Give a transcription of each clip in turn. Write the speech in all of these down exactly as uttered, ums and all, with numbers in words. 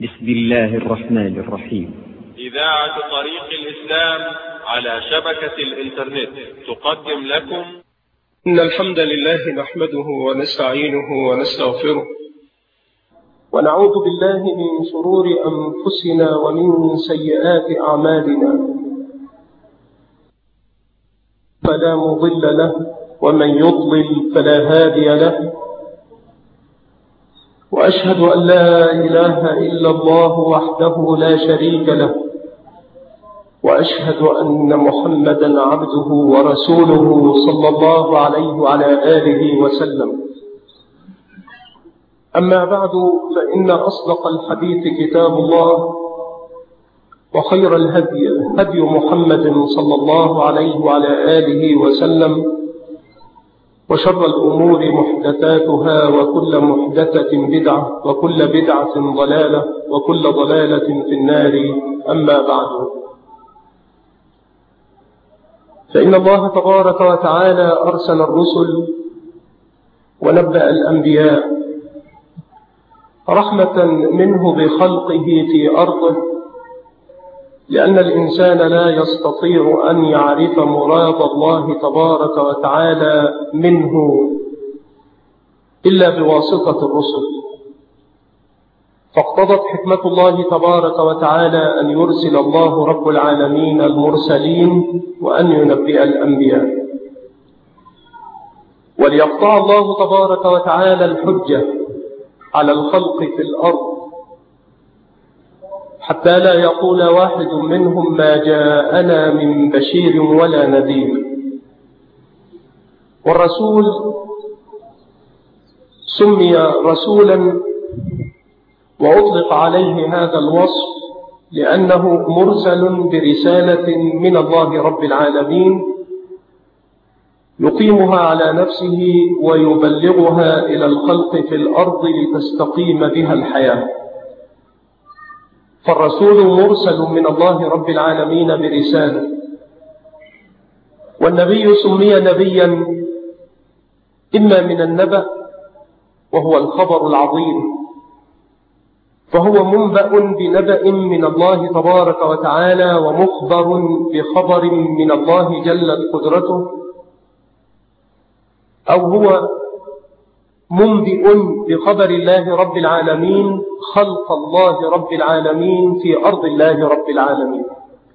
بسم الله الرحمن الرحيم. إذاعة طريق الإسلام على شبكة الإنترنت تقدم لكم إن الحمد لله نحمده ونستعينه ونستغفره ونعوذ بالله من شرور أنفسنا ومن سيئات أعمالنا، فلا مضل له ومن يضلل فلا هادي له، وأشهد أن لا إله إلا الله وحده لا شريك له، وأشهد أن محمدا عبده ورسوله صلى الله عليه وعلى آله وسلم. أما بعد، فإن أصدق الحديث كتاب الله، وخير الهدي هدي محمد صلى الله عليه وعلى آله وسلم، وشر الأمور محدثاتها، وكل محدثة بدعة، وكل بدعة ضلالة، وكل ضلالة في النار. أما بعد، فإن الله تبارك وتعالى أرسل الرسل ونبأ الأنبياء رحمة منه بخلقه في أرضه، لأن الإنسان لا يستطيع أن يعرف مراد الله تبارك وتعالى منه إلا بواسطة الرسل، فاقتضت حكمة الله تبارك وتعالى أن يرسل الله رب العالمين المرسلين وأن ينبئ الأنبياء، وليقطع الله تبارك وتعالى الحجة على الخلق في الأرض، حتى لا يقول واحد منهم ما جاءنا من بشير ولا نذير. والرسول سمي رسولا وأطلق عليه هذا الوصف لأنه مرسل برسالة من الله رب العالمين يقيمها على نفسه ويبلغها إلى الخلق في الأرض لتستقيم بها الحياة. فالرسول مرسل من الله رب العالمين برسالة، والنبي سمي نبيا إما من النبأ وهو الخبر العظيم، فهو منبأ بنبأ من الله تبارك وتعالى ومخبر بخبر من الله جلت قدرته، أو هو منبئ بخبر الله رب العالمين خلق الله رب العالمين في أرض الله رب العالمين.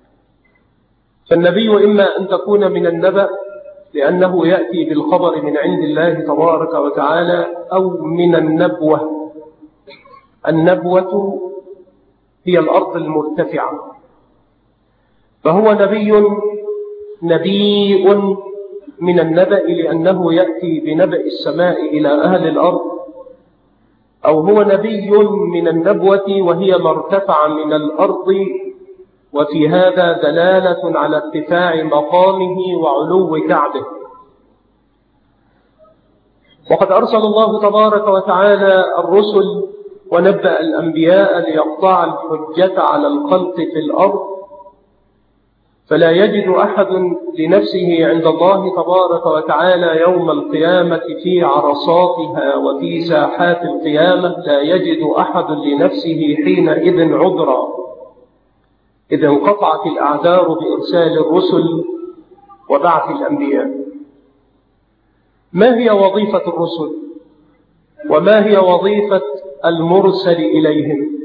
فالنبي إما أن تكون من النبأ لأنه يأتي بالخبر من عند الله تبارك وتعالى، أو من النبوة. النبوة هي الأرض المرتفعة، فهو نبي نبي من النبأ لأنه يأتي بنبأ السماء إلى أهل الأرض، أو هو نبي من النبوة وهي ما ارتفع من الأرض، وفي هذا دلالة على ارتفاع مقامه وعلو كعبه. وقد أرسل الله تبارك وتعالى الرسل ونبأ الأنبياء ليقطع الحجة على الخلق في الأرض، فلا يجد أحد لنفسه عند الله تبارك وتعالى يوم القيامة في عرصاتها وفي ساحات القيامة، لا يجد أحد لنفسه حينئذ عذرا، إذ انقطعت الأعذار بإرسال الرسل وبعث الأنبياء. ما هي وظيفة الرسل؟ وما هي وظيفة المرسل إليهم؟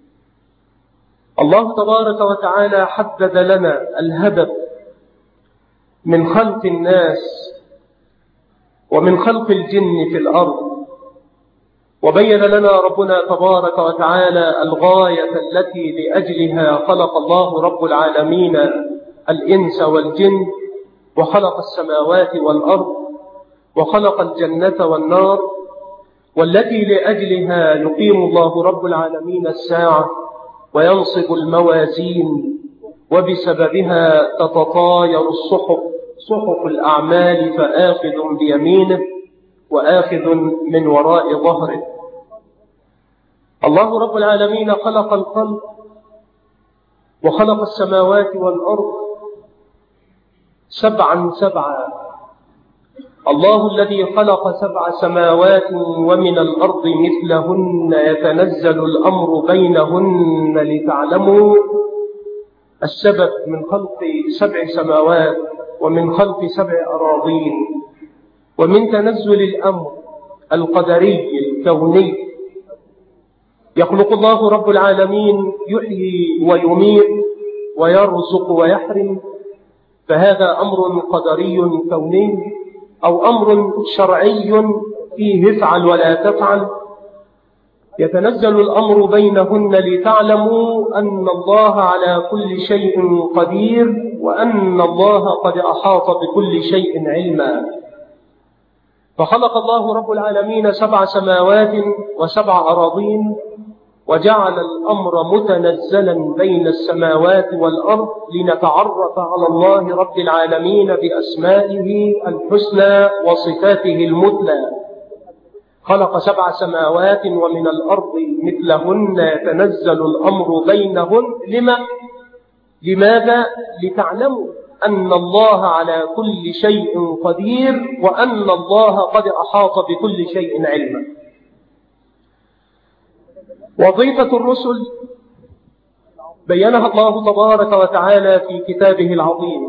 الله تبارك وتعالى حدد لنا الهدف من خلق الناس ومن خلق الجن في الأرض، وبين لنا ربنا تبارك وتعالى الغاية التي لأجلها خلق الله رب العالمين الإنس والجن، وخلق السماوات والأرض، وخلق الجنة والنار، والتي لأجلها يقيم الله رب العالمين الساعة وينصب الموازين، وبسببها تتطاير الصحف، صحف الأعمال، فآخذ بيمينه وآخذ من وراء ظهره. الله رب العالمين خلق الخلق وخلق السماوات والأرض سبعا سبعا، الله الذي خلق سبع سماوات ومن الأرض مثلهن يتنزل الأمر بينهن لتعلموا السبب من خلق سبع سماوات ومن خلق سبع أراضين ومن تنزل الأمر القدري الكوني. يخلق الله رب العالمين يحيي ويميت ويرزق ويحرم، فهذا أمر قدري كوني أو أمر شرعي فيه افعل ولا تفعل. يتنزل الأمر بينهن لتعلموا أن الله على كل شيء قدير وأن الله قد أحاط بكل شيء علما. فخلق الله رب العالمين سبع سماوات وسبع أراضين وجعل الأمر متنزلا بين السماوات والأرض لنتعرف على الله رب العالمين بأسمائه الحسنى وصفاته المثلى. خلق سبع سماوات ومن الأرض مثلهن يتنزل الأمر بينهن. لما؟ لماذا؟ لتعلموا أن الله على كل شيء قدير وأن الله قد أحاط بكل شيء علما. وظيفة الرسل بينها الله تبارك وتعالى في كتابه العظيم،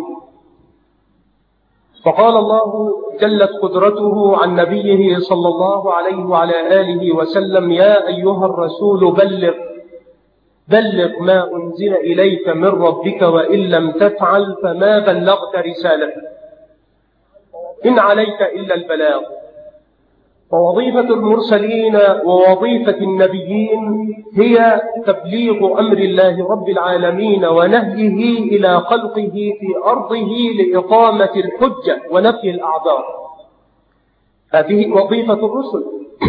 فقال الله جلت قدرته عن نبيه صلى الله عليه وعلى آله وسلم: يا أيها الرسول بلغ بلغ ما أنزل إليك من ربك وإن لم تفعل فما بلغت رسالته إن عليك إلا البلاغ. ووظيفة المرسلين ووظيفة النبيين هي تبليغ أمر الله رب العالمين ونهيه إلى خلقه في أرضه لإقامة الحجة ونفي الأعذار. هذه وظيفة الرسل.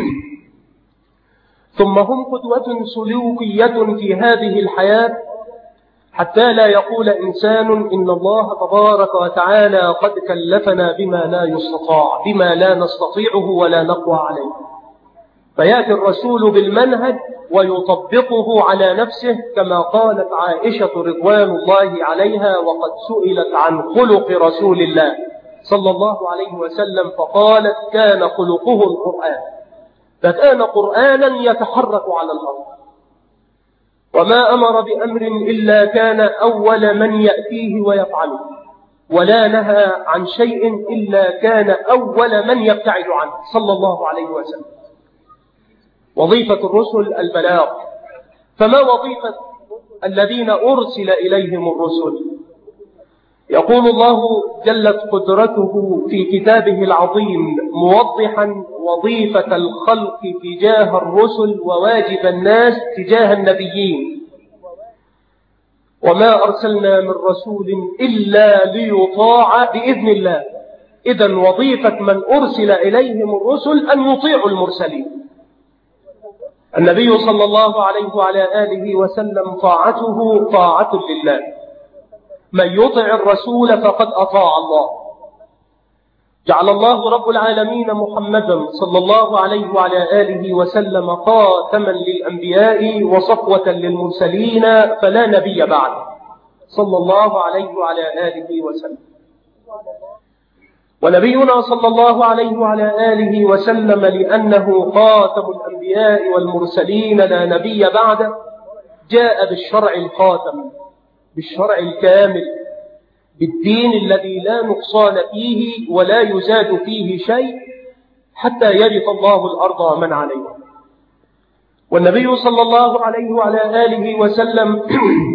ثم هم قدوة سلوكية في هذه الحياة حتى لا يقول إنسان إن الله تبارك وتعالى قد كلفنا بما لا يستطاع بما لا نستطيعه ولا نقوى عليه. فيأتي الرسول بالمنهج ويطبقه على نفسه، كما قالت عائشة رضوان الله عليها وقد سئلت عن خلق رسول الله صلى الله عليه وسلم فقالت: كان خلقه القرآن، فكان قرآنا يتحرك على الأرض، وما أمر بأمر إلا كان أول من يأتيه ويفعله، ولا نهى عن شيء إلا كان أول من يبتعد عنه صلى الله عليه وسلم. وظيفة الرسل البلاغ. فما وظيفة الذين أرسل إليهم الرسل؟ يقول الله جلت قدرته في كتابه العظيم موضحا وظيفة الخلق تجاه الرسل وواجب الناس تجاه النبيين: وما أرسلنا من رسول إلا ليطاع بإذن الله. إذن وظيفة من أرسل إليهم الرسل أن يطيعوا المرسلين. النبي صلى الله عليه وعلى آله وسلم طاعته طاعة لله. من يطع الرسول فقد أطاع الله. جعل الله رب العالمين محمدا صلى الله عليه وعلى آله وسلم خاتما للأنبياء وصفوة للمرسلين فلا نبي بعد صلى الله عليه وعلى آله وسلم. ونبينا صلى الله عليه وعلى آله وسلم لأنه خاتم الأنبياء والمرسلين لا نبي بعده جاء بالشرع الخاتم، بالشرع الكامل، بالدين الذي لا نقصان فيه ولا يزاد فيه شيء حتى يرث الله الأرض ومن عليها. والنبي صلى الله عليه وعلى آله وسلم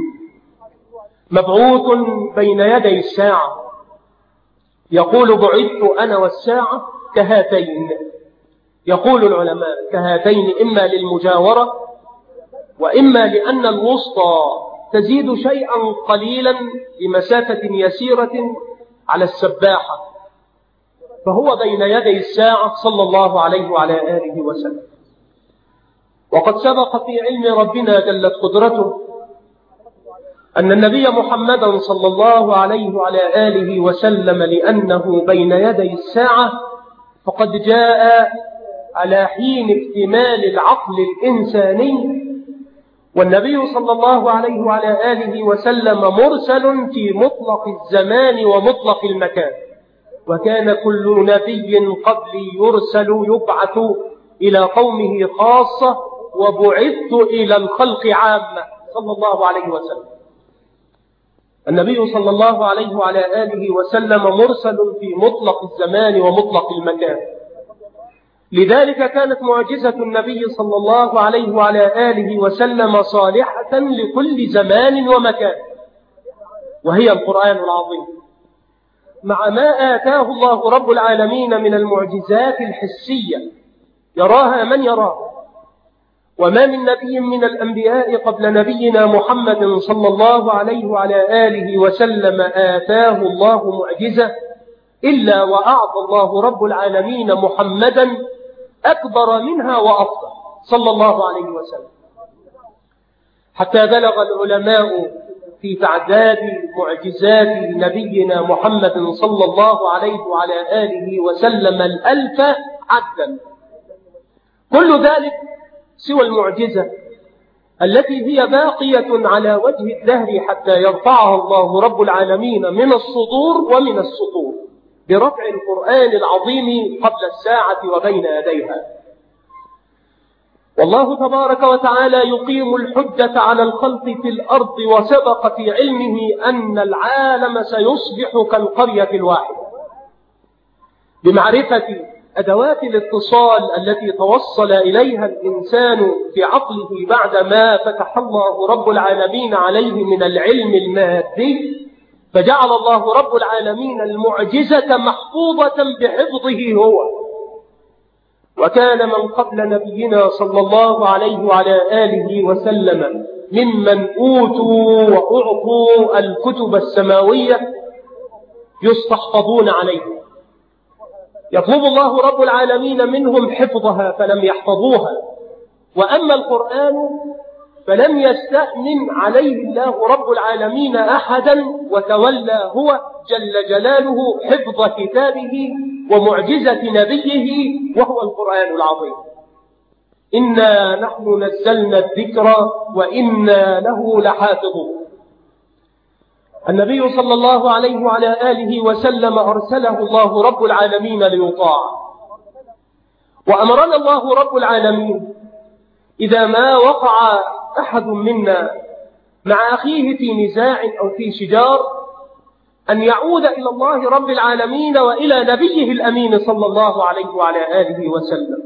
مبعوث بين يدي الساعة. يقول: بعثت أنا والساعة كهاتين. يقول العلماء: كهاتين إما للمجاورة وإما لأن الوسطى تزيد شيئا قليلا لمسافة يسيرة على السباحة، فهو بين يدي الساعة صلى الله عليه وعلى آله وسلم. وقد سبق في علم ربنا جلت قدرته أن النبي محمدا صلى الله عليه وعلى آله وسلم لأنه بين يدي الساعة فقد جاء على حين اكتمال العقل الإنساني، والنبي صلى الله عليه وعلى آله وسلم مرسل في مطلق الزمان ومطلق المكان. وكان كل نبي قبلي يرسل يبعث إلى قومه خاصة وبعثت إلى الخلق عامة صلى الله عليه وسلم. النبي صلى الله عليه وعلى آله وسلم مرسل في مطلق الزمان ومطلق المكان، لذلك كانت معجزة النبي صلى الله عليه وعلى آله وسلم صالحة لكل زمان ومكان، وهي القرآن العظيم، مع ما آتاه الله رب العالمين من المعجزات الحسية يراها من يراها. وما من نبي من الأنبياء قبل نبينا محمد صلى الله عليه وعلى آله وسلم آتاه الله معجزة إلا وأعطى الله رب العالمين محمدا أكبر منها وأفضل صلى الله عليه وسلم، حتى بلغ العلماء في تعداد معجزات نبينا محمد صلى الله عليه وعلى آله وسلم الألف عدا. كل ذلك سوى المعجزة التي هي باقية على وجه الدهر حتى يرفعها الله رب العالمين من الصدور ومن السطور برفع القرآن العظيم قبل الساعة وبين يديها. والله تبارك وتعالى يقيم الحجة على الخلق في الأرض، وسبق في علمه أن العالم سيصبح كالقرية الواحدة، بمعرفة أدوات الاتصال التي توصل إليها الإنسان في عقله بعدما فتح الله رب العالمين عليه من العلم المادي، فجعل الله رب العالمين المعجزة محفوظة بحفظه هو. وكان من قبل نبينا صلى الله عليه وعلى آله وسلم ممن أوتوا وأعطوا الكتب السماوية يستحفظون عليه، يطلب الله رب العالمين منهم حفظها فلم يحفظوها. وأما القرآن فلم يستأمن عليه الله رب العالمين أحدا، وتولى هو جل جلاله حفظ كتابه ومعجزة نبيه وهو القرآن العظيم. إنا نحن نزلنا الذكر وإنا له لحافظون. النبي صلى الله عليه وعلى آله وسلم أرسله الله رب العالمين ليطاع، وأمرنا الله رب العالمين إذا ما وقع أحد منا مع أخيه في نزاع أو في شجار أن يعود إلى الله رب العالمين وإلى نبيه الأمين صلى الله عليه وعلى آله وسلم.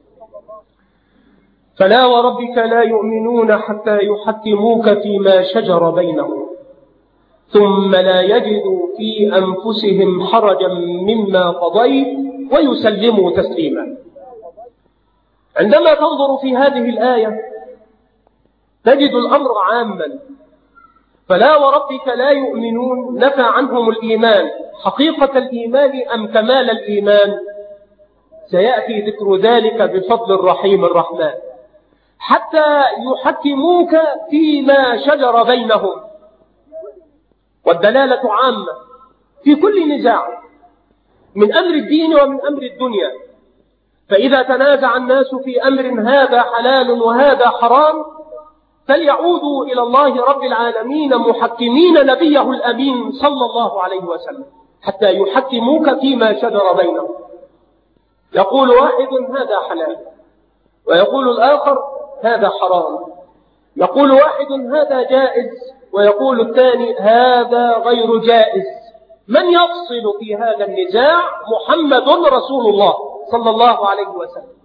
فلا وربك لا يؤمنون حتى يحكموك فيما شجر بينهم ثم لا يجدوا في أنفسهم حرجا مما قضيت ويسلموا تسليما. عندما تنظر في هذه الآية تجد الأمر عاما. فلا وربك لا يؤمنون نفى عنهم الإيمان، حقيقة الإيمان أم كمال الإيمان؟ سيأتي ذكر ذلك بفضل الرحيم الرحمن. حتى يحكموك فيما شجر بينهم، والدلالة عامة في كل نزاع من أمر الدين ومن أمر الدنيا. فإذا تنازع الناس في أمر هذا حلال وهذا حرام فليعودوا إلى الله رب العالمين محكمين نبيه الأمين صلى الله عليه وسلم حتى يحكموك فيما شجر بينهم. يقول واحد هذا حلال، ويقول الآخر هذا حرام، يقول واحد هذا جائز ويقول الثاني هذا غير جائز. من يفصل في هذا النزاع؟ محمد رسول الله صلى الله عليه وسلم.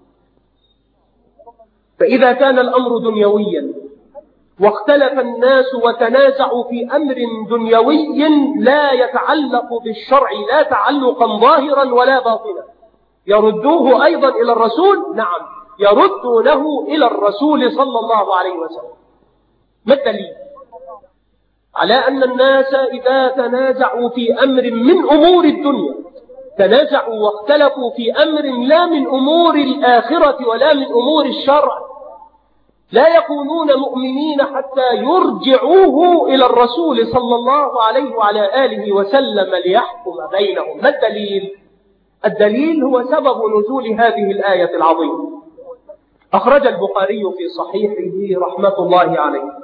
فإذا كان الأمر دنيويا واختلف الناس وتنازعوا في أمر دنيوي لا يتعلق بالشرع لا تعلقا ظاهرا ولا باطنا، يردوه أيضا إلى الرسول؟ نعم، يردونه إلى الرسول صلى الله عليه وسلم. ما الدليل على أن الناس إذا تنازعوا في أمر من أمور الدنيا تنازعوا واختلفوا في أمر لا من أمور الآخرة ولا من أمور الشرع لا يكونون مؤمنين حتى يرجعوه إلى الرسول صلى الله عليه وعلى آله وسلم ليحكم بينهم؟ ما الدليل؟ الدليل هو سبب نزول هذه الآية العظيمة. أخرج البخاري في صحيحه رحمة الله عليه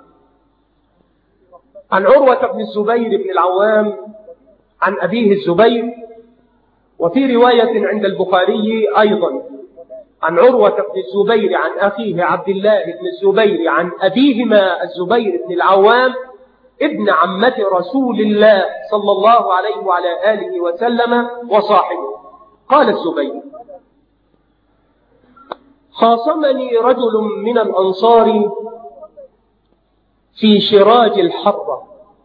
عن عروة بن الزبير بن العوام عن أبيه الزبير وفي رواية عند البخاري أيضا عن عروة بن الزبير عن أخيه عبد الله بن الزبير عن أبيهما الزبير بن العوام ابن عمة رسول الله صلى الله عليه وعلى آله وسلم وصاحبه. قال الزبير: خاصمني رجل من الأنصار في شراج الحرة.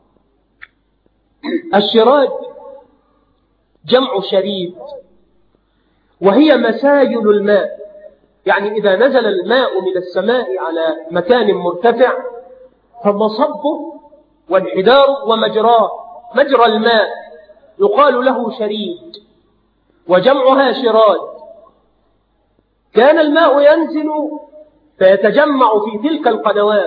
الشراج جمع شريد، وهي مسايل الماء، يعني إذا نزل الماء من السماء على مكان مرتفع فمصبه وانحداره ومجراه، مجرى الماء يقال له شريد، وجمعها شراج. كان الماء ينزل فيتجمع في تلك القنوات،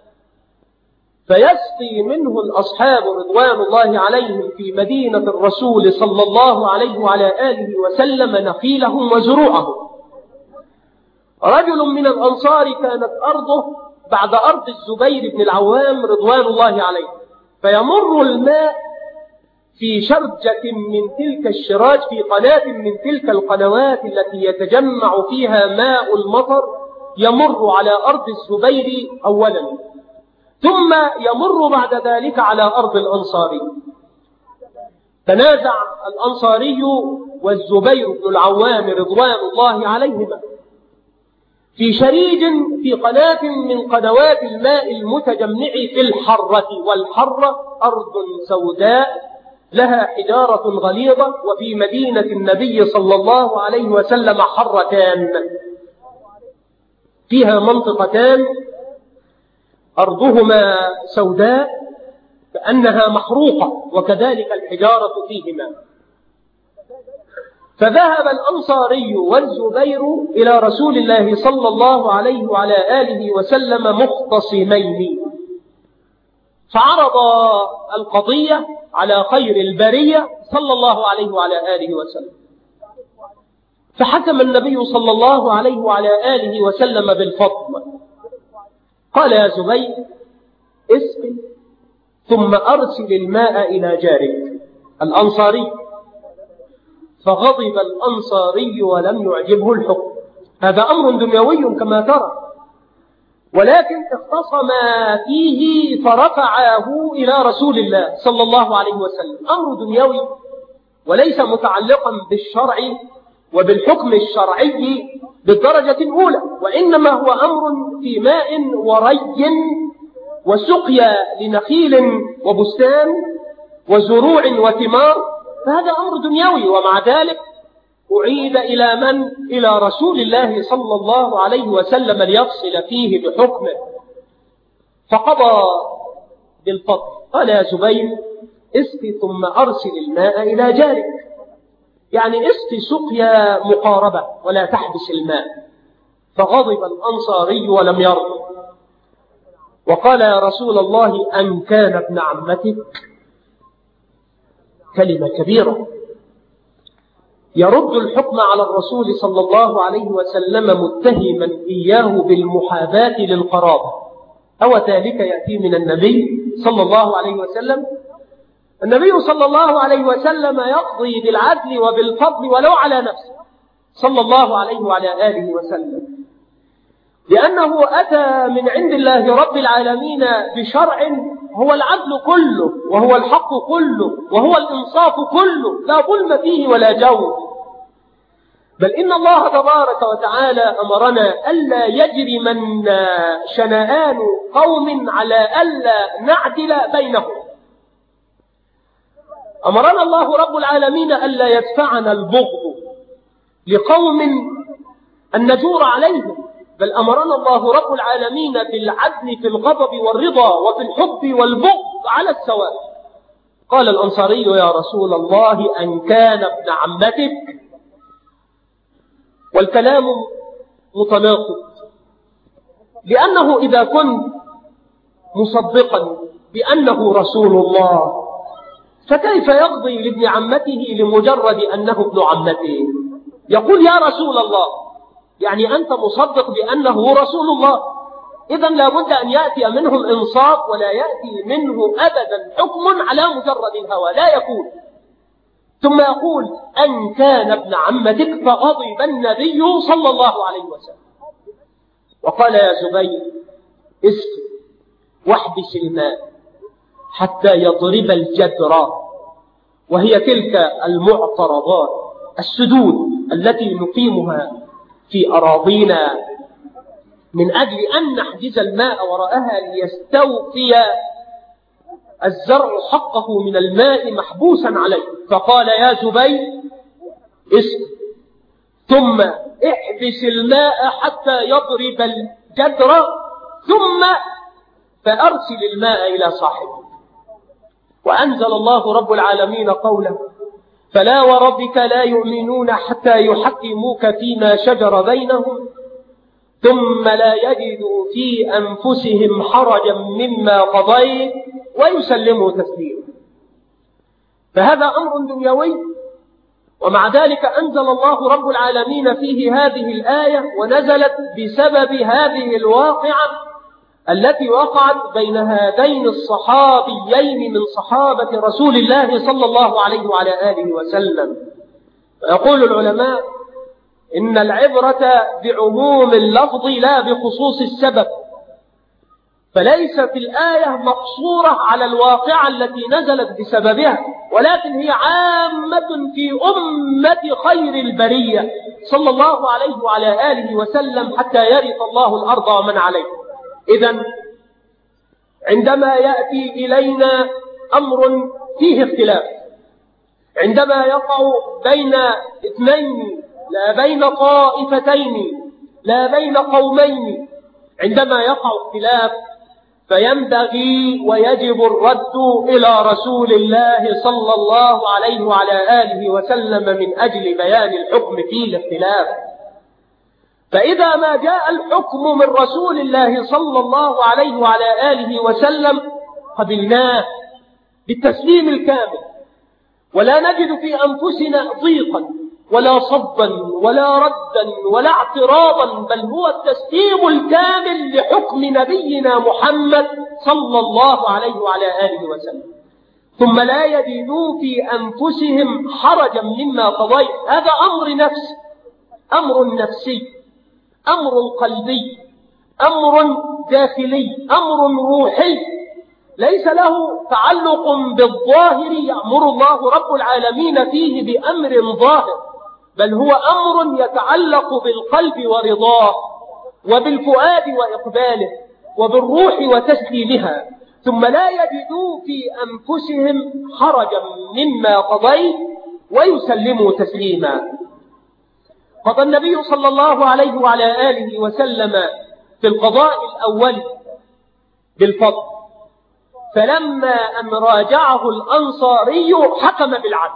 فيسقي منه الأصحاب رضوان الله عليهم في مدينة الرسول صلى الله عليه وعلى آله وسلم نخيلهم وزروعهم. رجل من الأنصار كانت أرضه بعد أرض الزبير بن العوام رضوان الله عليه، فيمر الماء في شرجة من تلك الشراج، في قناة من تلك القنوات التي يتجمع فيها ماء المطر، يمر على أرض الزبير أولا، ثم يمر بعد ذلك على أرض الأنصاري. تنازع الأنصاري والزبير بن العوام رضوان الله عليهما في شريج في قناة من قنوات الماء المتجمع في الحرة، والحرة أرض سوداء لها حجارة غليظة، وفي مدينة النبي صلى الله عليه وسلم حرتان، فيها منطقتان أرضهما سوداء كأنها محروقة، وكذلك الحجارة فيهما. فذهب الأنصاري والزبير إلى رسول الله صلى الله عليه وعلى آله وسلم مختصمين، فعرض القضية على خير البرية صلى الله عليه وعلى آله وسلم، فحكم النبي صلى الله عليه وعلى آله وسلم بالفضل. قال: يا زبير، اسقي ثم أرسل الماء إلى جارك الأنصاري. فغضب الأنصاري ولم يعجبه الحكم. هذا أمر دنيوي كما ترى، ولكن اختصم فيه فرفعه إلى رسول الله صلى الله عليه وسلم. أمر دنيوي وليس متعلقا بالشرع وبالحكم الشرعي بالدرجة الأولى، وإنما هو أمر في ماء وري وسقيا لنخيل وبستان وزروع وثمار، فهذا أمر دنيوي. ومع ذلك أعيد إلى من؟ إلى رسول الله صلى الله عليه وسلم ليفصل فيه بحكمه، فقضى بالفضل. قال: يا زبير، اسقي ثم أرسل الماء إلى جارك، يعني اسقي سقيا مقاربة ولا تحبس الماء. فغضب الأنصاري ولم يرضى، وقال: يا رسول الله، أن كان ابن عمتك؟ كلمة كبيرة. يرد الحكم على الرسول صلى الله عليه وسلم متهما إياه بالمحاباة للقرابة. أو ذلك يأتي من النبي صلى الله عليه وسلم؟ النبي صلى الله عليه وسلم يقضي بالعدل وبالفضل ولو على نفسه صلى الله عليه وعلى آله وسلم، لأنه أتى من عند الله رب العالمين بشرع هو العدل كله، وهو الحق كله، وهو الإنصاف كله، لا ظلم فيه ولا جور. بل إن الله تبارك وتعالى أمرنا ألا يجرمن شنآن قوم على ألا نعدل بينهم. أمرنا الله رب العالمين ألا يدفعنا البغض لقوم أن نجور عليهم، بل أمرنا الله رب العالمين بالعدل في الغضب والرضا وفي الحب والبغض على السواء. قال الأنصاري: يا رسول الله، أن كان ابن عمتك؟ والكلام متناقض، لأنه إذا كنت مصدقا بأنه رسول الله فكيف يقضي لابن عمته لمجرد أنه ابن عمته؟ يقول: يا رسول الله، يعني أنت مصدق بأنه رسول الله، إذن لا بد أن يأتي منه الإنصاف، ولا يأتي منه أبدا حكم على مجرد الهوى، لا يكون. ثم يقول أن كان ابن عمتك، فغضب النبي صلى الله عليه وسلم وقال يا زبير اسكت واحبس الماء حتى يضرب الجدر، وهي تلك المعترضات السدود التي نقيمها في أراضينا من أجل أن نحجز الماء وراءها ليستوفي الزرع حقه من الماء محبوسا عليه. فقال يا زبير اسكت ثم احبس الماء حتى يضرب الجدر ثم فأرسل الماء إلى صاحبه. وأنزل الله رب العالمين قوله فلا وربك لا يؤمنون حتى يحكموك فيما شجر بينهم ثم لا يجدوا في أنفسهم حرجا مما قضيت ويسلموا تسليما. فهذا أمر دنيوي، ومع ذلك أنزل الله رب العالمين فيه هذه الآية، ونزلت بسبب هذه الواقعة التي وقعت بين هذين الصحابيين من صحابة رسول الله صلى الله عليه وعلى آله وسلم. ويقول العلماء إن العبرة بعموم اللفظ لا بخصوص السبب، فليست الآية مقصورة على الواقعة التي نزلت بسببها، ولكن هي عامة في أمة خير البرية صلى الله عليه وعلى آله وسلم حتى يرث الله الأرض ومن عليه. إذن عندما يأتي إلينا أمر فيه اختلاف، عندما يقع بين اثنين لا بين طائفتين لا بين قومين، عندما يقع اختلاف فينبغي ويجب الرد إلى رسول الله صلى الله عليه وعلى آله وسلم من أجل بيان الحكم في الاختلاف. فإذا ما جاء الحكم من رسول الله صلى الله عليه وعلى آله وسلم قبلناه بالتسليم الكامل، ولا نجد في أنفسنا ضيقا ولا صدا ولا ردا ولا اعتراضا، بل هو التسليم الكامل لحكم نبينا محمد صلى الله عليه وعلى آله وسلم، ثم لا يجدوا في أنفسهم حرجا مما قضيت. هذا أمر نفس، أمر نفسي، أمر قلبي، أمر داخلي، أمر روحي، ليس له تعلق بالظاهر يأمر الله رب العالمين فيه بأمر ظاهر، بل هو أمر يتعلق بالقلب ورضاه وبالفؤاد وإقباله وبالروح وتسليمها، ثم لا يجدوا في أنفسهم حرجا مما قضيت ويسلموا تسليما. قضى النبي صلى الله عليه وعلى آله وسلم في القضاء الأول بالفضل، فلما أن راجعه الأنصاري حكم بالعدل،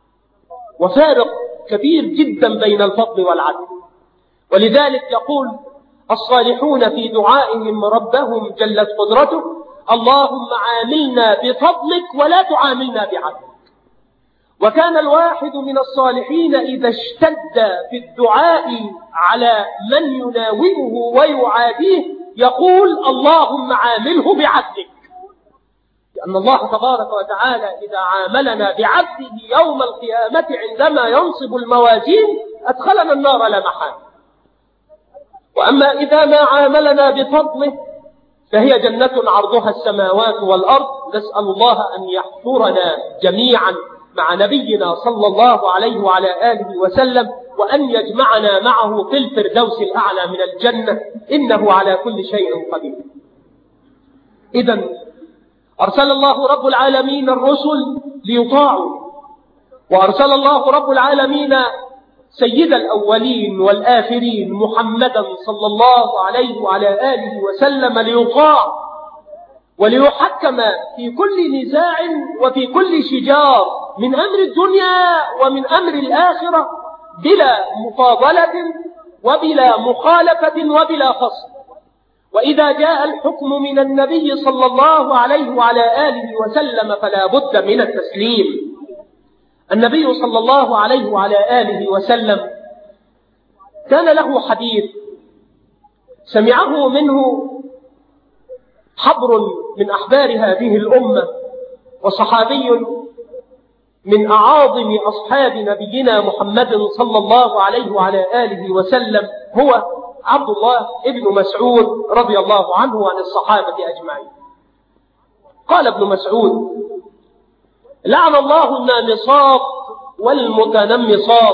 وفارق كبير جدا بين الفضل والعدل. ولذلك يقول الصالحون في دعائهم ربهم جلت قدرته اللهم عاملنا بفضلك ولا تعاملنا بعدلك. وكان الواحد من الصالحين إذا اشتد في الدعاء على من يناوبه ويعاديه يقول اللهم عامله بعدلك، لأن الله تبارك وتعالى إذا عاملنا بعدله يوم القيامة عندما ينصب الموازين أدخلنا النار لا محالة. وأما إذا ما عاملنا بفضله فهي جنة عرضها السماوات والأرض، نسأل الله أن يحفرنا جميعا مع نبينا صلى الله عليه وعلى آله وسلم، وأن يجمعنا معه في الفردوس الأعلى من الجنة، إنه على كل شيء قدير. إذن أرسل الله رب العالمين الرسل ليطاعوا، وأرسل الله رب العالمين سيد الأولين والآخرين محمدا صلى الله عليه وعلى آله وسلم ليطاع وليحكم في كل نزاع وفي كل شجار من أمر الدنيا ومن أمر الآخرة بلا مفاضلة وبلا مخالفة وبلا فصل. وإذا جاء الحكم من النبي صلى الله عليه وعلى آله وسلم فلا بد من التسليم. النبي صلى الله عليه وعلى آله وسلم كان له حديث سمعه منه حبر من أحبار هذه الأمة، وصحابي من أعاظم أصحاب نبينا محمد صلى الله عليه وعلى آله وسلم هو عبد الله ابن مسعود رضي الله عنه وعن الصحابة أجمعين. قال ابن مسعود: لعن الله النامصات والمتنمصات.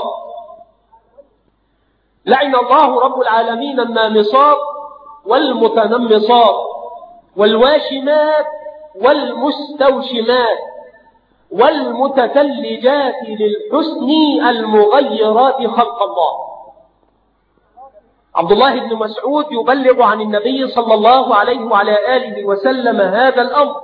لعن الله رب العالمين النامصات والمتنمصات والواشمات والمستوشمات والمتثلجات للحسن المغيرات خلق الله. عبد الله بن مسعود يبلغ عن النبي صلى الله عليه وعلى آله وسلم هذا الأمر،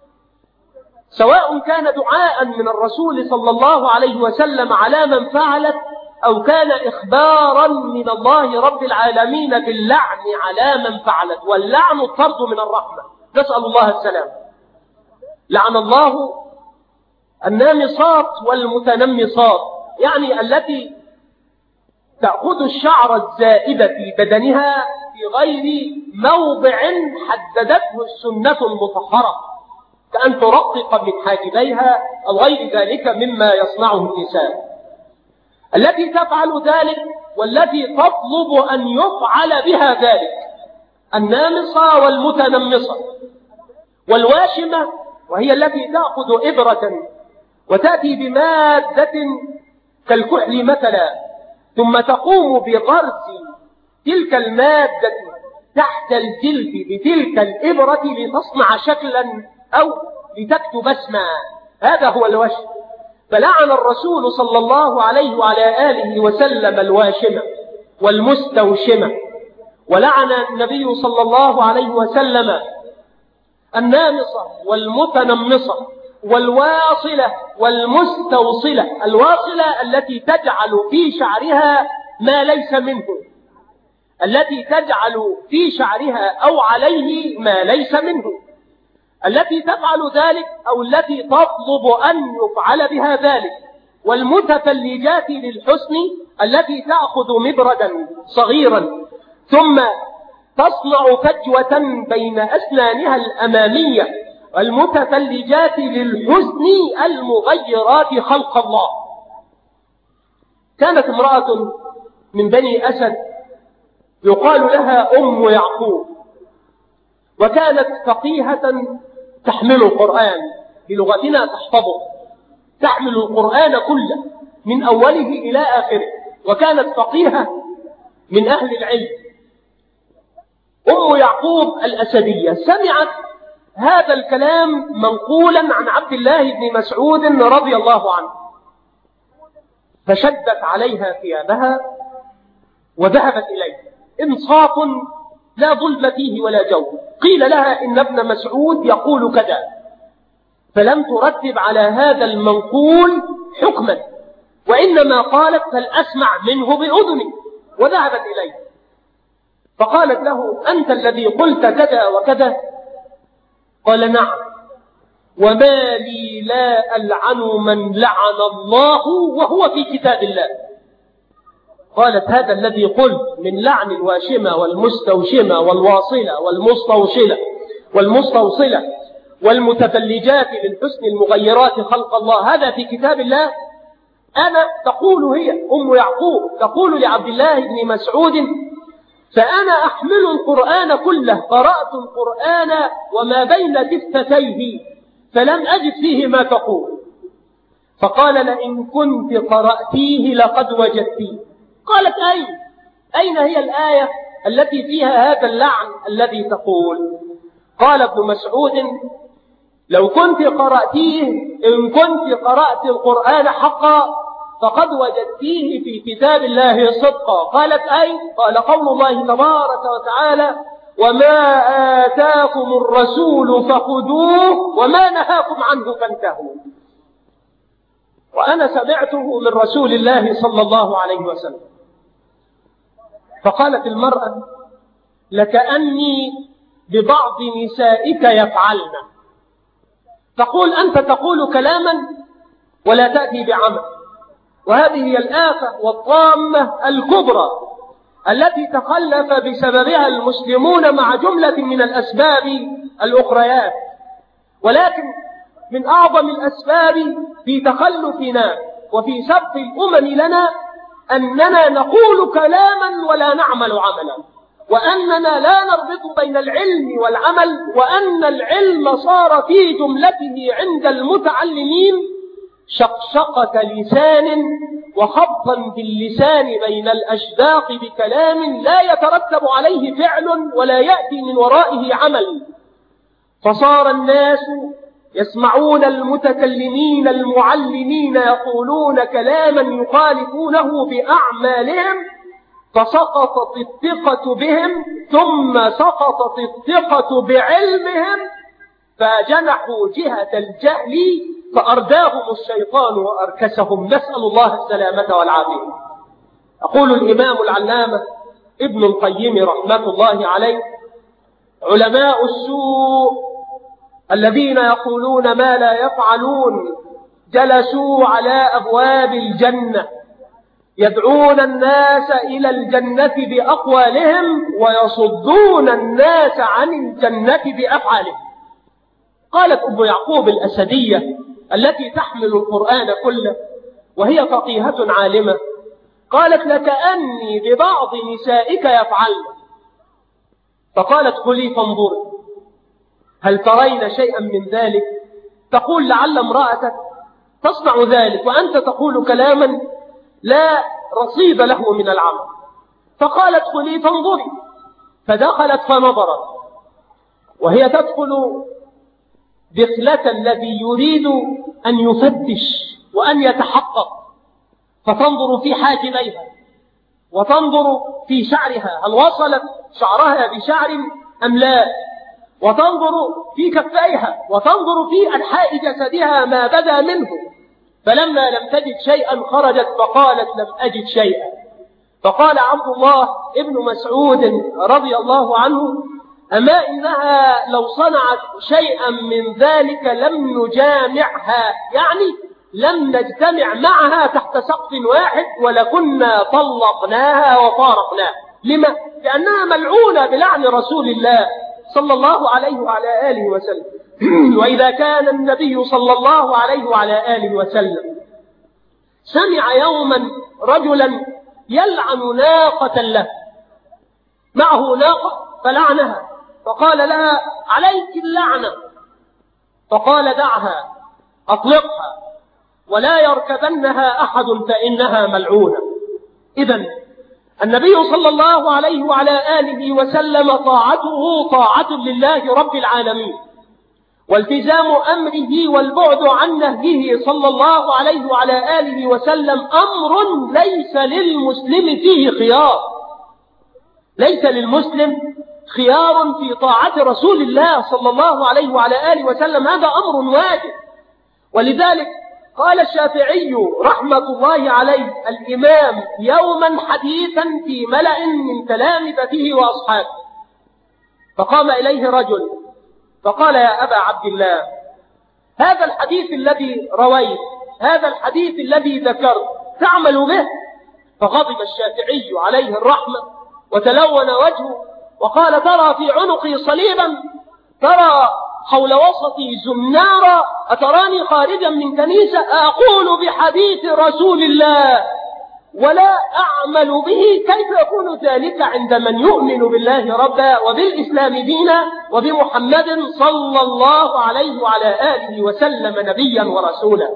سواء كان دعاء من الرسول صلى الله عليه وسلم على من فعلت، أو كان إخبارا من الله رب العالمين باللعن على من فعلت، واللعن الطرد من الرحمة، نسأل الله السلام. لعن الله النامصات والمتنمصات، يعني التي تأخذ الشعر الزائد في بدنها في غير موضع حددته السنة المطهرة، كأن ترقق من حاجبيها أو غير ذلك مما يصنعه النساء. التي تفعل ذلك والتي تطلب أن يفعل بها ذلك النامصة والمتنمصة. والواشمة وهي التي تأخذ إبرة وتأتي بمادة كالكحل مثلا، ثم تقوم بغرز تلك المادة تحت الجلد بتلك الإبرة لتصنع شكلا أو لتكتب اسما. هذا هو الوشم. فلعن الرسول صلى الله عليه وعلى آله وسلم الواشمة والمستوشمة، ولعن النبي صلى الله عليه وسلم النامصة والمتنمصة والواصلة والمستوصلة. الواصلة التي تجعل في شعرها ما ليس منه، التي تجعل في شعرها أو عليه ما ليس منه، التي تفعل ذلك أو التي تطلب أن يفعل بها ذلك. والمتفلجات للحسن التي تأخذ مبردا صغيرا ثم تصنع فجوة بين أسنانها الأمامية. المتفلجات للحسن المغيرات خلق الله. كانت امرأة من بني أسد يقال لها أم يعقوب، وكانت فقيهة تحمل القرآن، بلغتنا تحفظه، تحمل القرآن كله من أوله إلى آخره، وكانت فقيهة من أهل العلم. أم يعقوب الأسدية سمعت هذا الكلام منقولا عن عبد الله بن مسعود رضي الله عنه، فشدت عليها ثيابها وذهبت إليه. إنصاف لا ظلم فيه ولا جو. قيل لها إن ابن مسعود يقول كذا، فلم ترتب على هذا المنقول حكما، وإنما قالت فلأسمع منه بأذني، وذهبت إليه. فقالت له: أنت الذي قلت كذا وكذا؟ قال: نعم. وما لي لا ألعن من لعن الله وهو في كتاب الله. قالت: هذا الذي قلت من لعن الواشمة والمستوشمة والواصلة والمستوصلة والمستوصلة والمتفلجات للحسن المغيرات خلق الله، هذا في كتاب الله؟ أنا تقول هي أم يعقوب تقول لعبد الله بن مسعود: فأنا أحمل القرآن كله، قرأت القرآن وما بين دفتيه فلم أجد فيه ما تقول. فقال: لئن كنت قرأتيه لقد وجدتيه. قالت: أين؟ أين هي الآية التي فيها هذا اللعن الذي تقول؟ قال ابن مسعود: لو كنت قرأتيه، إن كنت قرأت القرآن حقا فقد وجدتيه في كتاب الله صدقا. قالت: أين؟ قال: قول الله تبارك وتعالى: وما آتاكم الرسول فخذوه وما نهاكم عنه فانتهوا. وأنا سمعته من رسول الله صلى الله عليه وسلم. فقالت المرأة: لكأني ببعض نسائك يفعلن. تقول أنت تقول كلاما ولا تأتي بعمل. وهذه هي الآفة والطامة الكبرى التي تخلف بسببها المسلمون مع جملة من الأسباب الأخريات. ولكن من أعظم الأسباب في تخلفنا وفي سبق الأمم لنا أننا نقول كلاما ولا نعمل عملا، وأننا لا نربط بين العلم والعمل، وأن العلم صار في جملته عند المتعلمين شقشقة لسان وخبطا باللسان بين الأشداق بكلام لا يترتب عليه فعل ولا يأتي من ورائه عمل. فصار الناس يسمعون المتكلمين المعلمين يقولون كلاما يخالفونه بأعمالهم، فسقطت الثقة بهم، ثم سقطت الثقة بعلمهم، فجنحوا جهة الجهل فأرداهم الشيطان وأركسهم، نسأل الله السلامة والعافية. أقول الإمام العلامة ابن القيم رحمة الله عليه: علماء السوء الذين يقولون ما لا يفعلون جلسوا على أبواب الجنة يدعون الناس إلى الجنة بأقوالهم ويصدون الناس عن الجنة بأفعالهم. قالت أم يعقوب الأسدية التي تحمل القرآن كله وهي فقيهة عالمة، قالت: لكأني ببعض نسائك يفعلن. فقالت: قلي فانظري هل ترين شيئا من ذلك؟ تقول: لعل امرأتك تصنع ذلك وأنت تقول كلاما لا رصيد له من العمل. فقالت: قلي فانظري. فدخلت فنظرت، وهي تدخل دخلة الذي يريد أن يفتش وأن يتحقق، فتنظر في حاجبيها وتنظر في شعرها هل وصلت شعرها بشعر أم لا، وتنظر في كفيها وتنظر في أنحاء جسدها ما بدا منه. فلما لم تجد شيئا خرجت فقالت: لم أجد شيئا. فقال عبد الله ابن مسعود رضي الله عنه: أما إنها لو صنعت شيئا من ذلك لم نجامعها، يعني لم نجتمع معها تحت سقف واحد ولكنا طلقناها وفارقناها. لما؟ لأنها ملعونة بلعن رسول الله صلى الله عليه وعلى آله وسلم. وإذا كان النبي صلى الله عليه وعلى آله وسلم سمع يوما رجلا يلعن ناقة له، معه ناقة فلعنها، فقال لها: عليك اللعنة. فقال: دعها أطلقها ولا يركبنها أحد فإنها ملعونة. إذن النبي صلى الله عليه وعلى آله وسلم طاعته طاعة لله رب العالمين، والتزام أمره والبعد عن نهيه صلى الله عليه وعلى آله وسلم أمر ليس للمسلم فيه خيار، ليس للمسلم خيار في طاعة رسول الله صلى الله عليه وعلى آله وسلم، هذا أمر واجب. ولذلك قال الشافعي رحمة الله عليه الإمام يوما حديثا في ملأ من تلامذته وأصحابه، فقام إليه رجل فقال: يا أبا عبد الله، هذا الحديث الذي رويت، هذا الحديث الذي ذكرت تعمل به؟ فغضب الشافعي عليه الرحمة وتلون وجهه وقال: ترى في عنقي صليبا، ترى حول وسطي زنارا، أتراني خارجا من كنيسة أقول بحديث رسول الله ولا أعمل به؟ كيف يكون ذلك عند من يؤمن بالله ربا وبالإسلام دينا وبمحمد صلى الله عليه وعلى آله وسلم نبيا ورسولا؟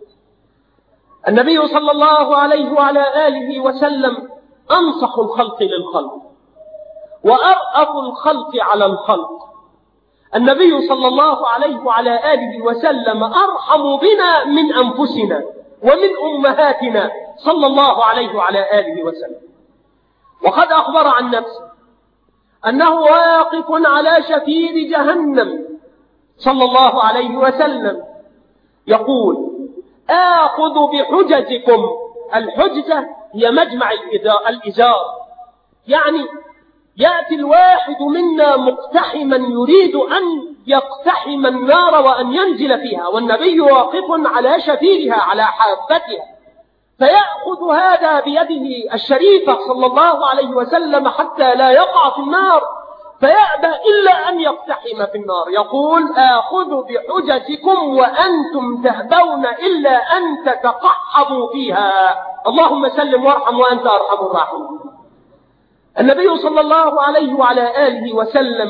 النبي صلى الله عليه وعلى آله وسلم أنصح الخلق للخلق وأرأف الخلق على الخلق. النبي صلى الله عليه وعلى آله وسلم أرحم بنا من أنفسنا ومن أمهاتنا صلى الله عليه وعلى آله وسلم. وقد أخبر عن نفسه أنه واقف على شفير جهنم صلى الله عليه وسلم يقول: آخذ بحججكم. الحجة هي مجمع الإزار، يعني يأتي الواحد منا مقتحما يريد أن يقتحم النار وأن ينزل فيها، والنبي واقف على شفيرها على حافتها، فيأخذ هذا بيده الشريفة صلى الله عليه وسلم حتى لا يقع في النار، فيأبى إلا أن يقتحم في النار. يقول آخذ بحججكم وأنتم تهبون إلا أن تتقحموا فيها. اللهم سلم وارحم وأنت أرحم الراحمين. النبي صلى الله عليه وعلى آله وسلم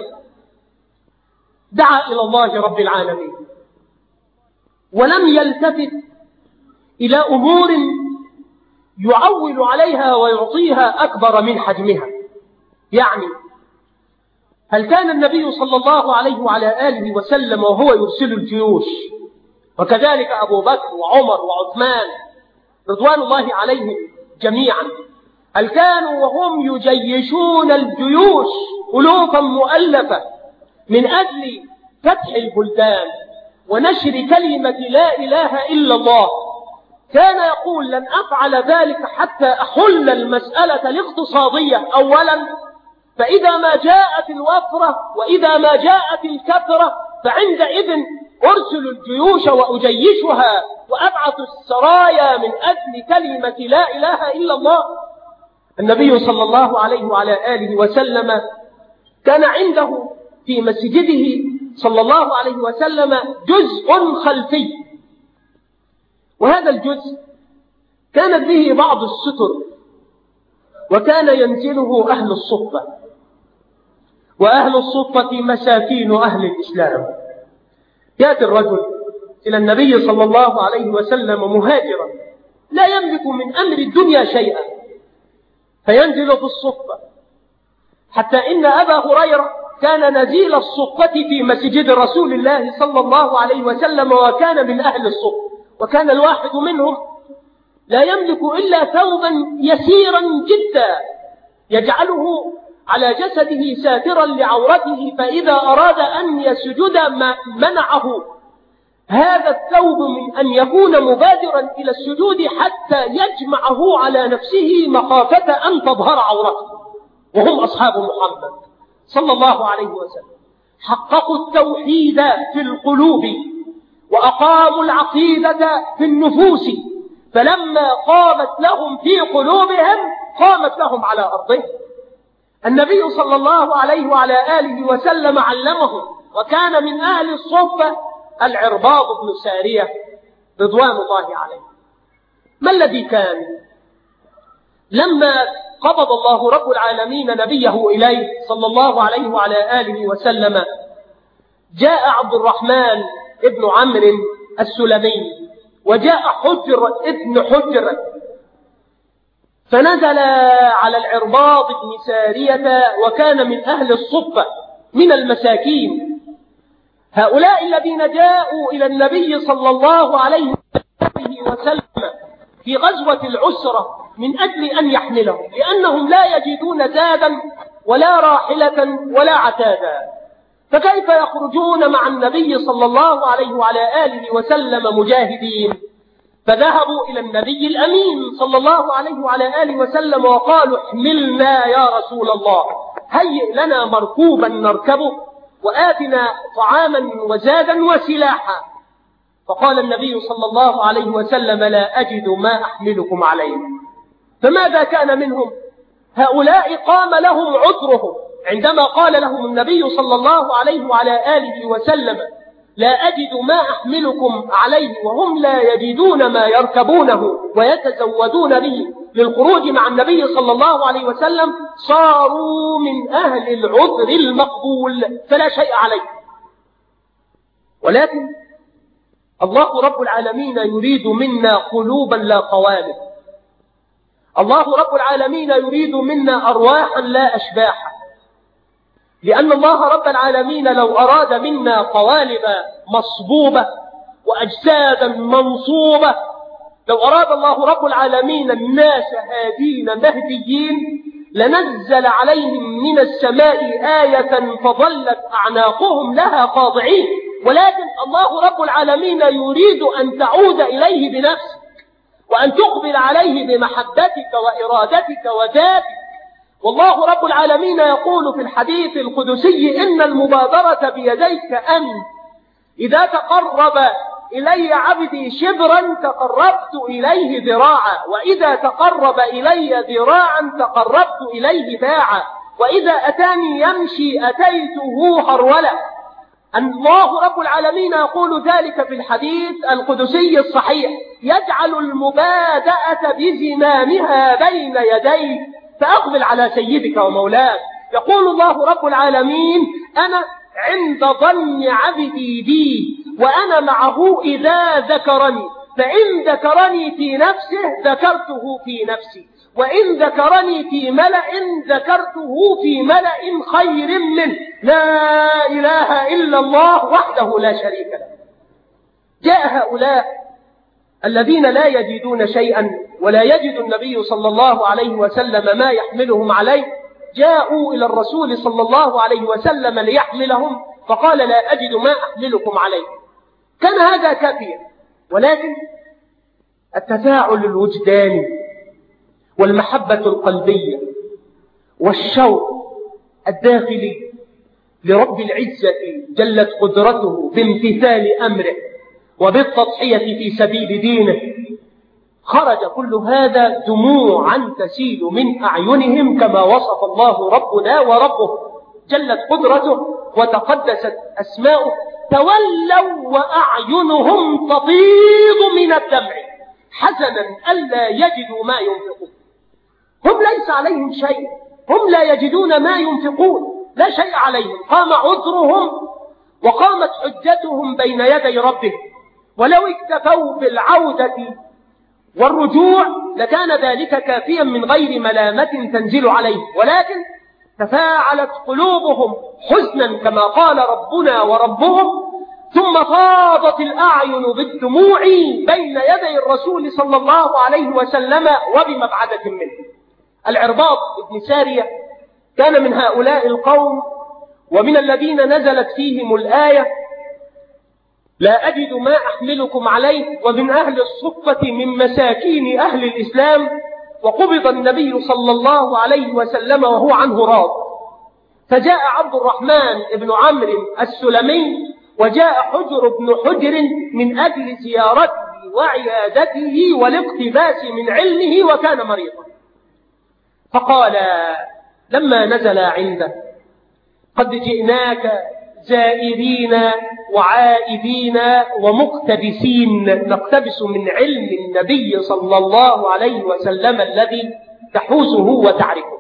دعا إلى الله رب العالمين ولم يلتفت إلى أمور يعول عليها ويعطيها أكبر من حجمها. يعني هل كان النبي صلى الله عليه وعلى آله وسلم وهو يرسل الجيوش، وكذلك أبو بكر وعمر وعثمان رضوان الله عليهم جميعا، هل كانوا وهم يجيشون الجيوش ألوفا مؤلفة من أجل فتح البلدان ونشر كلمة لا إله إلا الله، كان يقول لن أفعل ذلك حتى أحل المسألة الاقتصادية أولا، فإذا ما جاءت الوفرة وإذا ما جاءت الكثرة فعندئذ أرسل الجيوش وأجيشها وأبعث السرايا من أجل كلمة لا إله إلا الله. النبي صلى الله عليه وعلى آله وسلم كان عنده في مسجده صلى الله عليه وسلم جزء خلفي، وهذا الجزء كانت به بعض الستر، وكان ينزله أهل الصفة، وأهل الصفة مساكين أهل الإسلام. يأتي الرجل إلى النبي صلى الله عليه وسلم مهاجرا لا يملك من أمر الدنيا شيئا، فينزل في الصفة، حتى إن أبا هريرة كان نزيل الصفة في مسجد رسول الله صلى الله عليه وسلم، وكان من أهل الصفة، وكان الواحد منهم لا يملك إلا ثوبا يسيرا جدا يجعله على جسده ساترا لعورته، فإذا أراد أن يسجد منعه هذا الثوب من أن يكون مبادرا إلى السجود حتى يجمعه على نفسه مخافة أن تظهر عورته. وهم أصحاب محمد صلى الله عليه وسلم حققوا التوحيد في القلوب وأقاموا العقيدة في النفوس، فلما قامت لهم في قلوبهم قامت لهم على أرضهم. النبي صلى الله عليه وعلى آله وسلم علمهم، وكان من أهل الصفة العرباض بن سارية رضوان الله عليه. ما الذي كان؟ لما قبض الله رب العالمين نبيه إليه صلى الله عليه وعلى آله وسلم، جاء عبد الرحمن ابن عمرو السلمي، وجاء حجر ابن حجر، فنزل على العرباض بن سارية، وكان من أهل الصفة من المساكين. هؤلاء الذين جاءوا إلى النبي صلى الله عليه وسلم في غزوة العسرة من أجل أن يحملهم، لأنهم لا يجدون زادا ولا راحلة ولا عتادا، فكيف يخرجون مع النبي صلى الله عليه وعلى آله وسلم مجاهدين؟ فذهبوا إلى النبي الأمين صلى الله عليه وعلى آله وسلم وقالوا احملنا يا رسول الله، هيئ لنا مركوبا نركبه، وآتنا طعاما وزادا وسلاحا. فقال النبي صلى الله عليه وسلم لا أجد ما أحملكم عليه. فماذا كان منهم؟ هؤلاء قام لهم عذرهم عندما قال لهم النبي صلى الله عليه وعلى آله وسلم لا أجد ما أحملكم عليه، وهم لا يجدون ما يركبونه ويتزودون به للخروج مع النبي صلى الله عليه وسلم، صاروا من أهل العذر المقبول فلا شيء عليه. ولكن الله رب العالمين يريد منا قلوبا لا قوالب، الله رب العالمين يريد منا أرواحا لا أشباحا، لأن الله رب العالمين لو أراد منا قوالب مصبوبة وأجسادا منصوبة، لو أراد الله رب العالمين الناس هادين مهديين لنزل عليهم من السماء آية فظلت أعناقهم لها خاضعين، ولكن الله رب العالمين يريد أن تعود إليه بنفسك، وأن تقبل عليه بمحبتك وإرادتك وذاتك. والله رب العالمين يقول في الحديث القدسي إن المبادرة بيديك أن إذا تقرب إلي عبدي شبرا تقربت إليه ذراعا، وإذا تقرب إلي ذراعا تقربت إليه باعا. وإذا أتاني يمشي أتيته هرولة. الله رب العالمين يقول ذلك في الحديث القدسي الصحيح: يجعل المبادأة بزمامها بين يديك فأقبل على سيدك ومولاك. يقول الله رب العالمين: أنا عند ظن عبدي بي وأنا معه إذا ذكرني، فإن ذكرني في نفسه ذكرته في نفسي، وإن ذكرني في ملأ ذكرته في ملأ خير منه. لا إله إلا الله وحده لا شريك له. جاء هؤلاء الذين لا يجدون شيئا ولا يجد النبي صلى الله عليه وسلم ما يحملهم عليه، جاءوا إلى الرسول صلى الله عليه وسلم ليحملهم، فقال: لا أجد ما أحملكم عليه. كان هذا كافيا، ولكن التفاعل الوجداني والمحبة القلبية والشوق الداخلي لرب العزة جلت قدرته بامتثال أمره وبالتضحية في سبيل دينه، خرج كل هذا دموعا تسيل من أعينهم كما وصف الله ربنا وربه جلت قدرته وتقدست أسماؤه. تولوا وأعينهم تفيض من الدمع حزنا ألا يجدوا ما ينفقون. هم ليس عليهم شيء، هم لا يجدون ما ينفقون، لا شيء عليهم. قام عذرهم وقامت حجتهم بين يدي ربهم، ولو اكتفوا بالعودة والرجوع لكان ذلك كافيا من غير ملامة تنزل عليهم، ولكن تفاعلت قلوبهم حزنا كما قال ربنا وربهم، ثم فاضت الأعين بالدموع بين يدي الرسول صلى الله عليه وسلم وبمبعدة منه. العرباض بن سارية كان من هؤلاء القوم ومن الذين نزلت فيهم الآية: لا أجد ما أحملكم عليه، ومن أهل الصفة من مساكين أهل الإسلام. وقبض النبي صلى الله عليه وسلم وهو عنه راض، فجاء عبد الرحمن بن عمرو السلمي وجاء حجر بن حجر من أجل زيارته وعيادته والاقتباس من علمه، وكان مريضا. فقال لما نزل عنده: قد جئناك زائرين وعائدين ومقتبسين نقتبس من علم النبي صلى الله عليه وسلم الذي تحوزه وتعرفه.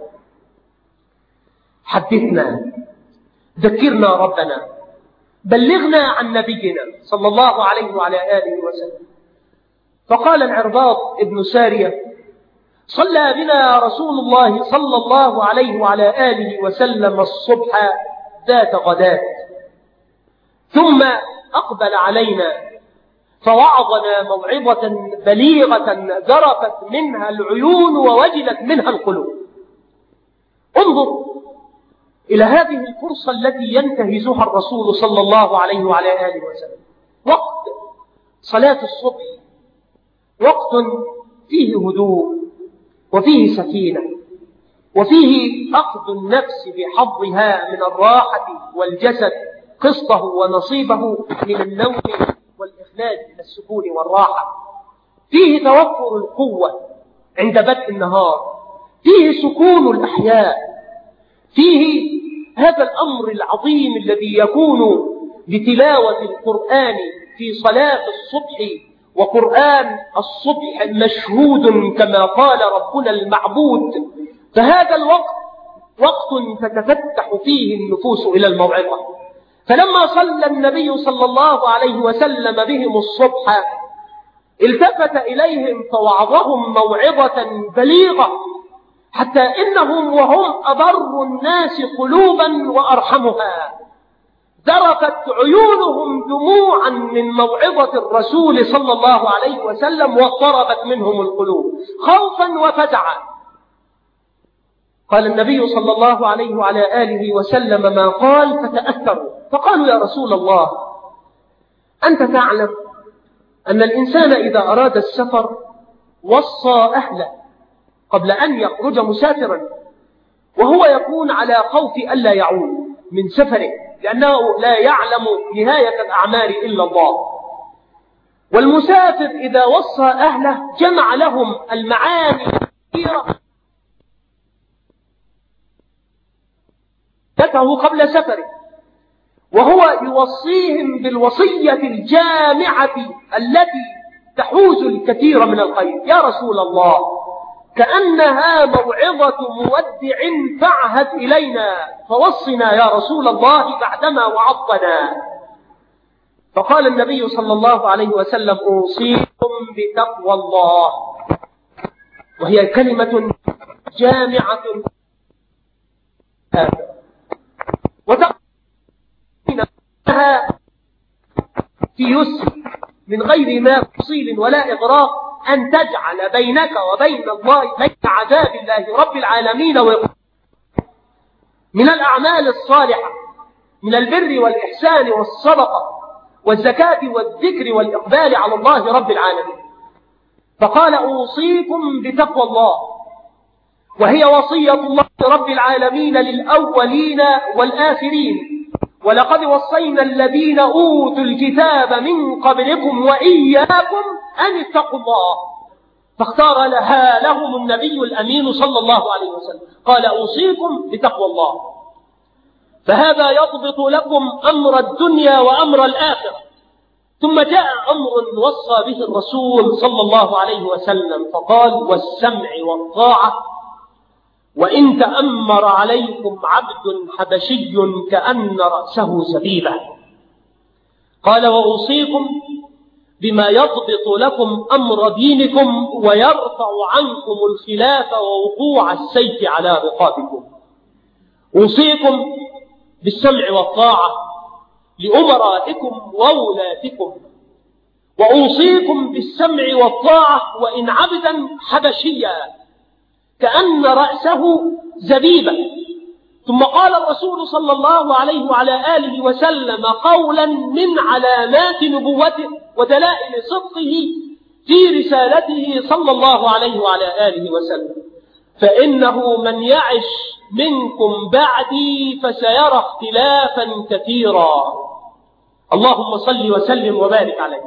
حدثنا، ذكرنا ربنا، بلغنا عن نبينا صلى الله عليه وعلى آله وسلم. فقال العرباض ابن سارية: صلى بنا رسول الله صلى الله عليه وعلى آله وسلم الصبح ذات غداة، ثم أقبل علينا فوعظنا موعظة بليغة ذرفت منها العيون ووجلت منها القلوب. انظر إلى هذه الفرصة التي ينتهزها الرسول صلى الله عليه وعلى آله وسلم. وقت صلاة الصبح، وقت فيه هدوء وفيه سكينة وفيه أخذ النفس بحظها من الراحة والجسد قسطه ونصيبه من النوم والإخلاد من السكون والراحة. فيه توفر القوة عند بدء النهار، فيه سكون الأحياء، فيه هذا الأمر العظيم الذي يكون لتلاوة القرآن في صلاة الصبح، وقرآن الصبح مشهود كما قال ربنا المعبود. فهذا الوقت وقت تتفتح فيه النفوس إلى الموعظة. فلما صلى النبي صلى الله عليه وسلم بهم الصبح التفت إليهم فوعظهم موعظة بليغة، حتى إنهم وهم أبر الناس قلوبا وأرحمها ذرفت عيونهم دموعا من موعظة الرسول صلى الله عليه وسلم واضطربت منهم القلوب خوفا وفزعا. قال النبي صلى الله عليه وعلى آله وسلم ما قال فتأثروا، فقالوا: يا رسول الله، أنت تعلم أن الإنسان إذا أراد السفر وصى أهله قبل أن يخرج مسافرا، وهو يكون على خوف ألا يعود من سفره، لأنه لا يعلم نهاية الأعمال إلا الله. والمسافر إذا وصى أهله جمع لهم المعاني الكثيرة ذكره قبل سفره، وهو يوصيهم بالوصية الجامعة التي تحوز الكثير من الخير. يا رسول الله، كأنها موعظة مودع فاعهد إلينا، فوصنا يا رسول الله بعدما وعظنا. فقال النبي صلى الله عليه وسلم: أوصيكم بتقوى الله، وهي كلمة جامعة وتقوى في يسر من غير ما تفصيل ولا إغراق، أن تجعل بينك وبين الله بين عذاب الله رب العالمين من الأعمال الصالحة، من البر والإحسان والصدقة والزكاة والذكر والإقبال على الله رب العالمين. فقال: أوصيكم بتقوى الله، وهي وصية الله رب العالمين للأولين والآخرين. ولقد وصينا الذين أوتوا الكتاب من قبلكم وإياكم أن اتقوا الله، فاختار لها لهم النبي الأمين صلى الله عليه وسلم، قال: أوصيكم بتقوى الله. فهذا يضبط لكم أمر الدنيا وأمر الآخرة. ثم جاء أمر وصى به الرسول صلى الله عليه وسلم فقال: والسمع والطاعة، وإن تأمر عليكم عبد حبشي كأن رأسه زبيبة. قال: وأوصيكم بما يضبط لكم أمر دينكم ويرفع عنكم الخلاف ووقوع السيف على رقابكم. أوصيكم بالسمع والطاعة لأمرائكم وولاتكم، وأوصيكم بالسمع والطاعة وإن عبدا حبشيا كأن رأسه زبيبة. ثم قال الرسول صلى الله عليه وعلى آله وسلم قولا من علامات نبوته ودلائل صدقه في رسالته صلى الله عليه وعلى آله وسلم: فإنه من يعش منكم بعدي فسيرى اختلافا كثيرا. اللهم صل وسلم وبارك عليه.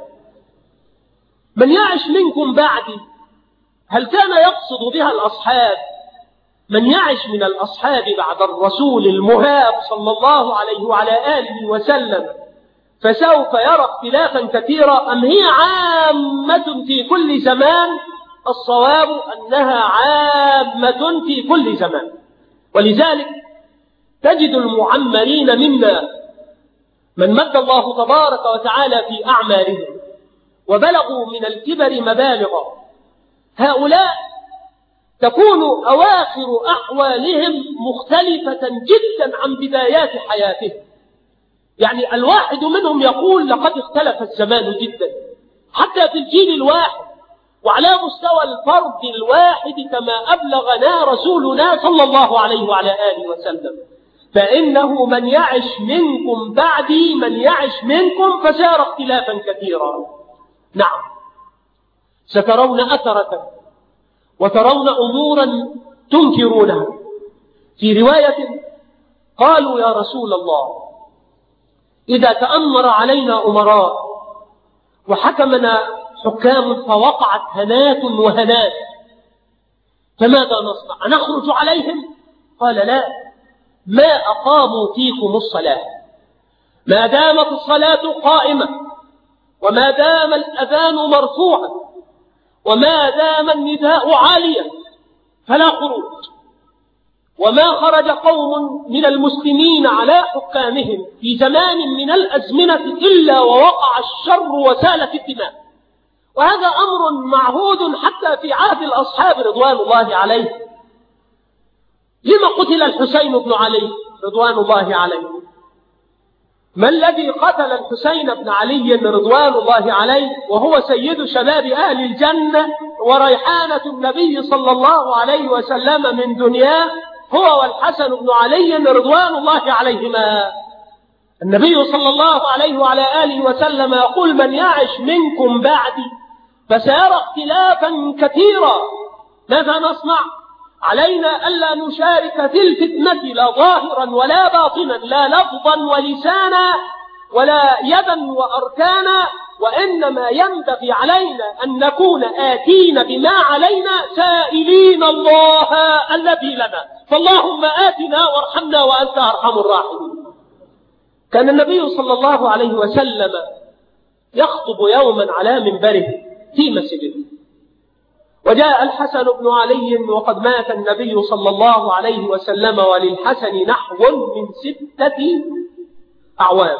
من يعش منكم بعدي، هل كان يقصد بها الأصحاب؟ من يعش من الأصحاب بعد الرسول المهاب صلى الله عليه وعلى آله وسلم فسوف يرى اختلافا كثيرا، أم هي عامة في كل زمان؟ الصواب أنها عامة في كل زمان. ولذلك تجد المعمرين منا من مد الله تبارك وتعالى في أعمارهم وبلغوا من الكبر مبالغا، هؤلاء تكون أواخر أحوالهم مختلفة جدا عن بدايات حياتهم. يعني الواحد منهم يقول: لقد اختلف الزمان جدا، حتى في الجيل الواحد وعلى مستوى الفرد الواحد، كما أبلغنا رسولنا صلى الله عليه وعلى آله وسلم: فإنه من يعش منكم بعدي، من يعش منكم فسيرى اختلافا كثيرا. نعم، سترون أثرة وترون أمورا تنكرونها. في رواية قالوا: يا رسول الله، إذا تأمر علينا أمراء وحكمنا حكام فوقعت هنات وهنات فماذا نصنع؟ أنخرج عليهم؟ قال: لا، ما أقاموا فيكم الصلاة، ما دامت الصلاة قائمة، وما دام الأذان مرفوعا، وما دام النداء عاليا فلا خروج. وما خرج قوم من المسلمين على حكامهم في زمان من الأزمنة إلا ووقع الشر وسالت الدماء. وهذا أمر معهود حتى في عهد الأصحاب رضوان الله عليهم. لما قتل الحسين بن علي رضوان الله عليه؟ ما الذي قتل الحسين بن علي رضوان الله عليه وهو سيد شباب أهل الجنة وريحانة النبي صلى الله عليه وسلم من دنياه، هو والحسن بن علي رضوان الله عليهما؟ النبي صلى الله عليه وعلى آله وسلم يقول: من يعش منكم بعدي فسيرى اختلافا كثيرا. ماذا نصنع؟ علينا ألا نشارك في الفتنة لا ظاهرا ولا باطنا، لا لفظا ولسانا، ولا يدا وأركانا، وإنما ينبغي علينا أن نكون آتين بما علينا سائلين الله الذي لنا، فاللهم آتنا وارحمنا وأنت أرحم الراحمين. كان النبي صلى الله عليه وسلم يخطب يوما على منبره في مسجده، وجاء الحسن بن علي وقد مات النبي صلى الله عليه وسلم وللحسن نحو من ستة أعوام،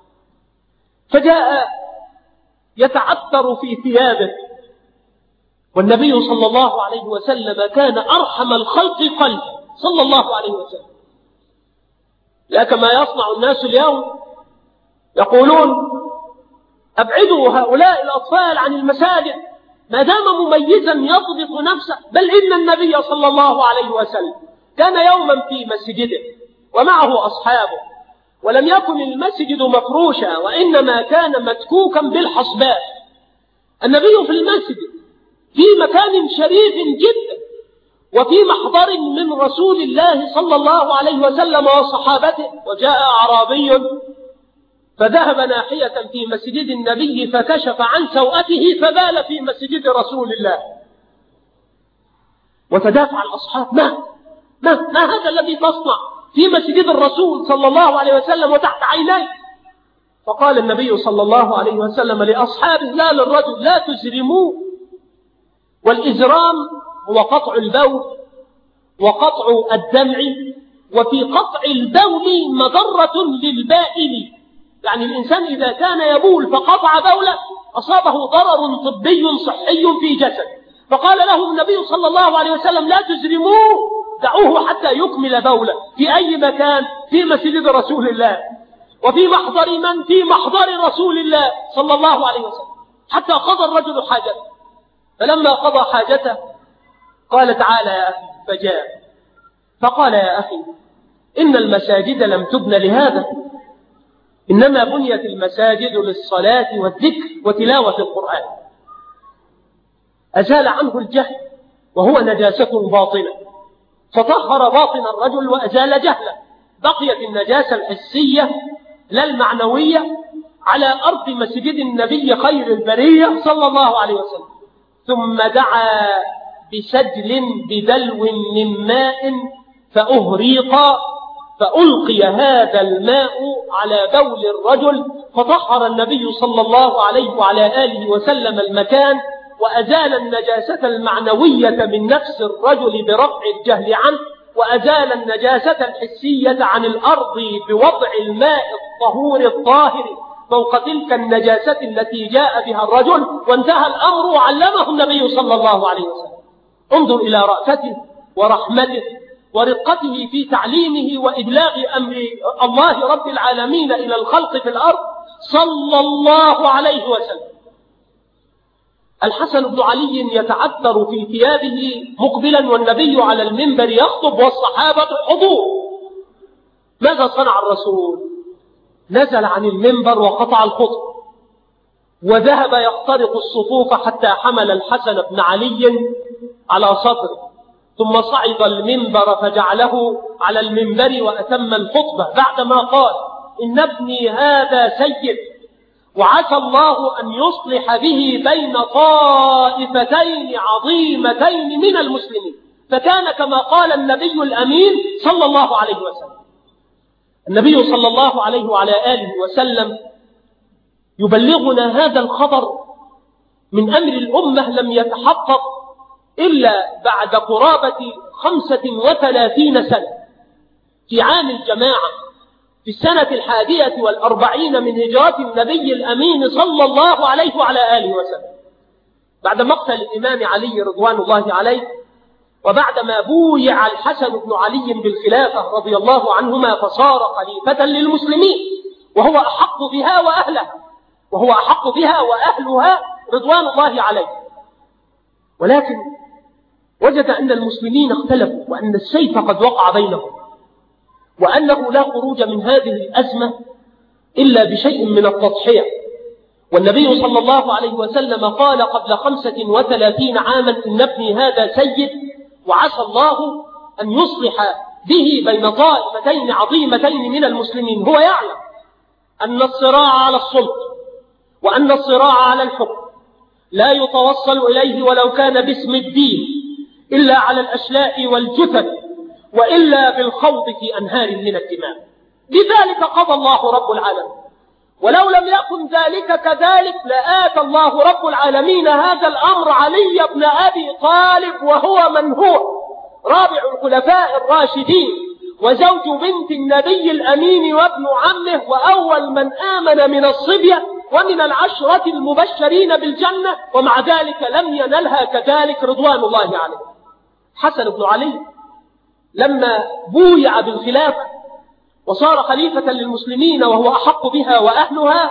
فجاء يتعثر في ثيابه، والنبي صلى الله عليه وسلم كان أرحم الخلق قلبا صلى الله عليه وسلم، لا كما يصنع الناس اليوم، يقولون أبعدوا هؤلاء الأطفال عن المساجد ما دام مميزا يضبط نفسه، بل إن النبي صلى الله عليه وسلم كان يوما في مسجده ومعه أصحابه، ولم يكن المسجد مفروشا وإنما كان متكوكا بالحصباء. النبي في المسجد في مكان شريف جدا وفي محضر من رسول الله صلى الله عليه وسلم وصحابته، وجاء أعرابي فذهب ناحية في مسجد النبي فكشف عن سوءته فبال في مسجد رسول الله، وتدافع الأصحاب: ما ما ما هذا الذي تصنع في مسجد الرسول صلى الله عليه وسلم وتحت عينيه؟ فقال النبي صلى الله عليه وسلم لأصحابه: لا للرجل لا تزرموه، والإزرام هو قطع البول وقطع الدمع، وفي قطع البول مضرة للبائل، يعني الإنسان إذا كان يبول فقطع بوله أصابه ضرر طبي صحي في جسد، فقال له النبي صلى الله عليه وسلم: لا تزرموه، دعوه حتى يكمل بوله. في أي مكان؟ في مسجد رسول الله، وفي محضر من؟ في محضر رسول الله صلى الله عليه وسلم، حتى قضى الرجل حاجته. فلما قضى حاجته قال: تعالى يا أخي، فجاء فقال: يا أخي، إن المساجد لم تبن لهذا، إنما بنيت المساجد للصلاة والذكر وتلاوة القرآن. أزال عنه الجهل وهو نجاسة باطنة، فطهر باطن الرجل وأزال جهله، بقيت النجاسة الحسية لا المعنوية على أرض مسجد النبي خير البرية صلى الله عليه وسلم. ثم دعا بسجل بدلو من ماء فأهريق، فألقي هذا الماء على بول الرجل، فطهر النبي صلى الله عليه وعلى آله وسلم المكان، وأزال النجاسة المعنوية من نفس الرجل برفع الجهل عنه، وأزال النجاسة الحسية عن الأرض بوضع الماء الطهور الطاهر فوق تلك النجاسة التي جاء بها الرجل، وانتهى الأمر وعلمه النبي صلى الله عليه وسلم. انظر إلى رأفته ورحمته ورقته في تعليمه وإبلاغ أمر الله رب العالمين إلى الخلق في الأرض صلى الله عليه وسلم. الحسن بن علي يتعثر في ثيابه مقبلا والنبي على المنبر يخطب والصحابة حضور. ماذا صنع الرسول؟ نزل عن المنبر وقطع الخطب، وذهب يخترق الصفوف حتى حمل الحسن بن علي على صدره، ثم صعد المنبر فجعله على المنبر وأتم الخطبة بعدما قال: إن ابني هذا سيد، وعسى الله أن يصلح به بين طائفتين عظيمتين من المسلمين. فكان كما قال النبي الأمين صلى الله عليه وسلم. النبي صلى الله عليه وعلى آله وسلم يبلغنا هذا الخبر من أمر الأمة لم يتحقق إلا بعد قرابة خمسة وثلاثين سنة، في عام الجماعة، في السنة الحادية والأربعين من هجرة النبي الأمين صلى الله عليه وعلى آله وسلم، بعد مقتل الإمام علي رضوان الله عليه، وبعدما بويع الحسن بن علي بالخلافة رضي الله عنهما فصار خليفة للمسلمين، وهو أحق بها وأهلها وهو أحق بها وأهلها رضوان الله عليه. ولكن وجد أن المسلمين اختلفوا، وأن السيف قد وقع بينهم، وأنه لا خروج من هذه الأزمة إلا بشيء من التضحية. والنبي صلى الله عليه وسلم قال قبل خمسة وثلاثين عاما: إن ابني هذا سيد، وعسى الله أن يصلح به بين طائفتين عظيمتين من المسلمين. هو يعلم أن الصراع على السلطة وأن الصراع على الحكم لا يتوصل إليه ولو كان باسم الدين إلا على الأشلاء والجثث، وإلا بالخوض في أنهار من الدماء. لذلك قضى الله رب العالمين، ولو لم يكن ذلك كذلك لآتى الله رب العالمين هذا الأمر علي بن أبي طالب، وهو من هو رابع الخلفاء الراشدين وزوج بنت النبي الأمين وابن عمه، وأول من آمن من الصبية ومن العشرة المبشرين بالجنة، ومع ذلك لم ينلها كذلك رضوان الله عليه. حسن بن علي لما بويع بالخلافة وصار خليفة للمسلمين وهو أحق بها وأهلها،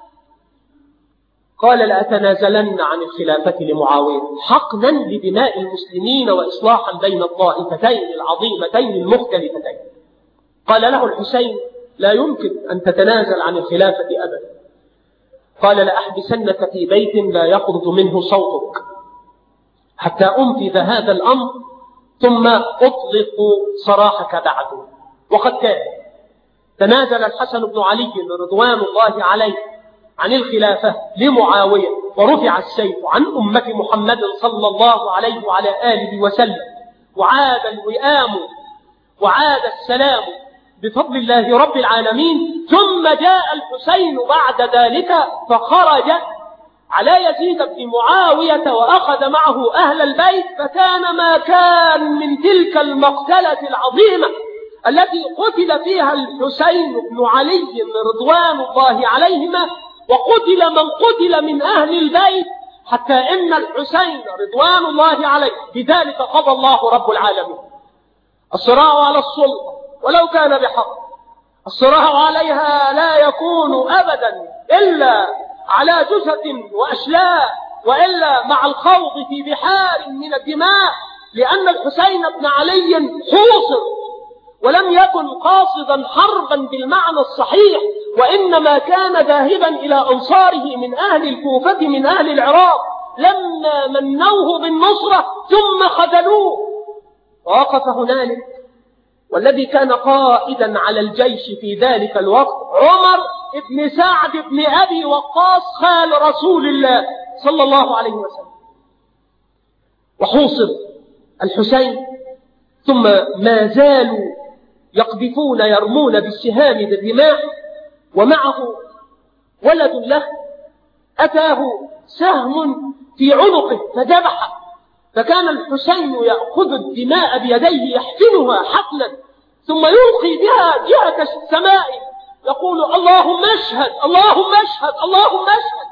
قال لأتنازلن عن الخلافة لمعاوية حقنا لدماء المسلمين وإصلاحا بين الطائفتين العظيمتين المختلفتين. قال له الحسين لا يمكن أن تتنازل عن الخلافة أبدا. قال لأحبسنك في بيت لا يخرج منه صوتك حتى أنفذ هذا الأمر ثم أطلق سراحك بعده. وقد كان تنازل الحسن بن علي رضوان الله عليه عن الخلافة لمعاوية، ورفع السيف عن أمة محمد صلى الله عليه وعلى آله وسلم، وعاد الوئام وعاد السلام بفضل الله رب العالمين. ثم جاء الحسين بعد ذلك فخرج على يزيد بن معاوية وأخذ معه أهل البيت، فكان ما كان من تلك المقتلة العظيمة التي قتل فيها الحسين بن علي رضوان الله عليهما، وقتل من قتل من أهل البيت، حتى إن الحسين رضوان الله عليه بذلك قضى الله رب العالمين. الصراع على السلطة ولو كان بحق، الصراع عليها لا يكون أبدا إلا على جثث وأشلاء، وإلا مع الخوض في بحار من الدماء، لأن الحسين بن علي حوصر ولم يكن قاصدا حربا بالمعنى الصحيح، وإنما كان ذاهبا إلى أنصاره من أهل الكوفة من أهل العراق لما منوه بالنصرة ثم خذلوه. ووقف هنالك والذي كان قائدا على الجيش في ذلك الوقت عمر بن سعد بن أبي وقاص خال رسول الله صلى الله عليه وسلم. وحوصر الحسين ثم ما زالوا يقذفون يرمون بالسهام بالرماح، ومعه ولد له أتاه سهم في عنقه فذبحه، فكان الحسين يأخذ الدماء بيديه يحفنها حقنا ثم يلقي بها جهة السماء يقول اللهم اشهد اللهم اشهد اللهم اشهد.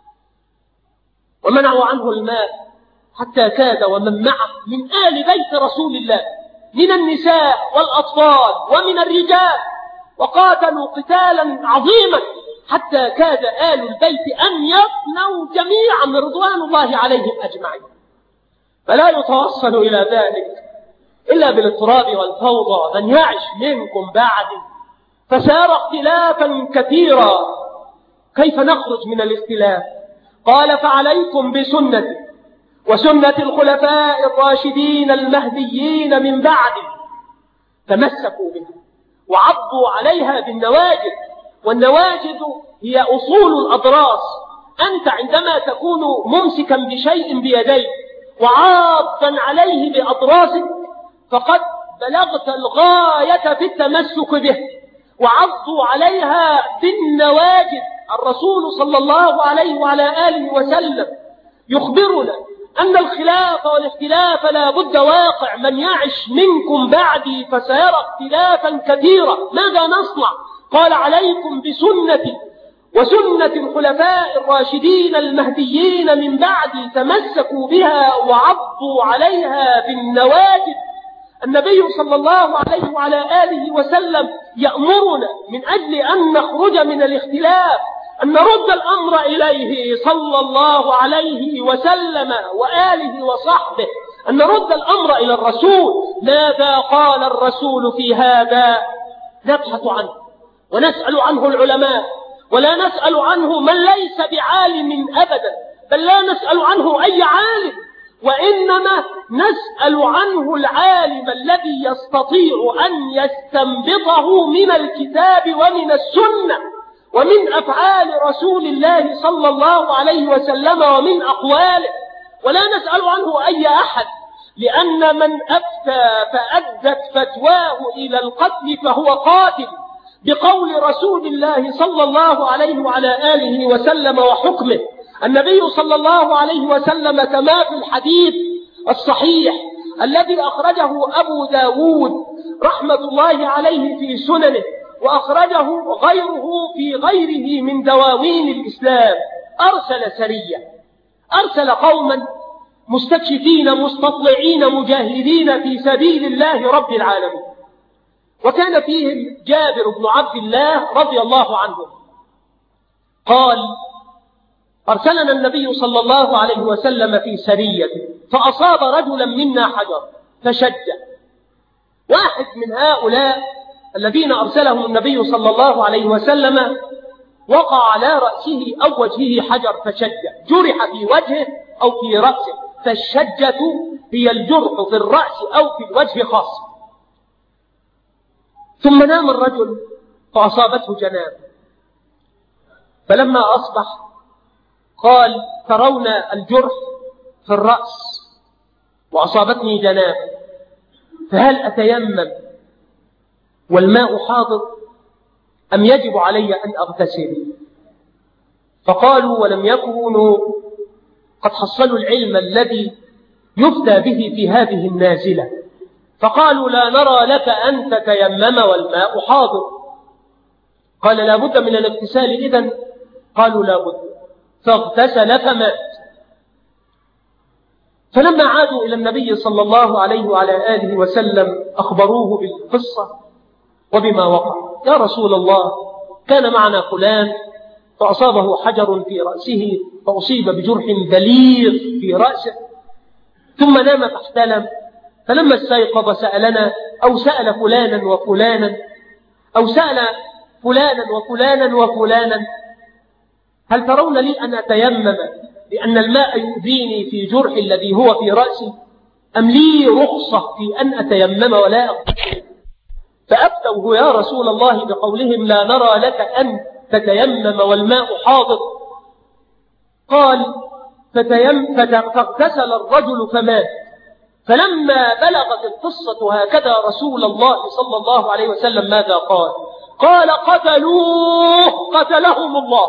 ومنعوا عنه الماء حتى كاد ومن معه من آل بيت رسول الله من النساء والأطفال ومن الرجال، وقاتلوا قتالا عظيما حتى كاد آل البيت أن يفنوا جميعا رضوان الله عليهم أجمعين. فلا يتوصل إلى ذلك إلا بالاضطراب والفوضى. من يعش منكم بعدي فسار اختلافا كثيرا. كيف نخرج من الاختلاف؟ قال فعليكم بسنتي وسنة الخلفاء الراشدين المهديين من بعدي، تمسكوا بها وعضوا عليها بالنواجذ، والنواجذ هي أصول الأضراس. أنت عندما تكون ممسكا بشيء بيديك وعاضا عليه بأضراسك فقد بلغت الغاية في التمسك به، وعضوا عليها بالنواجذ. الرسول صلى الله عليه وعلى آله وسلم يخبرنا أن الخلاف والاختلاف لا بد واقع. من يعش منكم بعدي فسيرى اختلافا كثيرا. ماذا نصنع؟ قال عليكم بسنتي وسنة الخلفاء الراشدين المهديين من بعدي، تمسكوا بها وعضوا عليها بالنواجذ. النبي صلى الله عليه وعلى آله وسلم يأمرنا من أجل أن نخرج من الاختلاف أن نرد الأمر إليه صلى الله عليه وسلم وآله وصحبه، أن نرد الأمر إلى الرسول. ماذا قال الرسول في هذا؟ نبحث عنه ونسأل عنه العلماء، ولا نسأل عنه من ليس بعالم أبدا، بل لا نسأل عنه أي عالم، وإنما نسأل عنه العالم الذي يستطيع أن يستنبطه من الكتاب ومن السنة. ومن أفعال رسول الله صلى الله عليه وسلم ومن أقواله، ولا نسأل عنه أي أحد، لأن من أفتى فأدت فتواه إلى القتل فهو قاتل بقول رسول الله صلى الله عليه وعلى آله وسلم وحكمه. النبي صلى الله عليه وسلم كما في الحديث الصحيح الذي أخرجه أبو داود رحمة الله عليه في سننه، وأخرجه غيره في غيره من دواوين الإسلام، أرسل سرية، أرسل قوما مستكشفين مستطلعين مجاهدين في سبيل الله رب العالمين، وكان فيهم جابر بن عبد الله رضي الله عنه. قال: أرسلنا النبي صلى الله عليه وسلم في سرية فأصاب رجلا منا حجر فشج. واحد من هؤلاء الذين أرسلهم النبي صلى الله عليه وسلم وقع على رأسه أو وجهه حجر فشج، جرح في وجهه أو في رأسه، فالشجة هي الجرح في الرأس أو في الوجه خاصة. ثم نام الرجل فأصابته جنابة، فلما أصبح قال: ترون الجرح في الرأس وأصابتني جنابة، فهل أتيمم والماء حاضر أم يجب علي أن أغتسل؟ فقالوا: ولم يكونوا قد حصلوا العلم الذي يفتى به في هذه النازلة، فقالوا: لا نرى لك أن تتيمم والماء حاضر. قال: لا بد من الاغتسال إذن؟ قالوا: لا بد، فاغتسل فمات. فلما عادوا إلى النبي صلى الله عليه وعلى آله وسلم أخبروه بالقصة وبما وقع. يا رسول الله، كان معنا فلان فأصابه حجر في رأسه فأصيب بجرح بليغ في رأسه، ثم نام فاحتلم، فلما استيقظ سألنا أو سأل فلانا وفلانا أو سأل فلانا وفلانا وفلانا: هل ترون لي أن أتيمم لأن الماء يؤذيني في جرح الذي هو في رأسي، أم لي رخصة في أن أتيمم ولا أغتسل؟ فأفتوه يا رسول الله بقولهم: لا نرى لك أن تتيمم والماء حاضر. قال: فاغتسل الرجل فمات. فلما بلغت القصة هكذا رسول الله صلى الله عليه وسلم ماذا قال؟ قال: قتلوه قتلهم الله.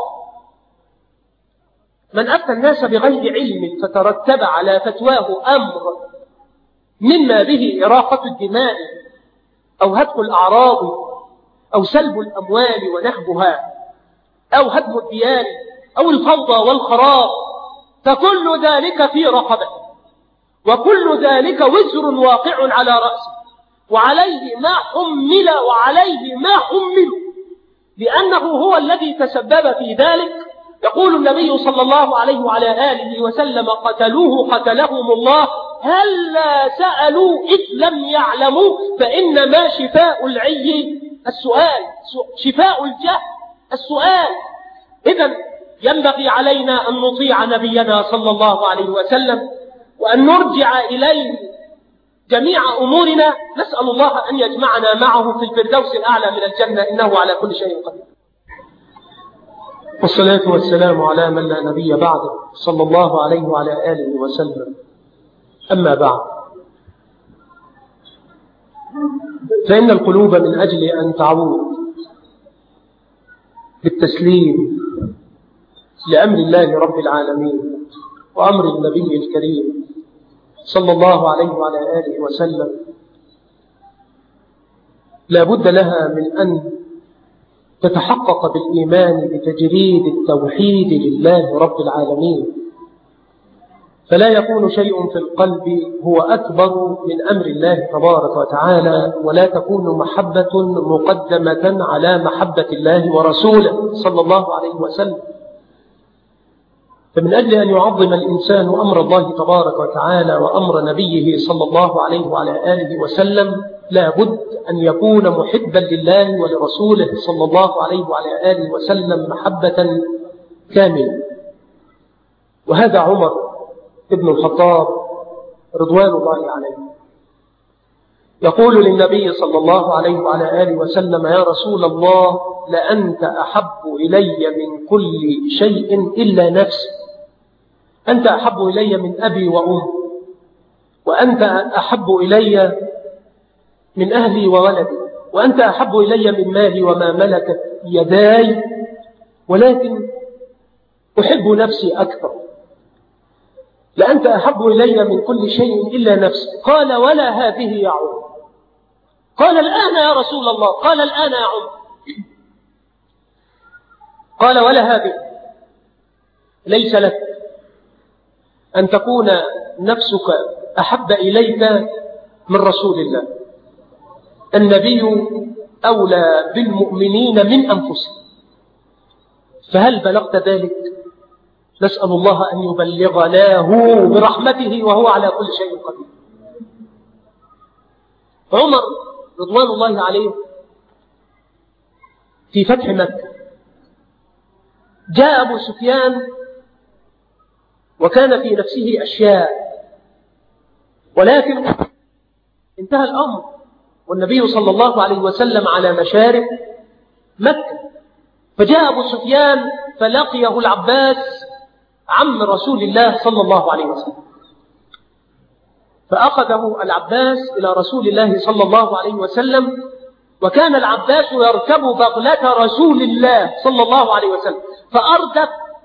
من أفتى الناس بغير علم فترتب على فتواه أمر مما به إراقة الدماء أو هتك الأعراض أو سلب الأموال ونهبها أو هدم الديار أو الفوضى والخراب، فكل ذلك في رقبته، وكل ذلك وزر واقع على رأسه، وعليه ما حمل وعليه ما حمل، لأنه هو الذي تسبب في ذلك. يقول النبي صلى الله عليه وعلى آله وسلم: قتلوه قتلهم الله، هلا سألوا إذ لم يعلموا، فإنما شفاء العي السؤال، شفاء الجهل السؤال. إذن ينبغي علينا أن نطيع نبينا صلى الله عليه وسلم وأن نرجع إليه جميع أمورنا. نسأل الله أن يجمعنا معه في الفردوس الأعلى من الجنة، إنه على كل شيء قدير. والصلاة والسلام على من لا نبي بعده صلى الله عليه وعلى آله وسلم. أما بعد، فإن القلوب من أجل أن تعود بالتسليم لأمر الله رب العالمين وأمر النبي الكريم صلى الله عليه وعلى آله وسلم، لا بد لها من أن تتحقق بالإيمان بتجريد التوحيد لله رب العالمين، فلا يكون شيء في القلب هو أكبر من أمر الله تبارك وتعالى، ولا تكون محبة مقدمة على محبة الله ورسوله صلى الله عليه وسلم. فمن أجل أن يعظم الإنسان أمر الله تبارك وتعالى وأمر نبيه صلى الله عليه وعلى آله وسلم، لا بد أن يكون محبا لله ولرسوله صلى الله عليه وعلى آله وسلم محبة كاملة. وهذا عمر ابن الخطاب رضوان الله عليه يقول للنبي صلى الله عليه وعلى آله وسلم: يا رسول الله، لأنت أحب إلي من كل شيء إلا نفسي. أنت أحب إلي من أبي وأمي، وأنت أحب إلي من أهلي وولدي، وأنت أحب إلي من مالي وما ملكت يداي، ولكن أحب نفسي أكثر. لأنت أحب إلي من كل شيء إلا نفسي. قال ولا هذه يا عمر. قال الآن يا رسول الله. قال الآن يا عمر. قال ولا هذه. ليس لك أن تكون نفسك أحب إليك من رسول الله. النبي أولى بالمؤمنين من أنفسهم. فهل بلغت ذلك؟ نسأل الله أن يبلغناه برحمته وهو على كل شيء قدير. عمر رضوان الله عليه في فتح مكة جاء أبو سفيان وكان في نفسه أشياء، ولكن انتهى الأمر والنبي صلى الله عليه وسلم على مشارف مكة. فجاء أبو سفيان فلقيه العباس عم رسول الله صلى الله عليه وسلم، فأخذه العباس إلى رسول الله صلى الله عليه وسلم، وكان العباس يركب بغلة رسول الله صلى الله عليه وسلم، فأردف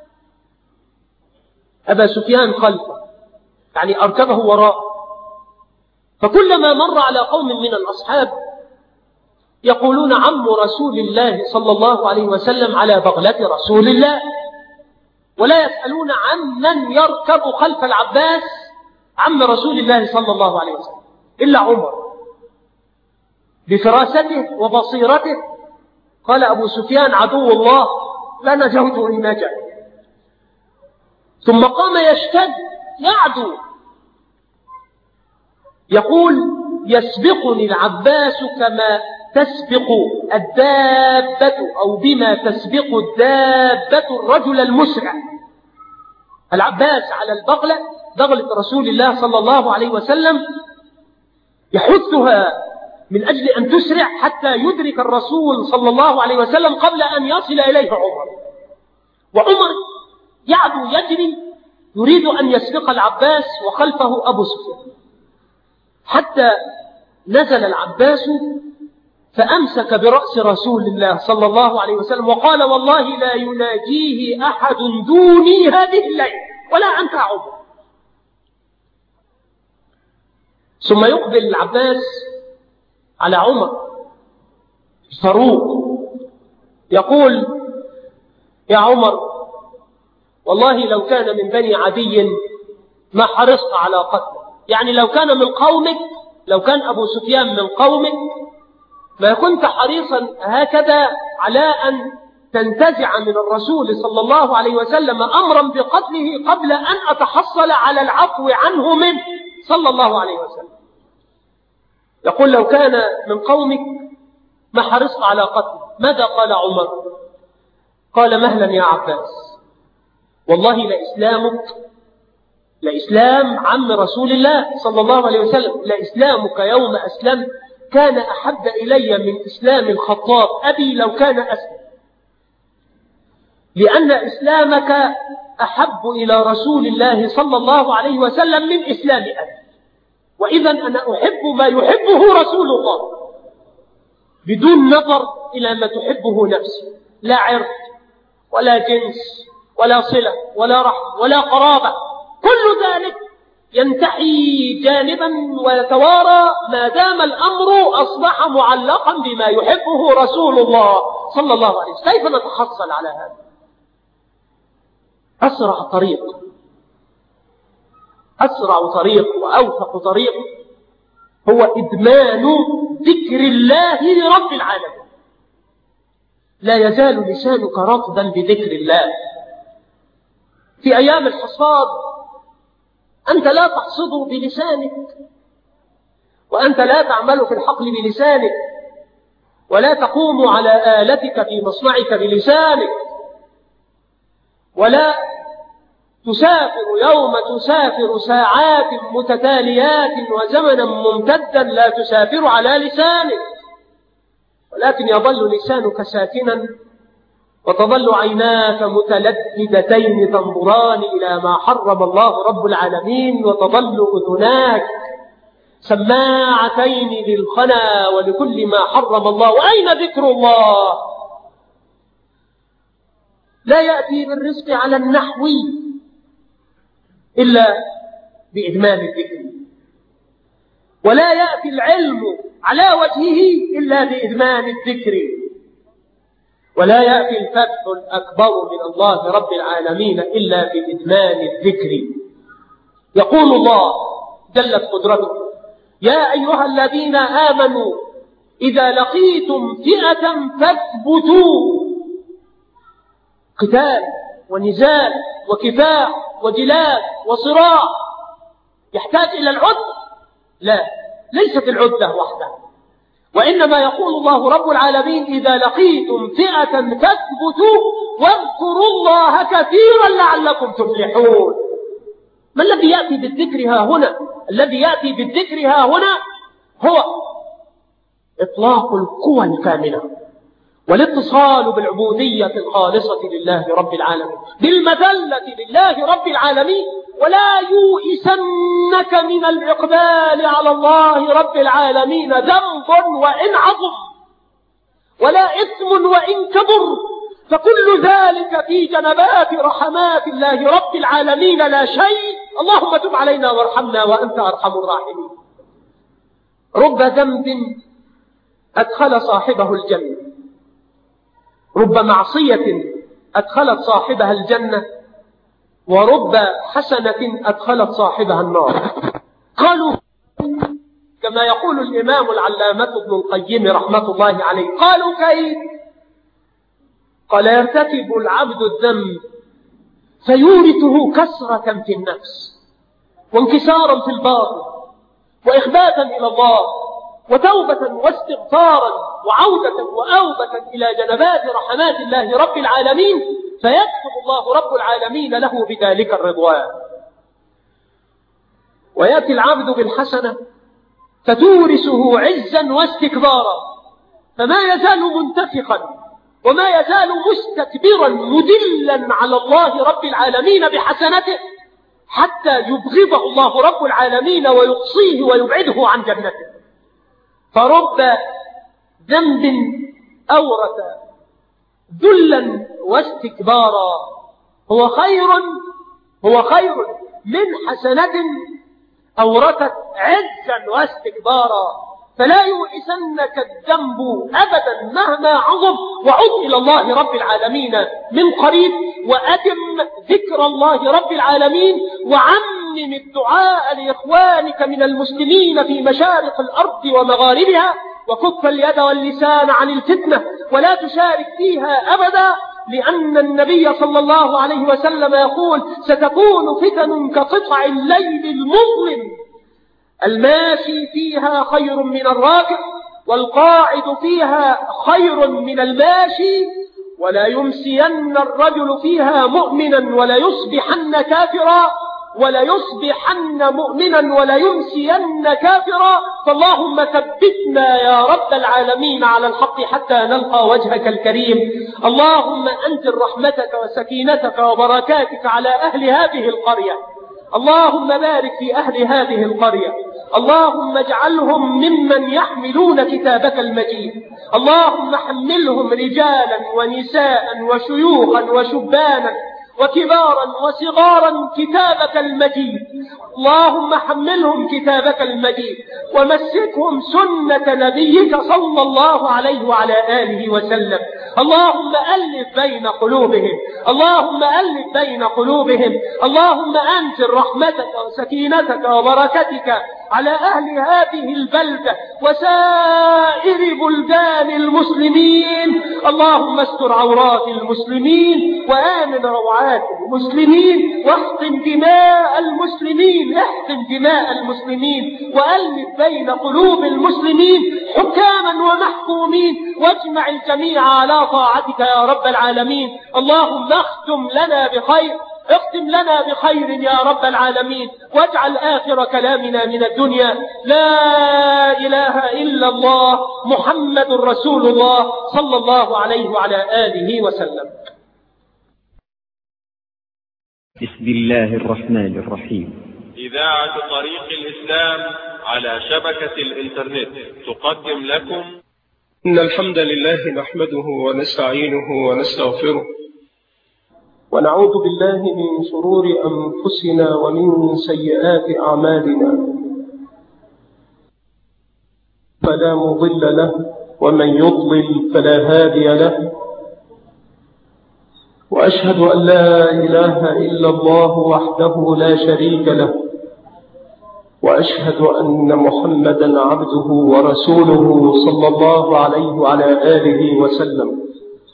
أبا سفيان خلفه، يعني أركبه وراء. فكلما مر على قوم من الأصحاب يقولون عم رسول الله صلى الله عليه وسلم على بغلة رسول الله، ولا يسألون عن من يركب خلف العباس عم رسول الله صلى الله عليه وسلم إلا عمر. بفراسته وبصيرته قال أبو سفيان عدو الله لا نجوت إن نجا. ثم قام يشتد يعدو يقول يسبقني العباس كما تسبق الدابة أو بما تسبق الدابة الرجل المسرع. العباس على البغلة، بغلة رسول الله صلى الله عليه وسلم، يحثها من أجل أن تسرع حتى يدرك الرسول صلى الله عليه وسلم قبل أن يصل إليه عمر. وعمر يعدو يجري يريد أن يسبق العباس وخلفه أبو سفيان، حتى نزل العباس فأمسك برأس رسول الله صلى الله عليه وسلم وقال والله لا يناجيه أحد دوني هذه الليل ولا أنت عمر. ثم يقبل العباس على عمر الفاروق يقول يا عمر والله لو كان من بني عدي ما حرصت على قتله، يعني لو كان من قومك، لو كان أبو سفيان من قومك ما كنت حريصا هكذا على أن تنتزع من الرسول صلى الله عليه وسلم أمرا بقتله قبل أن أتحصل على العفو عنه منه صلى الله عليه وسلم. يقول لو كان من قومك ما حرصت على قتله. ماذا قال عمر؟ قال مهلا يا عباس، والله لإسلامك لإسلام عم رسول الله صلى الله عليه وسلم، لإسلامك يوم أسلم كان أحب إلي من إسلام الخطاب أبي لو كان أسلم، لأن إسلامك أحب إلى رسول الله صلى الله عليه وسلم من إسلام أبي، وإذا أنا أحب ما يحبه رسول الله بدون نظر إلى ما تحبه نفسي، لا عرق ولا جنس ولا صلة ولا رحم ولا قرابة، كل ذلك ينتحي جانبا ويتوارى ما دام الأمر أصبح معلقا بما يحبه رسول الله صلى الله عليه وسلم. كيف نتحصل على هذا؟ أسرع طريق أسرع طريق وأوثق طريق هو إدمان ذكر الله رب العالمين. لا يزال لسانك رطبا بذكر الله. في أيام الحصاد أنت لا تحصد بلسانك، وأنت لا تعمل في الحقل بلسانك، ولا تقوم على آلتك في مصنعك بلسانك، ولا تسافر يوم تسافر ساعات متتاليات وزمنا ممتدا لا تسافر على لسانك، ولكن يظل لسانك ساكنا وتظل عيناك متلذذتين تنظران إلى ما حرم الله رب العالمين، وتظل أذناك سماعتين للخنا ولكل ما حرم الله. وأين ذكر الله؟ لا يأتي بالرزق على النحو إلا بإدمان الذكر، ولا يأتي العلم على وجهه إلا بإدمان الذكر، ولا يأتي الفتح الأكبر من الله رب العالمين إلا بإدمان الذكر. يقول الله جلت قدرته: يا أيها الذين آمنوا إذا لقيتم فئة فاثبتوا. قتال ونزال وكفاح وجلاد وصراع يحتاج إلى العدة؟ لا، ليست العدة وحدها، وإنما يقول الله رب العالمين: إذا لقيتم فئة فاثبتوا واذكروا الله كثيرا لعلكم تفلحون. ما الذي يأتي بالذكر ها هنا؟ الذي يأتي بالذكر ها هنا هو إطلاق القوى الكامنة والاتصال بالعبودية الخالصة لله رب العالمين، بالمذلة لله رب العالمين، ولا يوئسنك من الإقبال على الله رب العالمين ذنب وإن عظم، ولا إثم وإن كبر، فكل ذلك في جنبات رحمات الله رب العالمين لا شيء. اللهم تب علينا وارحمنا وأنت أرحم الراحمين. رب ذنب أدخل صاحبه الجنة، رب معصية أدخلت صاحبها الجنة، ورب حسنة أدخلت صاحبها النار. قالوا كما يقول الإمام العلامة ابن القيم رحمة الله عليه: قالوا كيف؟ قال: يرتكب العبد الذنب فيورثه كسرة في النفس وانكسارا في الباطن وإخباتا إلى الله وتوبة واستغفارا وعودة وأوبة إلى جنبات رحمات الله رب العالمين، فيكتب الله رب العالمين له بذلك الرضوان. ويأتي العبد بالحسنة فتورثه عزا واستكبارا، فما يزال منتفقا وما يزال مستكبرا مدلا على الله رب العالمين بحسنته حتى يبغضه الله رب العالمين ويقصيه ويبعده عن جنته. فرب ذنب أورث ذلا واستكبارا هو خير هو خير من حسنة أورثت عزا واستكبارا. فلا يؤسنك الذنب أبدا مهما عظم، وعد إلى الله رب العالمين من قريب، وأدم ذكر الله رب العالمين، وعمم الدعاء لإخوانك من المسلمين في مشارق الأرض ومغاربها، وكف اليد واللسان عن الفتنة ولا تشارك فيها أبدا، لأن النبي صلى الله عليه وسلم يقول: ستكون فتن كقطع الليل المظلم، الماشي فيها خير من الراكب، والقاعد فيها خير من الماشي، ولا يمسين الرجل فيها مؤمنا ولا يصبحن كافرا، ولا يصبحن مؤمنا ولا يمسين كافرا. فاللهم ثبتنا يا رب العالمين على الحق حتى نلقى وجهك الكريم. اللهم أنزل رحمتك وسكينتك وبركاتك على أهل هذه القرية. اللهم بارك في أهل هذه القرية. اللهم اجعلهم ممن يحملون كتابك المجيد. اللهم حملهم رجالا ونساء وشيوخا وشبانا وكبارا وصغارا كتابك المجيد. اللهم حملهم كتابك المجيد، ومسكهم سنة نبيك صلى الله عليه وعلى آله وسلم. اللهم ألف بين قلوبهم، اللهم ألف بين قلوبهم. اللهم أنزل رحمتك وسكينتك وبركتك على أهل هذه البلدة وسائر بلدان المسلمين. اللهم استر عورات المسلمين وآمن روعات المسلمين، واحقن دماء المسلمين، احقن دماء المسلمين، وألف بين قلوب المسلمين حكاما ومحكومين، واجمع الجميع على طاعتك يا رب العالمين. اللهم اختم لنا بخير، اختم لنا بخير يا رب العالمين، واجعل آخر كلامنا من الدنيا لا إله إلا الله محمد رسول الله صلى الله عليه وعلى آله وسلم. بسم الله الرحمن الرحيم. إذاعة طريق الإسلام على شبكة الإنترنت تقدم لكم إن الحمد لله نحمده ونستعينه ونستغفره ونعوذ بالله من شرور أنفسنا ومن سيئات أعمالنا، فلا مضل له ومن يضلل فلا هادي له، وأشهد أن لا إله إلا الله وحده لا شريك له، وأشهد أن محمدا عبده ورسوله صلى الله عليه وعلى آله وسلم.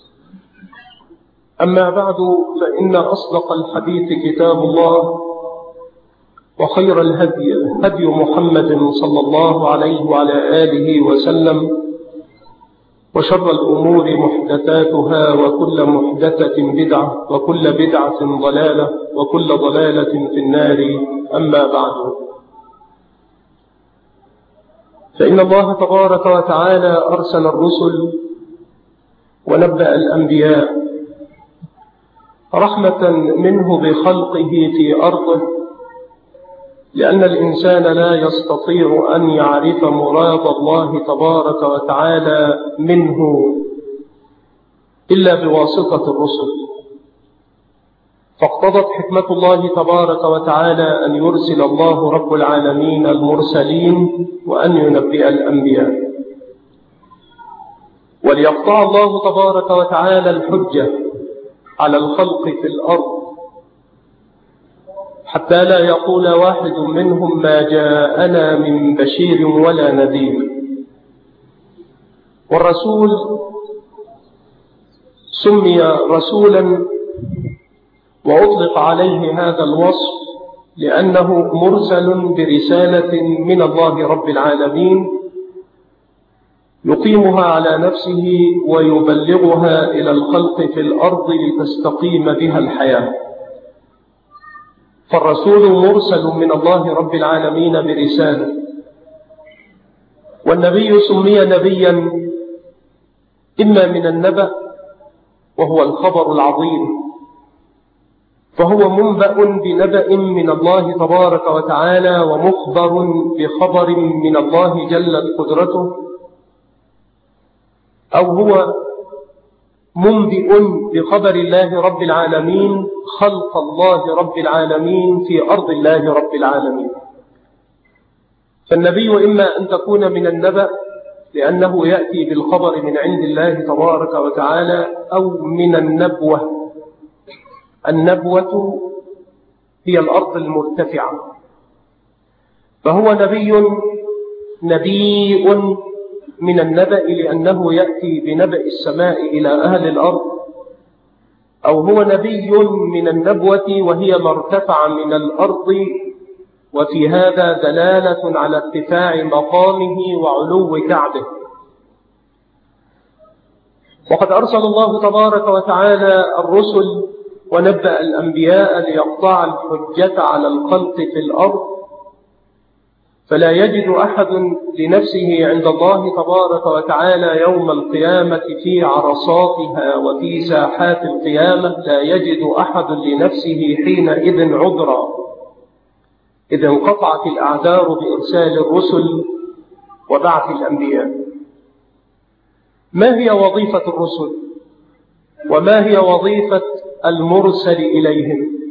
أما بعد، فإن أصدق الحديث كتاب الله، وخير الهدي هدي محمد صلى الله عليه وعلى آله وسلم، وشر الأمور محدثاتها، وكل محدثة بدعة، وكل بدعة ضلالة، وكل ضلالة في النار. أما بعد، فإن الله تبارك وتعالى أرسل الرسل ونبأ الأنبياء رحمة منه بخلقه في أرضه، لأن الإنسان لا يستطيع أن يعرف مراد الله تبارك وتعالى منه إلا بواسطة الرسل، فاقتضت حكمة الله تبارك وتعالى أن يرسل الله رب العالمين المرسلين وأن ينبئ الأنبياء، وليقطع الله تبارك وتعالى الحجة على الخلق في الأرض، حتى لا يقول واحد منهم ما جاءنا من بشير ولا نذير. والرسول سمي رسولا وأطلق عليه هذا الوصف لأنه مرسل برسالة من الله رب العالمين يقيمها على نفسه ويبلغها إلى الخلق في الأرض لتستقيم بها الحياة. فالرسول مرسل من الله رب العالمين برسالة، والنبي سمي نبيا إما من النبأ وهو الخبر العظيم، فهو منبأ بنبأ من الله تبارك وتعالى ومخبر بخبر من الله جلت قدرته، أو هو منبئ بخبر الله رب العالمين خلق الله رب العالمين في أرض الله رب العالمين. فالنبي إما أن تكون من النبأ لأنه يأتي بالخبر من عند الله تبارك وتعالى، أو من النبوة. النبوة هي الأرض المرتفعة، فهو نبي نبي من النبأ لأنه يأتي بنبأ السماء إلى أهل الأرض، أو هو نبي من النبوة وهي ما ارتفع من الأرض، وفي هذا دلالة على ارتفاع مقامه وعلو كعبه. وقد أرسل الله تبارك وتعالى الرسل ونبأ الأنبياء ليقطع الحجة على الخلق في الأرض، فلا يجد أحد لنفسه عند الله تبارك وتعالى يوم القيامة في عرصاتها وفي ساحات القيامة، لا يجد أحد لنفسه حينئذ عذرا، إذ انقطعت الأعذار بإرسال الرسل وبعث الأنبياء. ما هي وظيفة الرسل؟ وما هي وظيفة المرسل إليهم؟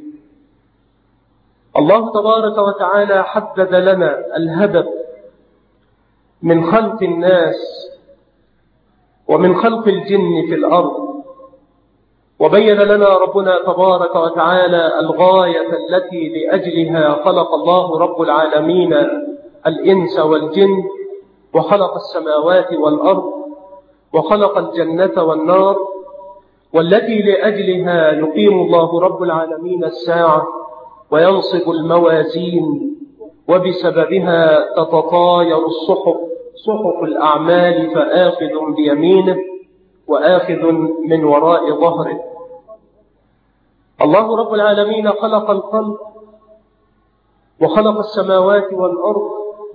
الله تبارك وتعالى حدد لنا الهدف من خلق الناس ومن خلق الجن في الأرض، وبين لنا ربنا تبارك وتعالى الغاية التي لأجلها خلق الله رب العالمين الإنس والجن، وخلق السماوات والأرض، وخلق الجنة والنار، والتي لأجلها يقيم الله رب العالمين الساعة وينصب الموازين، وبسببها تتطاير الصحف، صحف الأعمال، فآخذ بيمينه وآخذ من وراء ظهره. الله رب العالمين خلق الخلق وخلق السماوات والأرض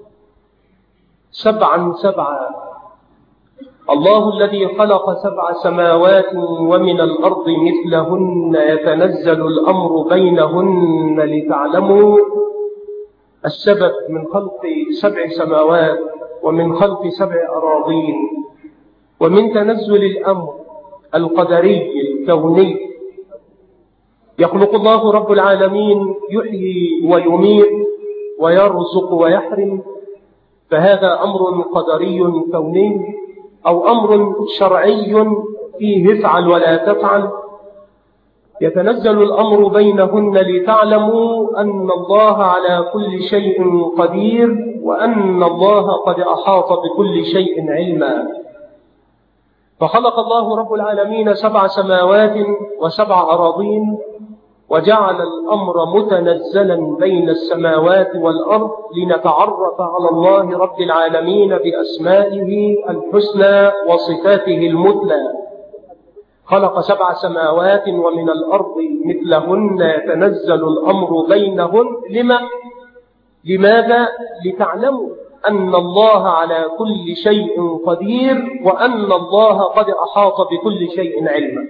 سبعا سبعا. الله الذي خلق سبع سماوات ومن الأرض مثلهن يتنزل الأمر بينهن لتعلموا السبب من خلق سبع سماوات ومن خلق سبع أراضين ومن تنزل الأمر القدري الكوني. يخلق الله رب العالمين يحيي ويميت ويرزق ويحرم، فهذا أمر قدري كوني أو أمر شرعي فيه افعل ولا تفعل. يتنزل الأمر بينهن لتعلموا أن الله على كل شيء قدير وأن الله قد أحاط بكل شيء علما. فخلق الله رب العالمين سبع سماوات وسبع أراضين وجعل الأمر متنزلا بين السماوات والأرض لنتعرف على الله رب العالمين بأسمائه الحسنى وصفاته المثلى. خلق سبع سماوات ومن الأرض مثلهن يتنزل الأمر بينهن. لما؟ لماذا؟ لتعلموا أن الله على كل شيء قدير وأن الله قد أحاط بكل شيء علما.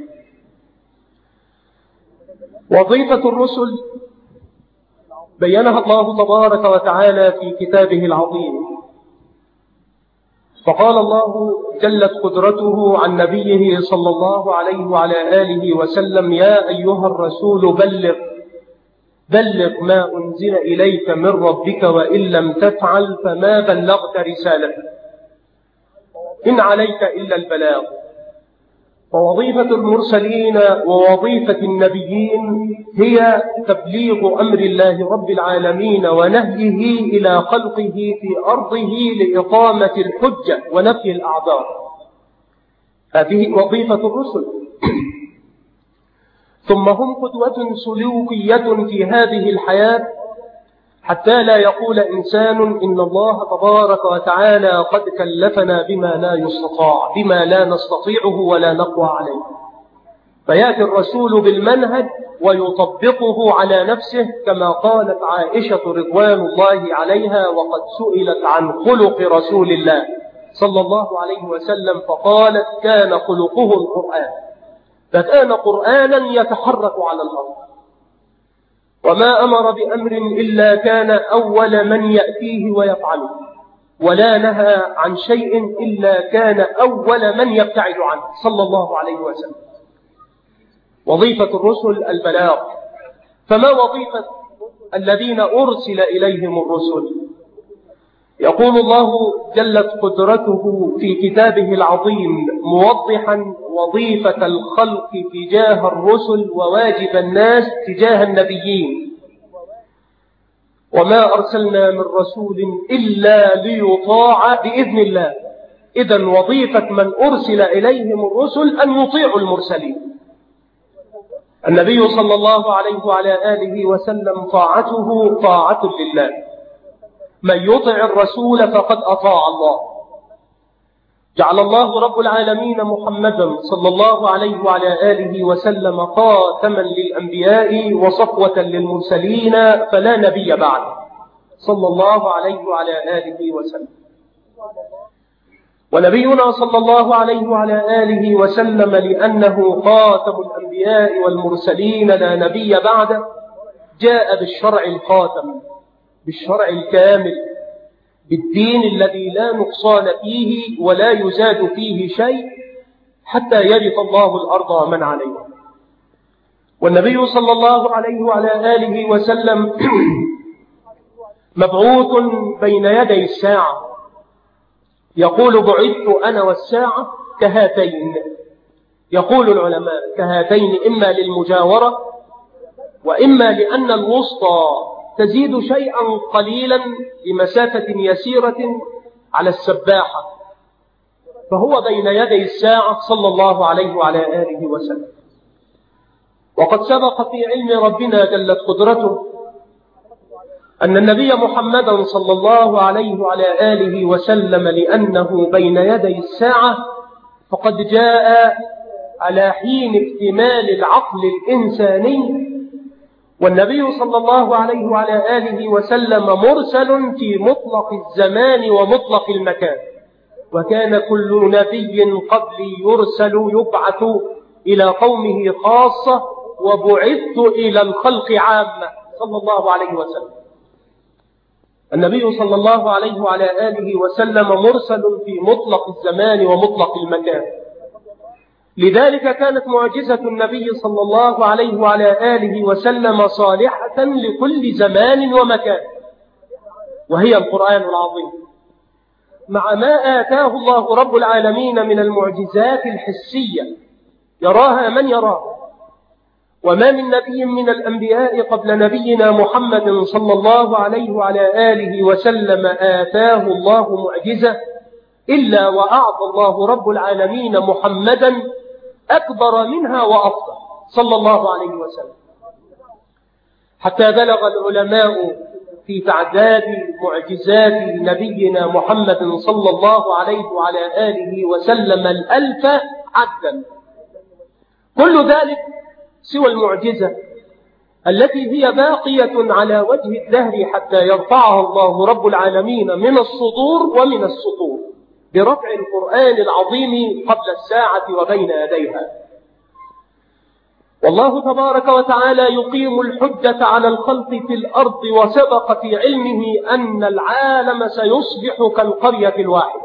وظيفة الرسل بينها الله تبارك وتعالى في كتابه العظيم، فقال الله جلت قدرته عن نبيه صلى الله عليه وعلى آله وسلم: يا أيها الرسول بلغ بلغ ما أنزل إليك من ربك وإن لم تفعل فما بلغت رسالته إن عليك إلا البلاغ. ووظيفة المرسلين ووظيفة النبيين هي تبليغ أمر الله رب العالمين ونهيه إلى خلقه في أرضه لإقامة الحجة ونفي الأعذار. هذه وظيفة الرسل. ثم هم قدوة سلوكية في هذه الحياة حتى لا يقول إنسان إن الله تبارك وتعالى قد كلفنا بما لا يستطاع بما لا نستطيعه ولا نقوى عليه. فيأتي الرسول بالمنهج ويطبقه على نفسه، كما قالت عائشة رضوان الله عليها وقد سئلت عن خلق رسول الله صلى الله عليه وسلم فقالت: كان خلقه القرآن، فكان قرآنا يتحرك على الأرض، وما أمر بأمر إلا كان أول من يأتيه ويفعله، ولا نهى عن شيء إلا كان أول من يبتعد عنه صلى الله عليه وسلم. وظيفة الرسل البلاغ. فما وظيفة الذين أرسل إليهم الرسل؟ يقول الله جلت قدرته في كتابه العظيم موضحا وظيفة الخلق تجاه الرسل وواجب الناس تجاه النبيين: وما أرسلنا من رسول إلا ليطاع بإذن الله. إذن وظيفة من أرسل إليهم الرسل أن يطيعوا المرسلين. النبي صلى الله عليه وعلى آله وسلم طاعته طاعة لله. من يطع الرسول فقد أطاع الله. جعل الله رب العالمين محمدا صلى الله عليه وعلى آله وسلم خاتما للأنبياء وصفوة للمرسلين، فلا نبي بعد صلى الله عليه وعلى آله وسلم. ونبينا صلى الله عليه وعلى آله وسلم لأنه خاتم الأنبياء والمرسلين لا نبي بعده جاء بالشرع الخاتم، بالشرع الكامل، بالدين الذي لا نقصان فيه ولا يزاد فيه شيء حتى يرث الله الأرض ومن عليها. والنبي صلى الله عليه وعلى آله وسلم مبعوث بين يدي الساعة. يقول: بعثت أنا والساعة كهاتين. يقول العلماء: كهاتين إما للمجاورة وإما لأن الوسطى تزيد شيئا قليلا بمسافة يسيرة على السباحة، فهو بين يدي الساعة صلى الله عليه وعلى آله وسلم. وقد سبق في علم ربنا جلت قدرته أن النبي محمدا صلى الله عليه وعلى آله وسلم لأنه بين يدي الساعة فقد جاء على حين اكتمال العقل الإنساني والنبي صلى الله عليه وعلى آله وسلم مرسل في مطلق الزمان ومطلق المكان، وكان كل نبي قبلي يرسل يبعث إلى قومه خاصة وبعثت إلى الخلق عامة صلى الله عليه وسلم. النبي صلى الله عليه وعلى آله وسلم مرسل في مطلق الزمان ومطلق المكان، لذلك كانت معجزة النبي صلى الله عليه وعلى آله وسلم صالحة لكل زمان ومكان، وهي القرآن العظيم، مع ما آتاه الله رب العالمين من المعجزات الحسية يراها من يراها. وما من نبي من الأنبياء قبل نبينا محمد صلى الله عليه وعلى آله وسلم آتاه الله معجزة إلا وأعطى الله رب العالمين محمدا أكبر منها وأفضل صلى الله عليه وسلم، حتى بلغ العلماء في تعداد معجزات نبينا محمد صلى الله عليه وعلى آله وسلم الألف عدا. كل ذلك سوى المعجزة التي هي باقية على وجه الدهر حتى يرفعها الله رب العالمين من الصدور ومن السطور برفع القرآن العظيم قبل الساعة وبين يديها. والله تبارك وتعالى يقيم الحجة على الخلق في الأرض، وسبق في علمه أن العالم سيصبح كالقرية الواحدة،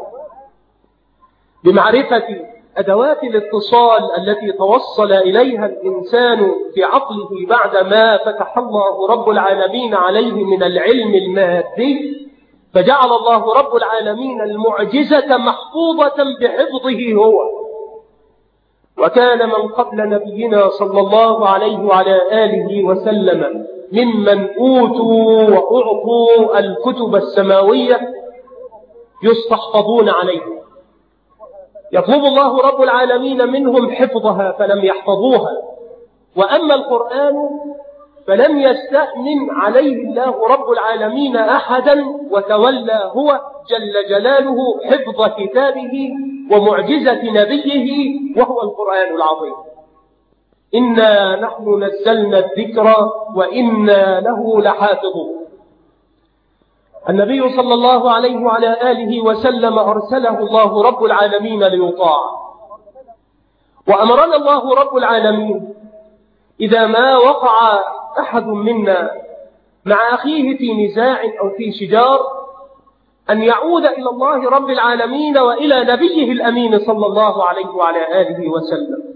بمعرفة أدوات الاتصال التي توصل إليها الإنسان في عقله بعدما فتح الله رب العالمين عليه من العلم المادي، فجعل الله رب العالمين المعجزة محفوظة بحفظه هو. وكان من قبل نبينا صلى الله عليه وعلى آله وسلم ممن أوتوا وأعطوا الكتب السماوية يستحفظون عليه، يطلب الله رب العالمين منهم حفظها فلم يحفظوها. وأما القرآن فلم يستأمن عليه الله رب العالمين أحدا، وتولى هو جل جلاله حفظ كتابه ومعجزة نبيه وهو القرآن العظيم. إنا نحن نزلنا الذكر وإنا له لحافظون. النبي صلى الله عليه وعلى آله وسلم أرسله الله رب العالمين ليطاع، وأمرنا الله رب العالمين إذا ما وقع أحد منا مع أخيه في نزاع أو في شجار أن يعود إلى الله رب العالمين وإلى نبيه الأمين صلى الله عليه وعلى آله وسلم.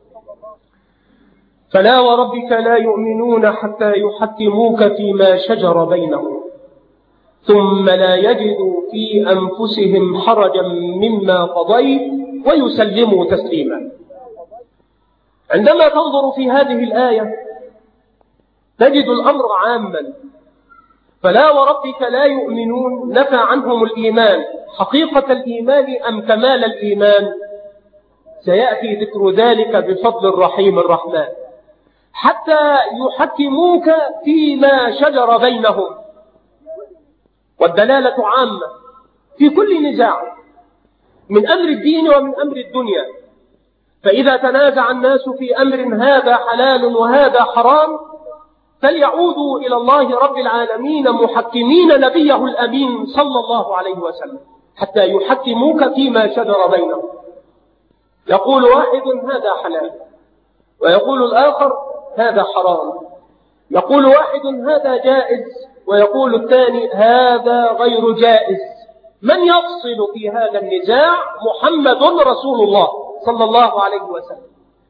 فلا وربك لا يؤمنون حتى يحكموك فيما شجر بينهم ثم لا يجدوا في أنفسهم حرجا مما قضيت ويسلموا تسليما. عندما تنظر في هذه الآية تجد الأمر عاما. فلا وربك لا يؤمنون نفى عنهم الإيمان، حقيقة الإيمان أم كمال الإيمان؟ سيأتي ذكر ذلك بفضل الرحيم الرحمن. حتى يحكموك فيما شجر بينهم، والدلالة عامة في كل نزاع من أمر الدين ومن أمر الدنيا. فإذا تنازع الناس في أمر هذا حلال وهذا حرام فليعودوا إلى الله رب العالمين محكمين نبيه الأمين صلى الله عليه وسلم حتى يحكموك فيما شجر بينهم. يقول واحد هذا حلال ويقول الآخر هذا حرام، يقول واحد هذا جائز ويقول الثاني هذا غير جائز. من يفصل في هذا النزاع؟ محمد رسول الله صلى الله عليه وسلم.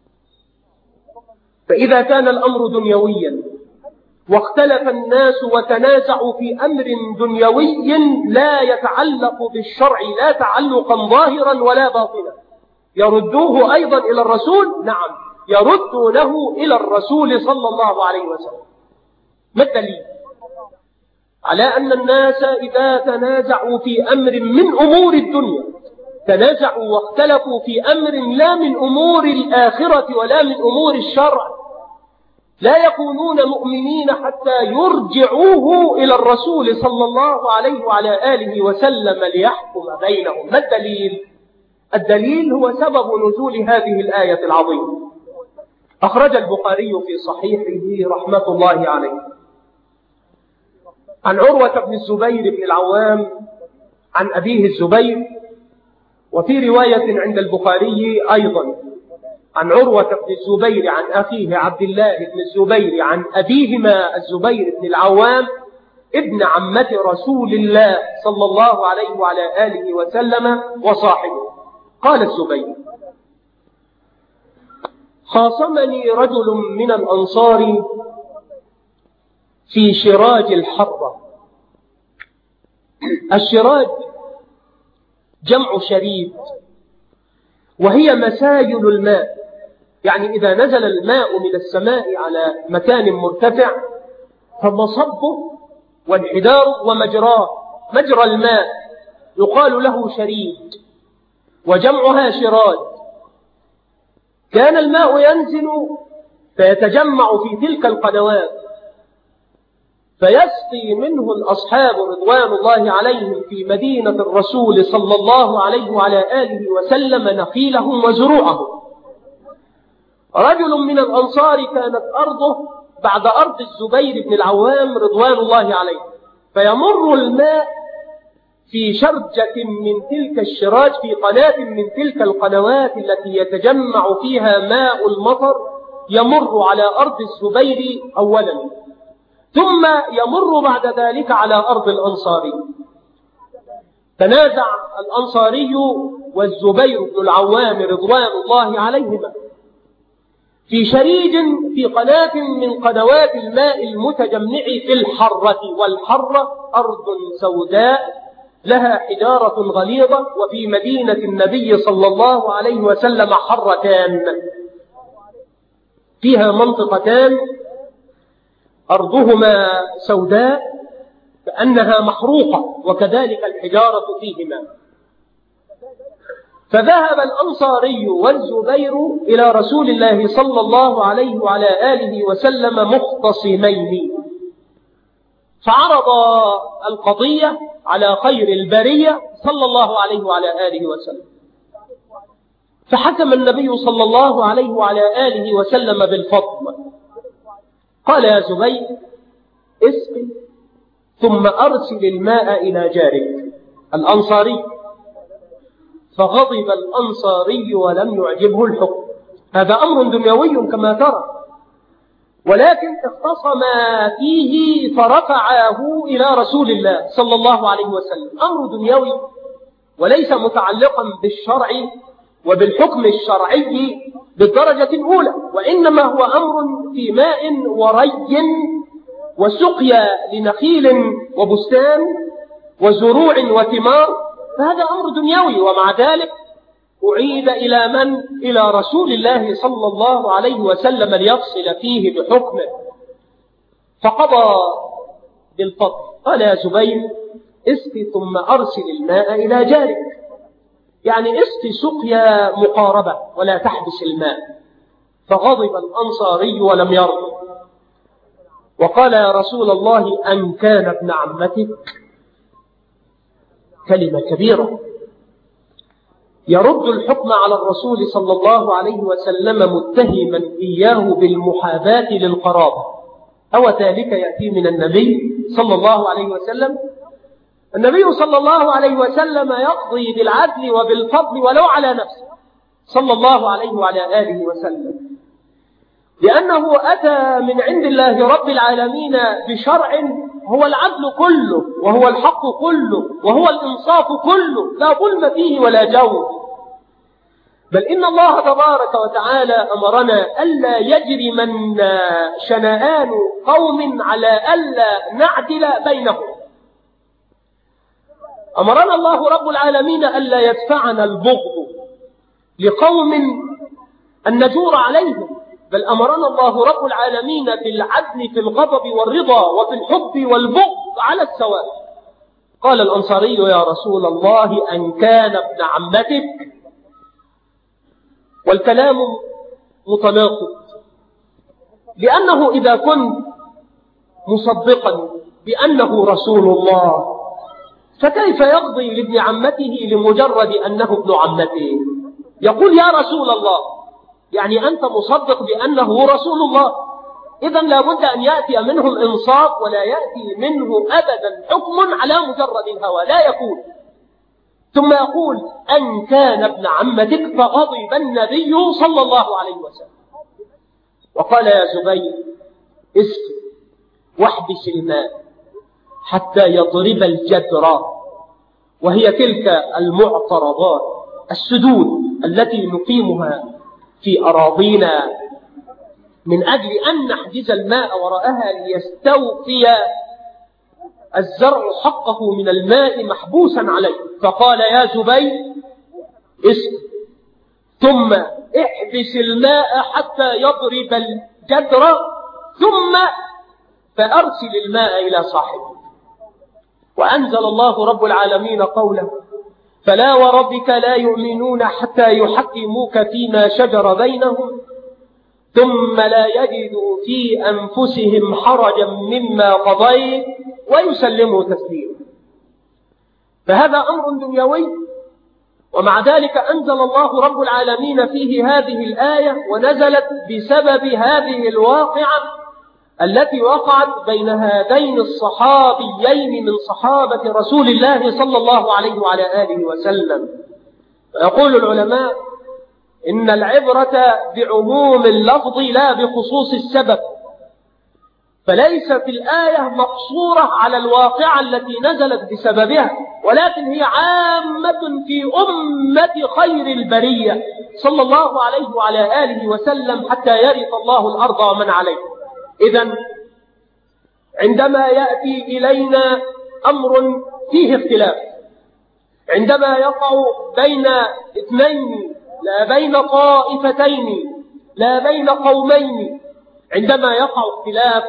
فإذا كان الأمر دنيويا واختلف الناس وتنازعوا في أمر دنيوي لا يتعلق بالشرع لا تعلقا ظاهرا ولا باطنا، يردوه أيضا إلى الرسول؟ نعم، يردونه إلى الرسول صلى الله عليه وسلم. ما الدليل على أن الناس إذا تنازعوا في أمر من أمور الدنيا تنازعوا واختلفوا في أمر لا من أمور الآخرة ولا من أمور الشرع لا يكونون مؤمنين حتى يرجعوه إلى الرسول صلى الله عليه وعلى آله وسلم ليحكم بينهم؟ ما الدليل؟ الدليل هو سبب نزول هذه الآية العظيمة. أخرج البخاري في صحيحه رحمة الله عليه عن عروة بن الزبير بن العوام عن أبيه الزبير، وفي رواية عند البخاري أيضا عن عروة بن الزبير عن أخيه عبد الله بن الزبير عن أبيهما الزبير بن العوام ابن عمة رسول الله صلى الله عليه وعلى آله وسلم وصاحبه. قال الزبير: خاصمني رجل من الأنصار في شراج الحرة. الشراج جمع شريد، وهي مسايل الماء، يعني إذا نزل الماء من السماء على مكان مرتفع فمصبه وانحدار ومجراه، مجرى الماء يقال له شريد وجمعها شراج. كان الماء ينزل فيتجمع في تلك القنوات فيسقي منه الأصحاب رضوان الله عليهم في مدينة الرسول صلى الله عليه وعلى آله وسلم نخيلهم وزروعهم. رجل من الأنصار كانت أرضه بعد أرض الزبير بن العوام رضوان الله عليه، فيمر الماء في شرجة من تلك الشراج، في قناة من تلك القنوات التي يتجمع فيها ماء المطر، يمر على أرض الزبير أولا، ثم يمر بعد ذلك على أرض الأنصاري. تنازع الأنصاري والزبير بن العوام رضوان الله عليهما في شريج في قناة من قنوات الماء المتجمع في الحرة، والحرة أرض سوداء لها حجارة غليظة، وفي مدينة النبي صلى الله عليه وسلم حرتان فيها منطقتان أرضهما سوداء كأنها محروقة، وكذلك الحجارة فيهما. فذهب الأنصاري والزبير إلى رسول الله صلى الله عليه وعلى آله وسلم مختصمين، فعرض القضية على خير البرية صلى الله عليه وعلى آله وسلم، فحكم النبي صلى الله عليه وعلى آله وسلم بالفضل. قال: يا زبير، اسقي ثم أرسل الماء إلى جارك الأنصاري. فغضب الأنصاري ولم يعجبه الحكم. هذا أمر دنيوي كما ترى، ولكن اختصم فيه فرفعه إلى رسول الله صلى الله عليه وسلم. أمر دنيوي وليس متعلقا بالشرع وبالحكم الشرعي بالدرجة الأولى، وإنما هو أمر في ماء وري وسقيا لنخيل وبستان وزروع وثمار، فهذا أمر دنيوي. ومع ذلك أعيد إلى من؟ إلى رسول الله صلى الله عليه وسلم ليفصل فيه بحكمه، فقضى بالفضل. قال: يا زبير، اسقي ثم أرسل الماء إلى جارك، يعني اسقي سقيا مقاربة ولا تحبس الماء. فغضب الأنصاري ولم يرضى، وقال: يا رسول الله، أن كان ابن عمتك؟ كلمة كبيرة. يرد الحكم على الرسول صلى الله عليه وسلم متهما إياه بالمحاباة للقرابة. أو ذلك يأتي من النبي صلى الله عليه وسلم؟ النبي صلى الله عليه وسلم يقضي بالعدل وبالفضل ولو على نفسه صلى الله عليه وعلى آله وسلم، لأنه أتى من عند الله رب العالمين بشرع هو العدل كله، وهو الحق كله، وهو الإنصاف كله، لا ظلم فيه ولا جور. بل إن الله تبارك وتعالى أمرنا ألا يجرمن شنآن قوم على ألا نعدل بينهم. أمرنا الله رب العالمين ألا يدفعنا البغض لقوم أن نجور عليهم، بل أمرنا الله رب العالمين بالعدل في الغضب والرضا وفي الحب والبغض على السواء. قال الأنصاري: يا رسول الله، أن كان ابن عمتك؟ والكلام متناقض، لأنه إذا كنت مصدقا بأنه رسول الله فكيف يقضي لابن عمته لمجرد أنه ابن عمته؟ يقول: يا رسول الله، يعني أنت مصدق بأنه رسول الله، إذن لابد أن يأتي منه الإنصاف ولا يأتي منه أبدا حكم على مجرد الهوى، لا يكون. ثم يقول أن كان ابن عمتك، فغضب النبي صلى الله عليه وسلم وقال يا زبير اسكت واحبس الماء حتى يضرب الجدر، وهي تلك المعترضات السدود التي نقيمها في أراضينا من أجل أن نحجز الماء وراءها ليستوفي الزرع حقه من الماء محبوسا عليه. فقال يا زبير اسكت ثم احبس الماء حتى يضرب الجدر ثم فأرسل الماء إلى صاحبه. وأنزل الله رب العالمين قوله فلا وربك لا يؤمنون حتى يحكموك فيما شجر بينهم ثم لا يجدوا في أنفسهم حرجا مما قضيت ويسلموا تسليما. فهذا أمر دنيوي، ومع ذلك أنزل الله رب العالمين فيه هذه الآية، ونزلت بسبب هذه الواقعة التي وقعت بين هذين الصحابيين من صحابة رسول الله صلى الله عليه وعلى آله وسلم. ويقول العلماء إن العبرة بعموم اللفظ لا بخصوص السبب، فليست الآية مقصورة على الواقعة التي نزلت بسببها، ولكن هي عامة في أمة خير البرية صلى الله عليه وعلى آله وسلم حتى يرث الله الأرض ومن عليها. إذن عندما يأتي إلينا أمر فيه اختلاف، عندما يقع بين اثنين لا بين طائفتين لا بين قومين، عندما يقع اختلاف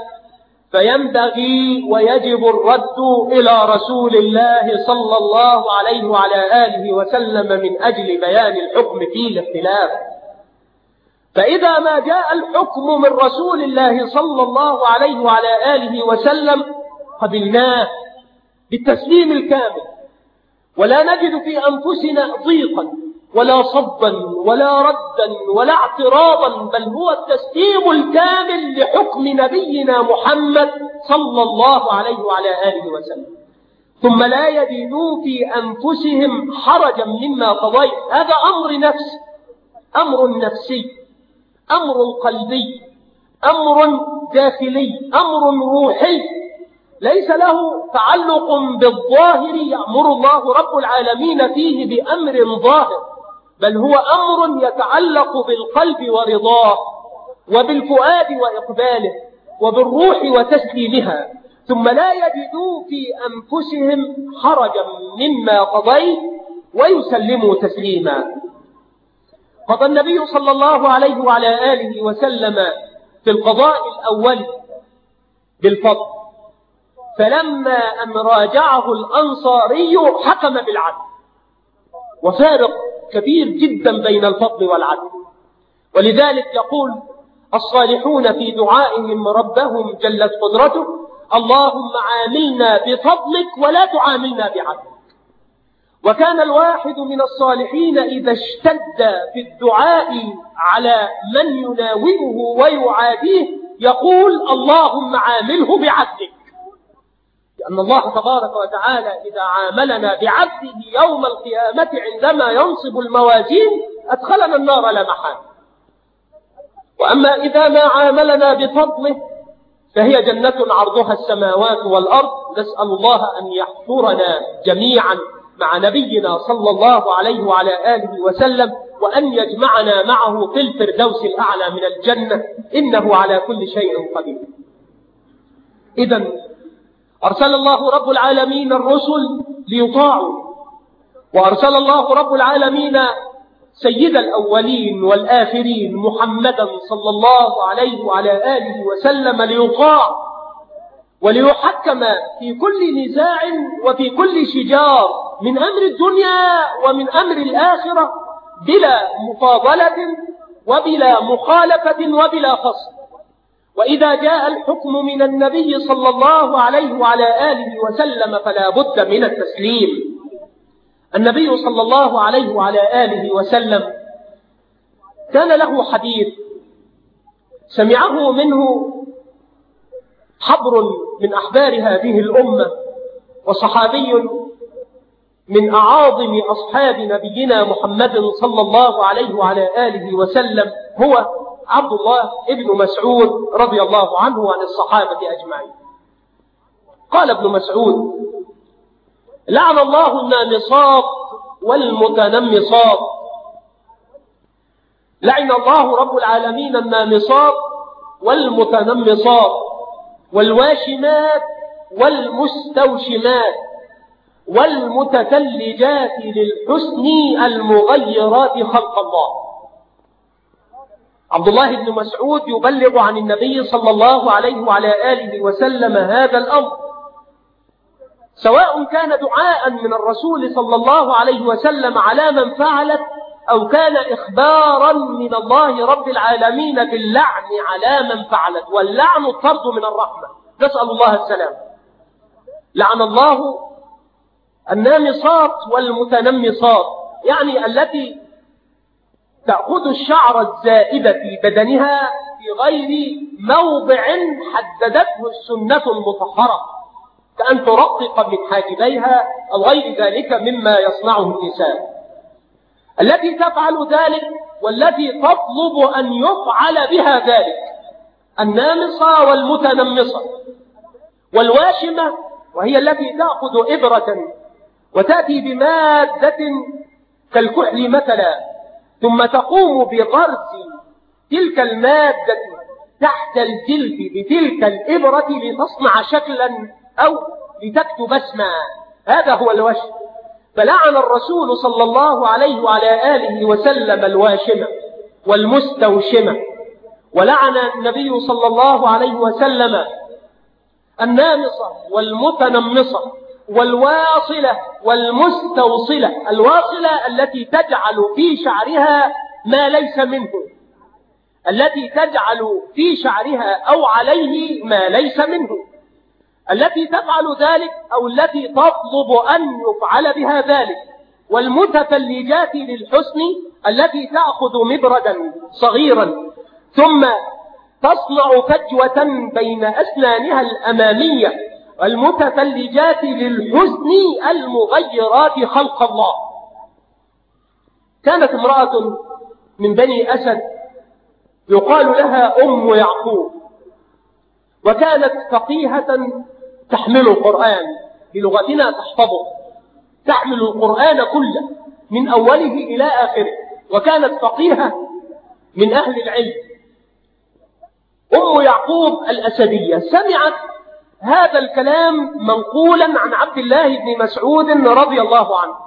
فينبغي ويجب الرد إلى رسول الله صلى الله عليه وعلى آله وسلم من أجل بيان الحكم في الاختلاف. فإذا ما جاء الحكم من رسول الله صلى الله عليه وعلى آله وسلم قبلناه بالتسليم الكامل، ولا نجد في أنفسنا ضيقا ولا صبا ولا ردا ولا اعتراضا، بل هو التسليم الكامل لحكم نبينا محمد صلى الله عليه وعلى آله وسلم. ثم لا يجدوا في أنفسهم حرجا مما قضيت. هذا أمر نفس، أمر نفسي، أمر قلبي، أمر داخلي، أمر روحي، ليس له تعلق بالظاهر يأمر الله رب العالمين فيه بأمر ظاهر، بل هو أمر يتعلق بالقلب ورضاه وبالفؤاد وإقباله وبالروح وتسليمها. ثم لا يجدوا في أنفسهم حرجا مما قضيت ويسلموا تسليما. قضى النبي صلى الله عليه وعلى آله وسلم في القضاء الأول بالفضل، فلما أن راجعه الأنصاري حكم بالعدل، وفارق كبير جدا بين الفضل والعدل. ولذلك يقول الصالحون في دعائهم ربهم جلت قدرته اللهم عاملنا بفضلك ولا تعاملنا بعدلك. وكان الواحد من الصالحين إذا اشتد في الدعاء على من يناوبه ويعاديه يقول اللهم عامله بعدلك، لأن الله تبارك وتعالى إذا عاملنا بعدله يوم القيامة عندما ينصب الموازين أدخلنا النار لا محالة. وأما إذا ما عاملنا بفضله فهي جنة عرضها السماوات والأرض. نسأل الله أن يحفرنا جميعا مع نبينا صلى الله عليه وعلى آله وسلم، وأن يجمعنا معه في الفردوس الأعلى من الجنة، إنه على كل شيء قدير. إذن أرسل الله رب العالمين الرسل ليطاعوا، وأرسل الله رب العالمين سيد الأولين والآخرين محمدا صلى الله عليه وعلى آله وسلم ليطاع وليحكم في كل نزاع وفي كل شجار من أمر الدنيا ومن أمر الآخرة بلا مفاضلة وبلا مخالفة وبلا فصل. وإذا جاء الحكم من النبي صلى الله عليه وعلى آله وسلم فلا بد من التسليم. النبي صلى الله عليه وعلى آله وسلم كان له حديث سمعه منه حبر من أحبار هذه الأمة وصحابي من أعاظم أصحاب نبينا محمد صلى الله عليه وعلى آله وسلم، هو عبد الله ابن مسعود رضي الله عنه وعن الصحابة أجمعين. قال ابن مسعود: لعن الله النامصات والمتنمصات. لعن الله رب العالمين النامصات والمتنمصات والواشمات والمستوشمات والمتثلجات للحسن المغيرات خلق الله. عبد الله بن مسعود يبلغ عن النبي صلى الله عليه وعلى آله وسلم هذا الأمر، سواء كان دعاء من الرسول صلى الله عليه وسلم على من فعلت، أو كان إخبارا من الله رب العالمين باللعن على من فعلت، واللعن الطرد من الرحمة، نسأل الله السلام. لعن الله النامصات والمتنمصات، يعني التي تأخذ الشعر الزائد في بدنها في غير موضع حددته السنة المطهرة، كأن ترقق من حاجبيها أو غير ذلك مما يصنعه النساء. التي تفعل ذلك والتي تطلب أن يفعل بها ذلك، النامصة والمتنمصة. والواشمة وهي التي تأخذ إبرة وتأتي بمادة كالكحل مثلا، ثم تقوم بغرز تلك المادة تحت الجلد بتلك الإبرة لتصنع شكلا أو لتكتب اسما. هذا هو الوشم. فلعن الرسول صلى الله عليه وعلى آله وسلم الواشمة والمستوشمة، ولعن النبي صلى الله عليه وسلم النامصة والمتنمصة والواصلة والمستوصلة. الواصلة التي تجعل في شعرها ما ليس منه، التي تجعل في شعرها أو عليه ما ليس منه، التي تفعل ذلك أو التي تطلب أن يفعل بها ذلك. والمتفلجات للحسن التي تأخذ مبردا صغيرا ثم تصنع فجوة بين أسنانها الأمامية. المتفلجات للحسن المغيرات خلق الله. كانت امرأة من بني أسد يقال لها أم يعقوب، وكانت فقيهة تحمل القرآن، بلغتنا تحفظه، تحمل القرآن كله من أوله إلى آخره، وكانت فقيهة من أهل العلم. أم يعقوب الأسدية سمعت هذا الكلام منقولا عن عبد الله بن مسعود رضي الله عنه،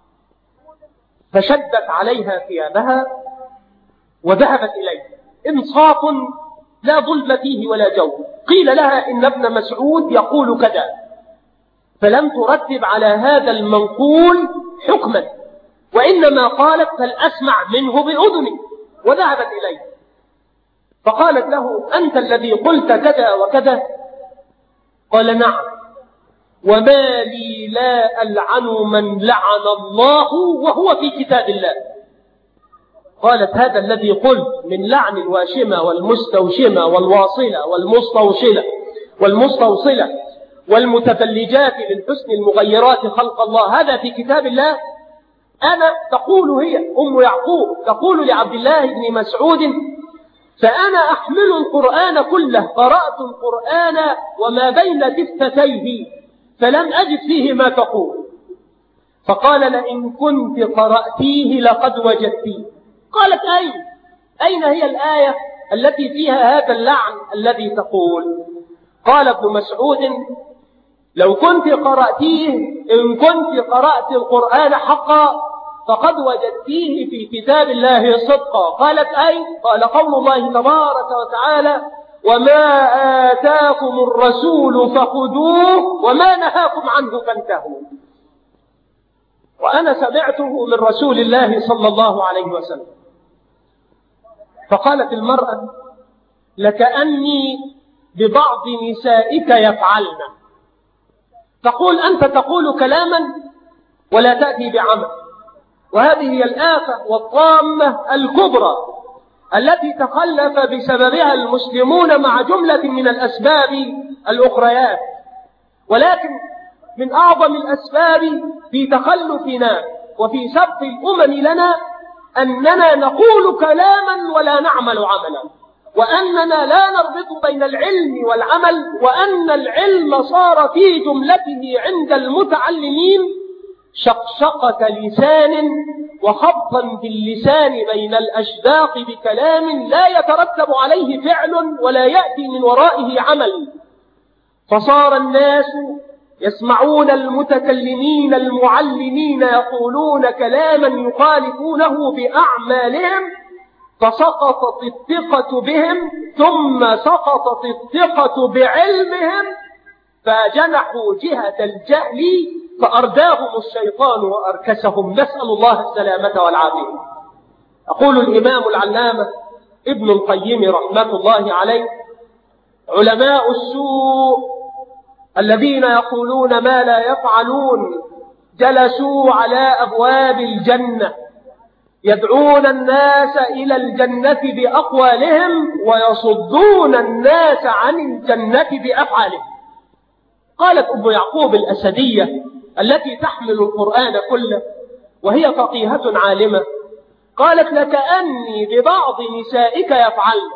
فشدت عليها ثيابها وذهبت إليه. إنصاف لا ظلم فيه ولا جو. قيل لها إن ابن مسعود يقول كذا، فلم ترتب على هذا المنقول حكما، وإنما قالت فلأسمع منه بأذني، وذهبت إليه. فقالت له: أنت الذي قلت كذا وكذا؟ قال: نعم. وما لي لا ألعن من لعن الله وهو في كتاب الله. قالت: هذا الذي قلت من لعن الواشمة والمستوشمة والواصلة والمستوصلة والمستوصلة والمتفلجات للحسن المغيرات خلق الله، هذا في كتاب الله؟ أنا، تقول هي أم يعقوب، تقول لعبد الله بن مسعود: فأنا أحمل القرآن كله، قرأت القرآن وما بين دفتيه فلم أجد فيه ما تقول. فقال: لئن كنت قرأتيه لقد وجدتيه. قالت: أين؟ أين هي الآية التي فيها هذا اللعن الذي تقول؟ قال ابن مسعود: لو كنت قرأتيه، إن كنت قرأت القرآن حقا فقد وجدتيه في كتاب الله صدقا. قالت: أين؟ قال: قول الله تبارك وتعالى: وما آتاكم الرسول فخذوه وما نهاكم عنه فانتهوا. وأنا سمعته من رسول الله صلى الله عليه وسلم. فقالت المرأة: لكأني ببعض نسائك يفعلن. تقول أنت تقول كلاما ولا تأتي بعمل، وهذه هي الآفة والطامة الكبرى التي تخلف بسببها المسلمون مع جملة من الأسباب الأخريات، ولكن من أعظم الأسباب في تخلفنا وفي سبق الأمم لنا أننا نقول كلاما ولا نعمل عملا، وأننا لا نربط بين العلم والعمل، وأن العلم صار في جملته عند المتعلمين شقشقة لسان وخبطا باللسان بين الأشداق بكلام لا يترتب عليه فعل ولا يأتي من ورائه عمل. فصار الناس يسمعون المتكلمين المعلمين يقولون كلاما يخالفونه بأعمالهم، فسقطت الثقة بهم، ثم سقطت الثقة بعلمهم، فجنحوا جهة الجهل فأرداهم الشيطان وأركسهم، نسأل الله السلامة والعافية. أقول الإمام العلامة ابن القيم رحمة الله عليه: علماء السوء الذين يقولون ما لا يفعلون جلسوا على أبواب الجنة يدعون الناس إلى الجنة بأقوالهم ويصدون الناس عن الجنة بأفعالهم. قالت أم يعقوب الأسدية التي تحمل القرآن كله وهي فقيهة عالمة، قالت: لكأني ببعض نسائك يفعلن.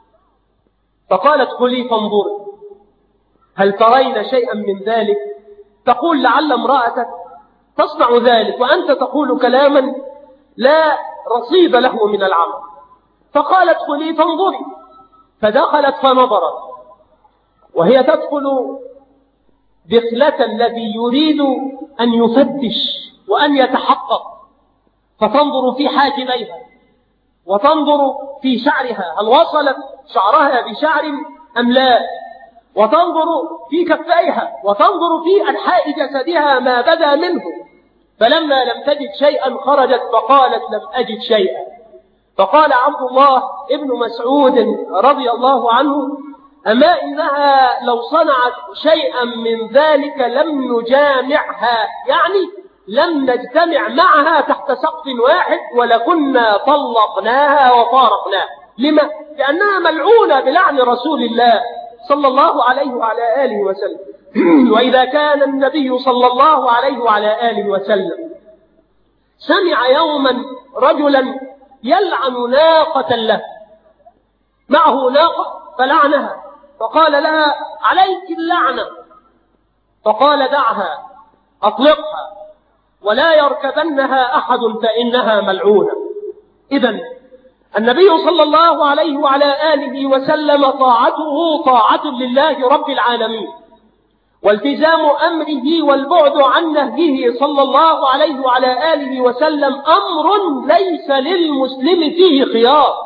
فقالت: قلي فانظري هل ترين شيئا من ذلك؟ تقول: لعل امرأتك تصنع ذلك وأنت تقول كلاما لا رصيد له من العمل. فقالت: قلي فانظري. فدخلت فنظرت، وهي تدخل دخلة الذي يريد أن يفتش وأن يتحقق، فتنظر في حاجبيها وتنظر في شعرها هل وصلت شعرها بشعر أم لا، وتنظر في كفيها وتنظر في أنحاء جسدها ما بدا منه. فلما لم تجد شيئا خرجت فقالت: لم أجد شيئا. فقال عبد الله ابن مسعود رضي الله عنه: أما إنها لو صنعت شيئا من ذلك لم نجامعها، يعني لم نجتمع معها تحت سقف واحد ولكنا طلقناها وفارقناها. لما؟ لأنها ملعونة بلعن رسول الله صلى الله عليه وعلى آله وسلم. وإذا كان النبي صلى الله عليه وعلى آله وسلم سمع يوما رجلا يلعن ناقة له، معه ناقة فلعنها، فقال لها: عليك اللعنة. فقال: دعها أطلقها ولا يركبنها أحد فإنها ملعونة. إذن النبي صلى الله عليه وعلى آله وسلم طاعته طاعة لله رب العالمين، والتزام أمره والبعد عن نهيه صلى الله عليه وعلى آله وسلم أمر ليس للمسلم فيه خيار،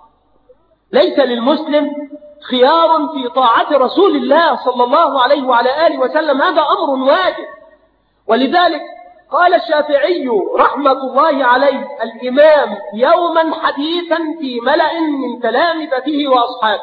ليس للمسلم خيار في طاعة رسول الله صلى الله عليه وعلى آله وسلم، هذا أمر واجب. ولذلك قال الشافعي رحمة الله عليه الإمام يوما حديثا في ملأ من تلامذته وأصحابه،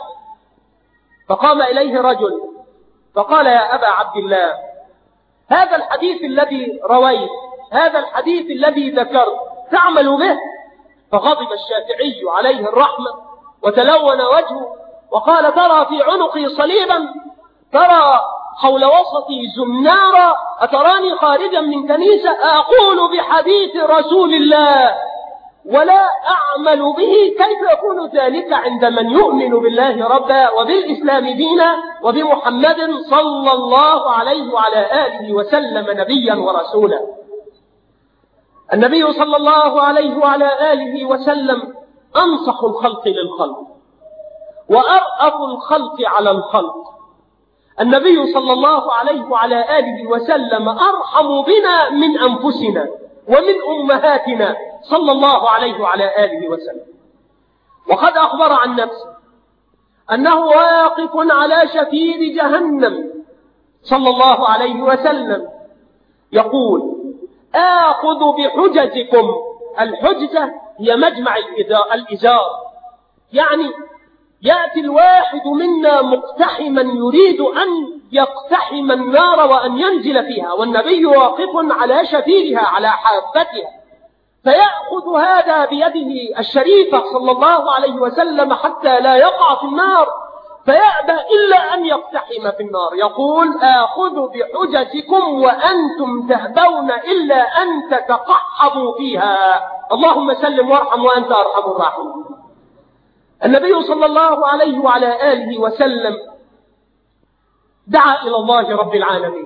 فقام إليه رجل فقال: يا أبا عبد الله، هذا الحديث الذي رويت، هذا الحديث الذي ذكرت تعمل به؟ فغضب الشافعي عليه الرحمة وتلون وجهه وقال: ترى في عنقي صليبا، ترى حول وسطي زمنارا، أتراني خارجا من كنيسة أقول بحديث رسول الله ولا أعمل به؟ كيف يكون ذلك عند من يؤمن بالله ربا وبالإسلام دينا وبمحمد صلى الله عليه وعلى آله وسلم نبيا ورسولا؟ النبي صلى الله عليه وعلى آله وسلم أنصح الخلق للخلق وأرأف الخلق على الخلق. النبي صلى الله عليه وعلى آله وسلم أرحم بنا من أنفسنا ومن أمهاتنا صلى الله عليه وعلى آله وسلم. وقد أخبر عن نفسه أنه واقف على شفير جهنم صلى الله عليه وسلم يقول: آخذ بحجزكم. الحجزة هي مجمع الإزار، يعني يأتي الواحد منا مقتحما يريد أن يقتحم النار وأن ينزل فيها، والنبي واقف على شفيرها على حافتها فيأخذ هذا بيده الشريفة صلى الله عليه وسلم حتى لا يقع في النار، فيأبى إلا أن يقتحم في النار، يقول آخذ بحجتكم وأنتم تأبون إلا أن تتقحموا فيها، اللهم سلم وارحم وأنت أرحم الراحمين. النبي صلى الله عليه وعلى آله وسلم دعا إلى الله رب العالمين،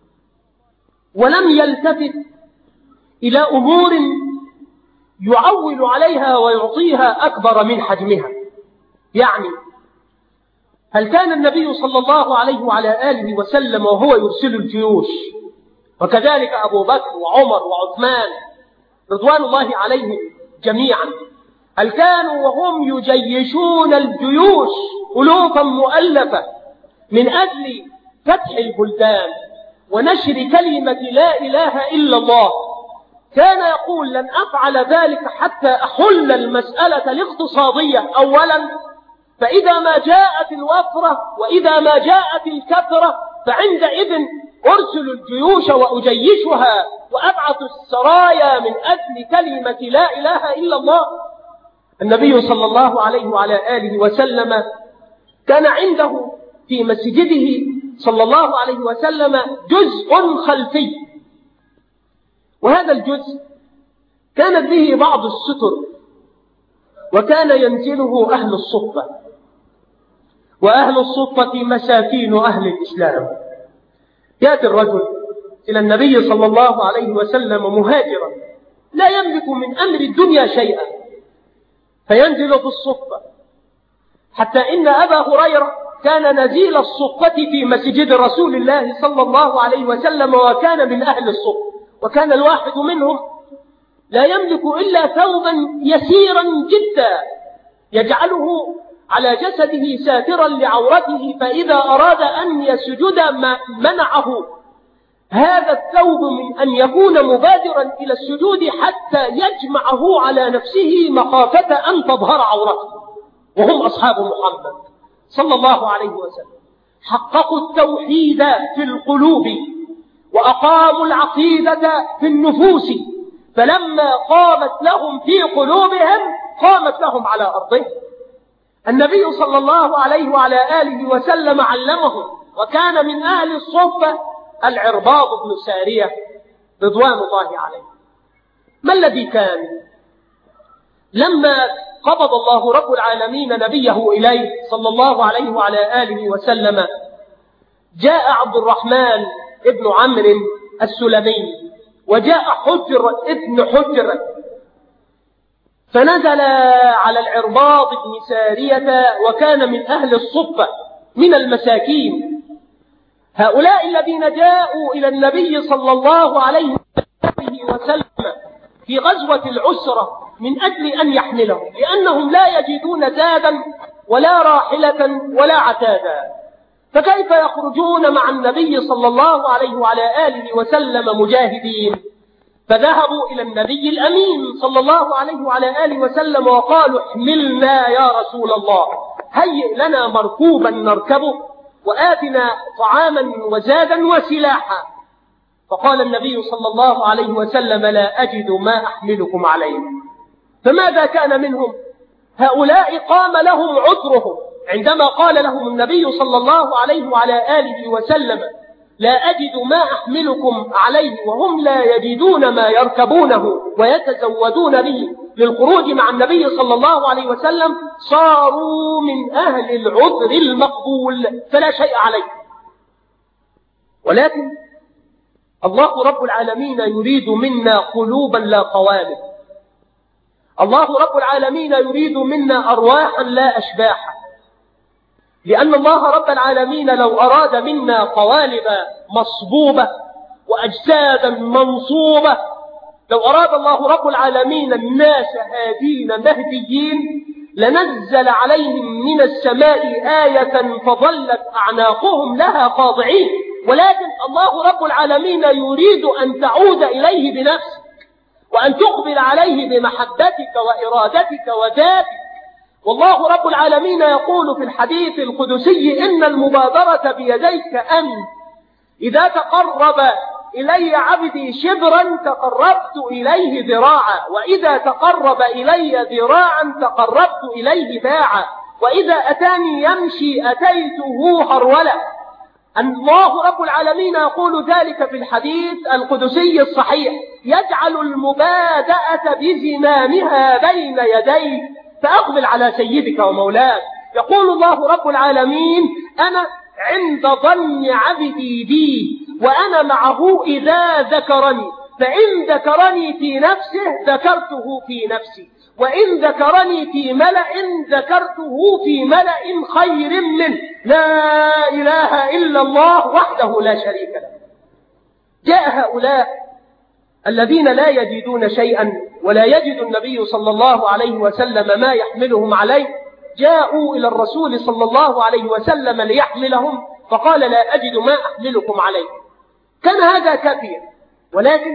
ولم يلتفت إلى أمور يعول عليها ويعطيها أكبر من حجمها. يعني هل كان النبي صلى الله عليه وعلى آله وسلم وهو يرسل الجيوش، وكذلك أبو بكر وعمر وعثمان رضوان الله عليهم جميعا، هل كانوا وهم يجيشون الجيوش ألوفا مؤلفة من أجل فتح البلدان ونشر كلمة لا إله إلا الله، كان يقول لن أفعل ذلك حتى أحل المسألة الاقتصادية أولا، فإذا ما جاءت الوفرة وإذا ما جاءت الكثرة فعندئذ أرسل الجيوش وأجيشها وأبعث السرايا من أجل كلمة لا إله إلا الله. النبي صلى الله عليه وعلى آله وسلم كان عنده في مسجده صلى الله عليه وسلم جزء خلفي، وهذا الجزء كانت به بعض الستر، وكان ينزله أهل الصفة، وأهل الصفة مساكين أهل الإسلام. يأتي الرجل إلى النبي صلى الله عليه وسلم مهاجرا لا يملك من أمر الدنيا شيئا، فينزل في الصفة، حتى إن أبا هريرة كان نزيل الصفة في مسجد رسول الله صلى الله عليه وسلم، وكان من أهل الصفة، وكان الواحد منهم لا يملك إلا ثوبا يسيرا جدا يجعله على جسده ساترا لعورته، فإذا أراد أن يسجد منعه هذا الثوب من أن يكون مبادرا إلى السجود حتى يجمعه على نفسه مخافة أن تظهر عورته. وهم أصحاب محمد صلى الله عليه وسلم حققوا التوحيد في القلوب وأقاموا العقيدة في النفوس، فلما قامت لهم في قلوبهم قامت لهم على أرضهم. النبي صلى الله عليه وعلى آله وسلم علمهم، وكان من أهل الصفة العرباض بن سارية رضوان الله عليه. ما الذي كان؟ لما قبض الله رب العالمين نبيه إليه صلى الله عليه وعلى آله وسلم، جاء عبد الرحمن ابن عمرو السلمي، وجاء حجر ابن حجر، فنزل على العرباض بن سارية، وكان من أهل الصفة من المساكين. هؤلاء الذين جاءوا إلى النبي صلى الله عليه وسلم في غزوة العسرة من أجل أن يحملهم، لأنهم لا يجدون زادا ولا راحلة ولا عتادا، فكيف يخرجون مع النبي صلى الله عليه وعلى آله وسلم مجاهدين؟ فذهبوا إلى النبي الأمين صلى الله عليه وعلى آله وسلم وقالوا احملنا يا رسول الله، هيئ لنا مركوبا نركبه، وآتنا طعاما وزادا وسلاحا. فقال النبي صلى الله عليه وسلم لا أجد ما أحملكم عليه. فماذا كان منهم؟ هؤلاء قام لهم عذرهم عندما قال لهم النبي صلى الله عليه وعلى آله وسلم لا أجد ما أحملكم عليه، وهم لا يجدون ما يركبونه ويتزودون به للخروج مع النبي صلى الله عليه وسلم، صاروا من أهل العذر المقبول فلا شيء عليه. ولكن الله رب العالمين يريد منا قلوبا لا قوالب، الله رب العالمين يريد منا أرواحا لا أشباحا، لأن الله رب العالمين لو أراد منا قوالب مصبوبة وأجسادا منصوبة، لو أراد الله رب العالمين الناس هادين مهديين لنزل عليهم من السماء آية فظلت أعناقهم لها خاضعين، ولكن الله رب العالمين يريد أن تعود إليه بنفسك، وأن تقبل عليه بمحبتك وإرادتك وذاتك. والله رب العالمين يقول في الحديث القدسي إن المبادرة بيديك أنت، إذا تقرب إلي عبدي شبرا تقربت إليه ذراعا، وإذا تقرب إلي ذراعا تقربت إليه باعا، وإذا أتاني يمشي أتيته هرولا. الله رب العالمين يقول ذلك في الحديث القدسي الصحيح: يجعل المبادأة بزمامها بين يديك فأقبل على سيدك ومولاك. يقول الله رب العالمين: أنا عند ظن عبدي بي وأنا معه إذا ذكرني، فإن ذكرني في نفسه ذكرته في نفسي، وإن ذكرني في ملأ ذكرته في ملأ خير منه. لا إله إلا الله وحده لا شريك له. جاء هؤلاء الذين لا يجدون شيئا ولا يجد النبي صلى الله عليه وسلم ما يحملهم عليه، جاءوا إلى الرسول صلى الله عليه وسلم ليحملهم، فقال: لا أجد ما أحملكم عليه. كان هذا كافيا، ولكن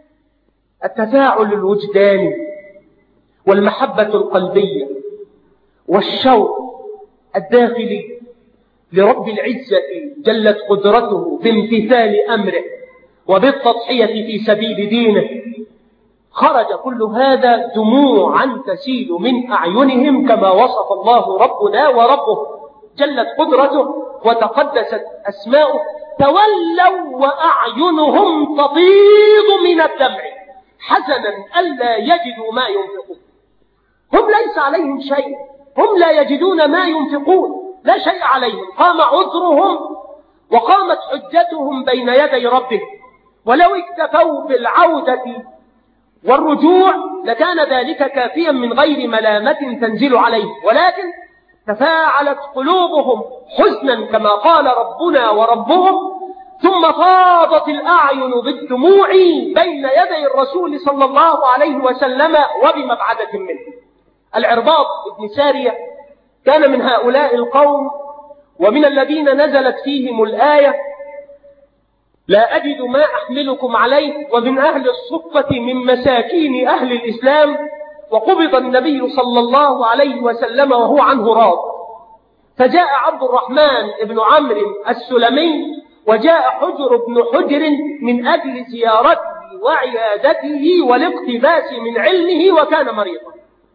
التفاعل الوجداني والمحبة القلبية والشوق الداخلي لرب العزة جلت قدرته بامتثال أمره وبالتضحية في سبيل دينه، خرج كل هذا دموعا تسيل من أعينهم كما وصف الله ربنا وربه جلت قدرته وتقدست أسماؤه. تولوا وأعينهم تفيض من الدمع حزنا ألا يجدوا ما ينفقون. هم ليس عليهم شيء، هم لا يجدون ما ينفقون، لا شيء عليهم. قام عذرهم وقامت حجتهم بين يدي ربهم، ولو اكتفوا بالعودة والرجوع لكان ذلك كافيا من غير ملامة تنزل عليهم، ولكن تفاعلت قلوبهم حزنا كما قال ربنا وربهم، ثم فاضت الأعين بالدموع بين يدي الرسول صلى الله عليه وسلم وبمبعدة منه. العرباض بن سارية كان من هؤلاء القوم ومن الذين نزلت فيهم الآية: لا أجد ما أحملكم عليه، ومن أهل الصفة من مساكين أهل الإسلام. وقبض النبي صلى الله عليه وسلم وهو عنه راض، فجاء عبد الرحمن بن عمرو السلمي وجاء حجر بن حجر من أجل زيارته وعيادته والاقتباس من علمه، وكان مريضا.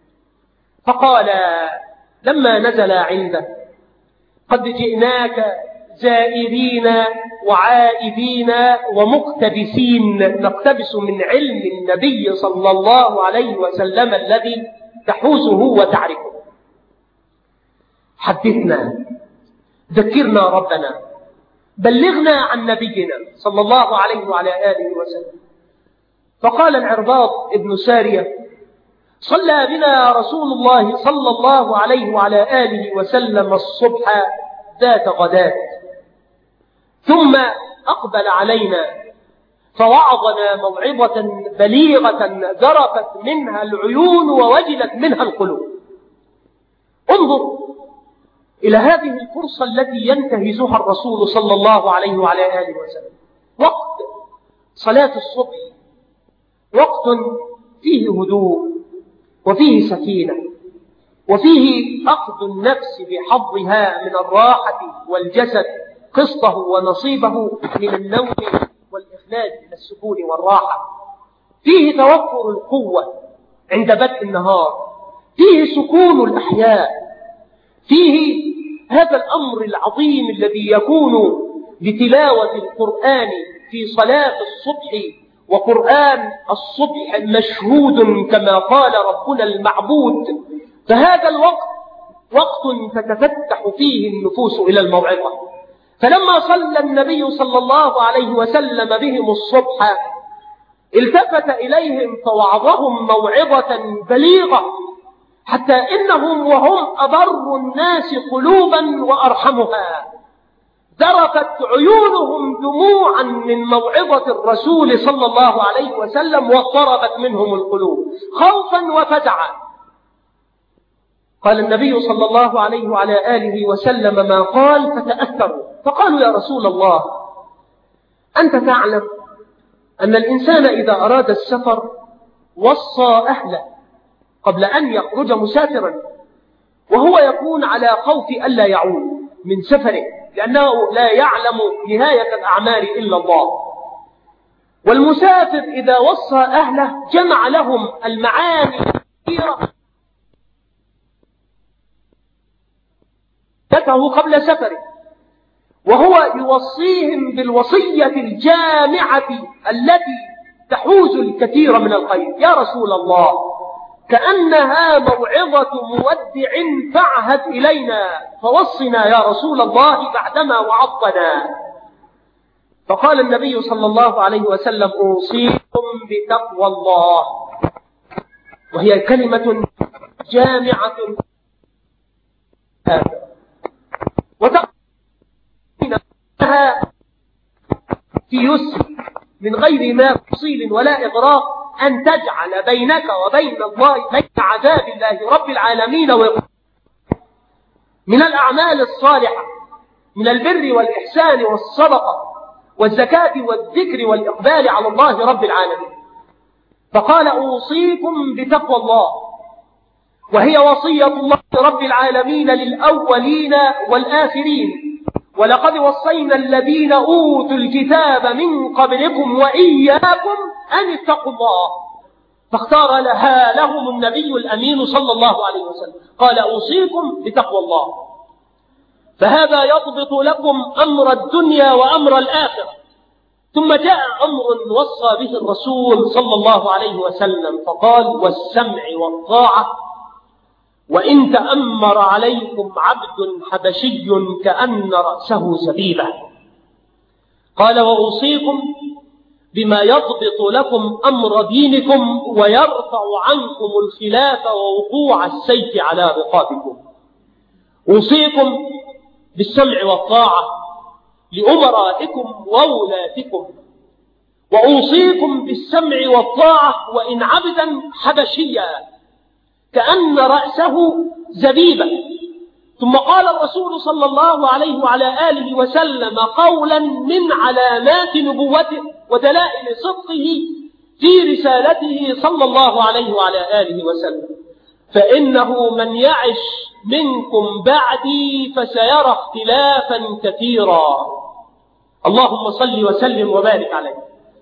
فقال لما نزل عنده: قد جئناك زائرين وعائدين ومقتبسين نقتبس من علم النبي صلى الله عليه وسلم الذي تحوزه وتعرفه. حدثنا، ذكرنا ربنا، بلغنا عن نبينا صلى الله عليه وعلى آله وسلم. فقال العرباض ابن سارية: صلى بنا رسول الله صلى الله عليه وعلى آله وسلم الصبح ذات غداة، ثم أقبل علينا فوعظنا موعظة بليغة ذرفت منها العيون ووجلت منها القلوب. انظر إلى هذه الفرصة التي ينتهزها الرسول صلى الله عليه وعلى آله وسلم، وقت صلاة الصبح، وقت فيه هدوء وفيه سكينة وفيه أخذ النفس بحظها من الراحة والجسد قسطه ونصيبه من النوم والإخلاد من السكون والراحة، فيه توفر القوة عند بدء النهار، فيه سكون الأحياء، فيه هذا الأمر العظيم الذي يكون لتلاوة القرآن في صلاة الصبح، وقرآن الصبح مشهود كما قال ربنا المعبود. فهذا الوقت وقت تتفتح فيه النفوس إلى الموعظة. فلما صلى النبي صلى الله عليه وسلم بهم الصبح التفت إليهم فوعظهم موعظة بليغة، حتى إنهم وهم أبر الناس قلوبا وأرحمها ذرفت عيونهم دموعا من موعظة الرسول صلى الله عليه وسلم، واضطربت منهم القلوب خوفا وفزعا. قال النبي صلى الله عليه وعلى آله وسلم ما قال فتأثروا، فقالوا: يا رسول الله، أنت تعلم أن الإنسان إذا أراد السفر وصى أهله قبل أن يخرج مسافرا، وهو يكون على خوف ألا يعود من سفره، لأنه لا يعلم نهاية الأعمال إلا الله. والمسافر إذا وصى أهله جمع لهم المعاني الكثيرة ذكره قبل سفره، وهو يوصيهم بالوصية الجامعة التي تحوز الكثير من الخير. يا رسول الله، كأنها موعظة مودع فاعهد إلينا، فوصنا يا رسول الله بعدما وعظنا. فقال النبي صلى الله عليه وسلم: أوصيكم بتقوى الله، وهي كلمة جامعة وتقوى في يسر من غير ما تفصيل ولا إغراق، أن تجعل بينك وبين الله بين عذاب الله رب العالمين من الأعمال الصالحة، من البر والإحسان والصدقة والزكاة والذكر والإقبال على الله رب العالمين. فقال: أوصيكم بتقوى الله، وهي وصية الله رب العالمين للأولين والآخرين. ولقد وصينا الذين أوتوا الكتاب من قبلكم وإياكم أن اتقوا الله، فاختار لها لهم النبي الأمين صلى الله عليه وسلم، قال: أوصيكم بتقوى الله. فهذا يضبط لكم أمر الدنيا وأمر الآخرة. ثم جاء أمر وصى به الرسول صلى الله عليه وسلم فقال: والسمع والطاعة وإن تأمر عليكم عبد حبشي كأن رأسه زبيبة. قال: وأوصيكم بما يضبط لكم أمر دينكم ويرفع عنكم الخلاف ووقوع السيف على رقابكم. أوصيكم بالسمع والطاعة لأمرائكم وولاتكم، وأوصيكم بالسمع والطاعة وإن عبدا حبشيا كأن رأسه زبيبة. ثم قال الرسول صلى الله عليه وعلى آله وسلم قولا من علامات نبوته ودلائل صدقه في رسالته صلى الله عليه وعلى آله وسلم: فإنه من يعش منكم بعدي فسيرى اختلافا كثيرا. اللهم صل وسلم وبارك عليه.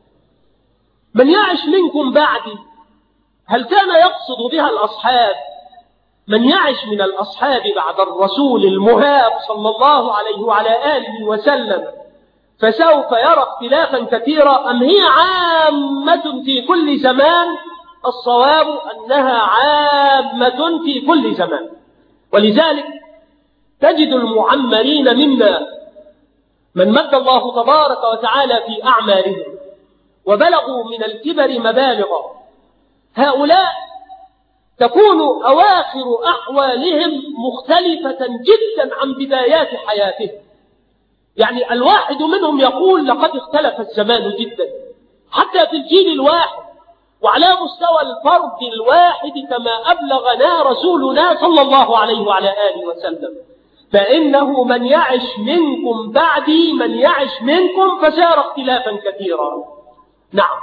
من يعش منكم بعدي، هل كان يقصد بها الأصحاب؟ من يعش من الأصحاب بعد الرسول المهاب صلى الله عليه وعلى آله وسلم فسوف يرى اختلافا كثيرا، أم هي عامة في كل زمان؟ الصواب أنها عامة في كل زمان. ولذلك تجد المعمرين منا من مد الله تبارك وتعالى في أعمارهم وبلغوا من الكبر مبالغا، هؤلاء تكون أواخر أحوالهم مختلفة جدا عن بدايات حياتهم. يعني الواحد منهم يقول: لقد اختلف الزمان جدا، حتى في الجيل الواحد وعلى مستوى الفرد الواحد، كما أبلغنا رسولنا صلى الله عليه وعلى آله وسلم: فإنه من يعش منكم بعدي، من يعش منكم فسيرى اختلافا كثيرا. نعم،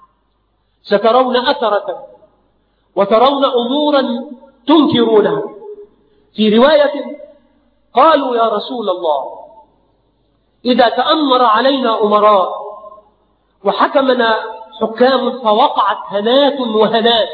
سترون أثرة وترون أمورا تنكرونها. في رواية قالوا: يا رسول الله، إذا تأمر علينا أمراء وحكمنا حكام فوقعت هنات وهنات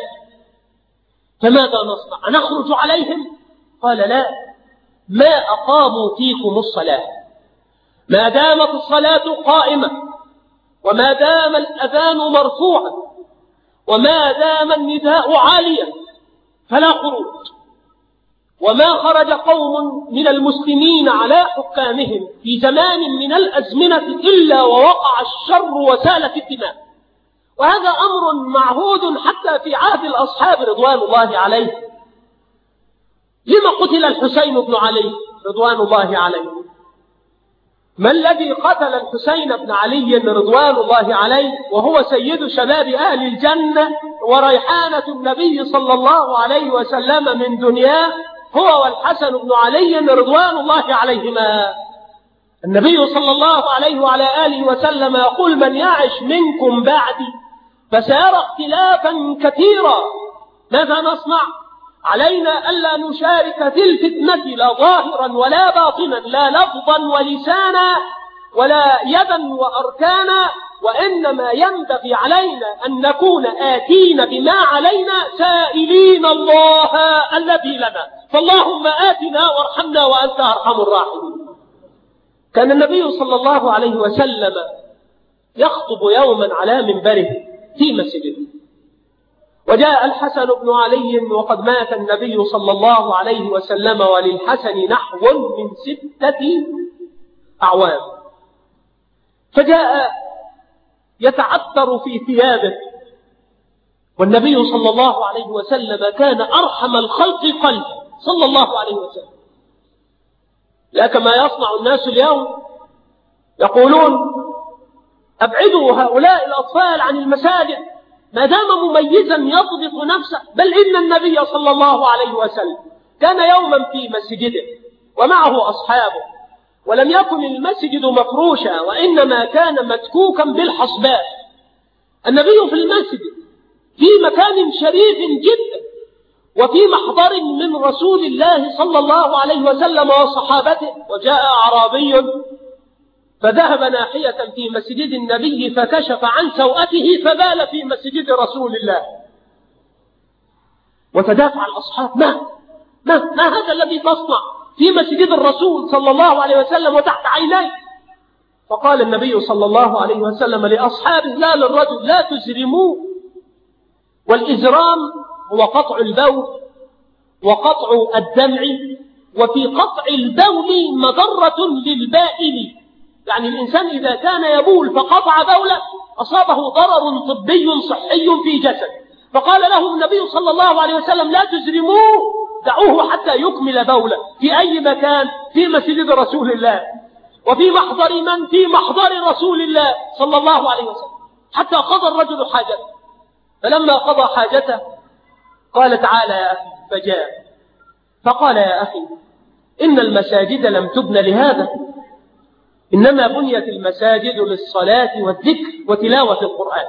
فماذا نصنع؟ أنخرج عليهم؟ قال: لا، ما أقاموا فيكم الصلاة، ما دامت الصلاة قائمة، وما دام الأذان مرفوعا، وما دام النداء عاليا فلا خروج. وما خرج قوم من المسلمين على حكامهم في زمان من الأزمنة إلا ووقع الشر وسالت الدماء. وهذا أمر معهود حتى في عهد الأصحاب رضوان الله عليهم. لما قتل الحسين بن علي رضوان الله عليه؟ ما الذي قتل الحسين بن علي رضوان الله عليه وهو سيد شباب أهل الجنة وريحانة النبي صلى الله عليه وسلم من دنياه، هو والحسن بن علي رضوان الله عليهما؟ النبي صلى الله عليه وعلى آله وسلم يقول: من يعش منكم بعدي فسيرى اختلافا كثيرا. ماذا نصنع؟ علينا ألا نشارك في الفتنة لا ظاهرا ولا باطنا، لا لفظا ولسانا ولا يدا وأركانا، وإنما ينبغي علينا أن نكون آتين بما علينا سائلين الله الذي لنا، فاللهم آتنا وارحمنا وأنت أرحم الراحمين. كان النبي صلى الله عليه وسلم يخطب يوما على منبره في مسجده، وجاء الحسن بن علي وقد مات النبي صلى الله عليه وسلم وللحسن نحو من ستة أعوام، فجاء يتعثر في ثيابه، والنبي صلى الله عليه وسلم كان أرحم الخلق قلبا صلى الله عليه وسلم، لا كما يصنع الناس اليوم، يقولون أبعدوا هؤلاء الأطفال عن المساجد ما دام مميزا يضبط نفسه، بل إن النبي صلى الله عليه وسلم كان يوما في مسجده ومعه أصحابه، ولم يكن المسجد مفروشا وإنما كان متكوكا بالحصباء. النبي في المسجد في مكان شريف جدا، وفي محضر من رسول الله صلى الله عليه وسلم وصحابته، وجاء أعرابي فذهب ناحية في مسجد النبي فكشف عن سوءته فبال في مسجد رسول الله، وتدافع الأصحاب: ما ما ما هذا الذي تصنع في مسجد الرسول صلى الله عليه وسلم وتحت عينيه؟ فقال النبي صلى الله عليه وسلم لأصحابه: لا للرجل لا تزرموه، والإزرام هو قطع البول وقطع الدمع، وفي قطع البول مضرة للبائل، يعني الإنسان إذا كان يبول فقطع بوله أصابه ضرر طبي صحي في جسد، فقال له النبي صلى الله عليه وسلم: لا تزرموه، دعوه حتى يكمل بوله. في أي مكان؟ في مسجد رسول الله، وفي محضر من؟ في محضر رسول الله صلى الله عليه وسلم، حتى قضى الرجل حاجته. فلما قضى حاجته قال: تعالى يا أخي، فجاء فقال: يا أخي، إن المساجد لم تبن لهذا، إنما بنيت المساجد للصلاة والذكر وتلاوة القرآن.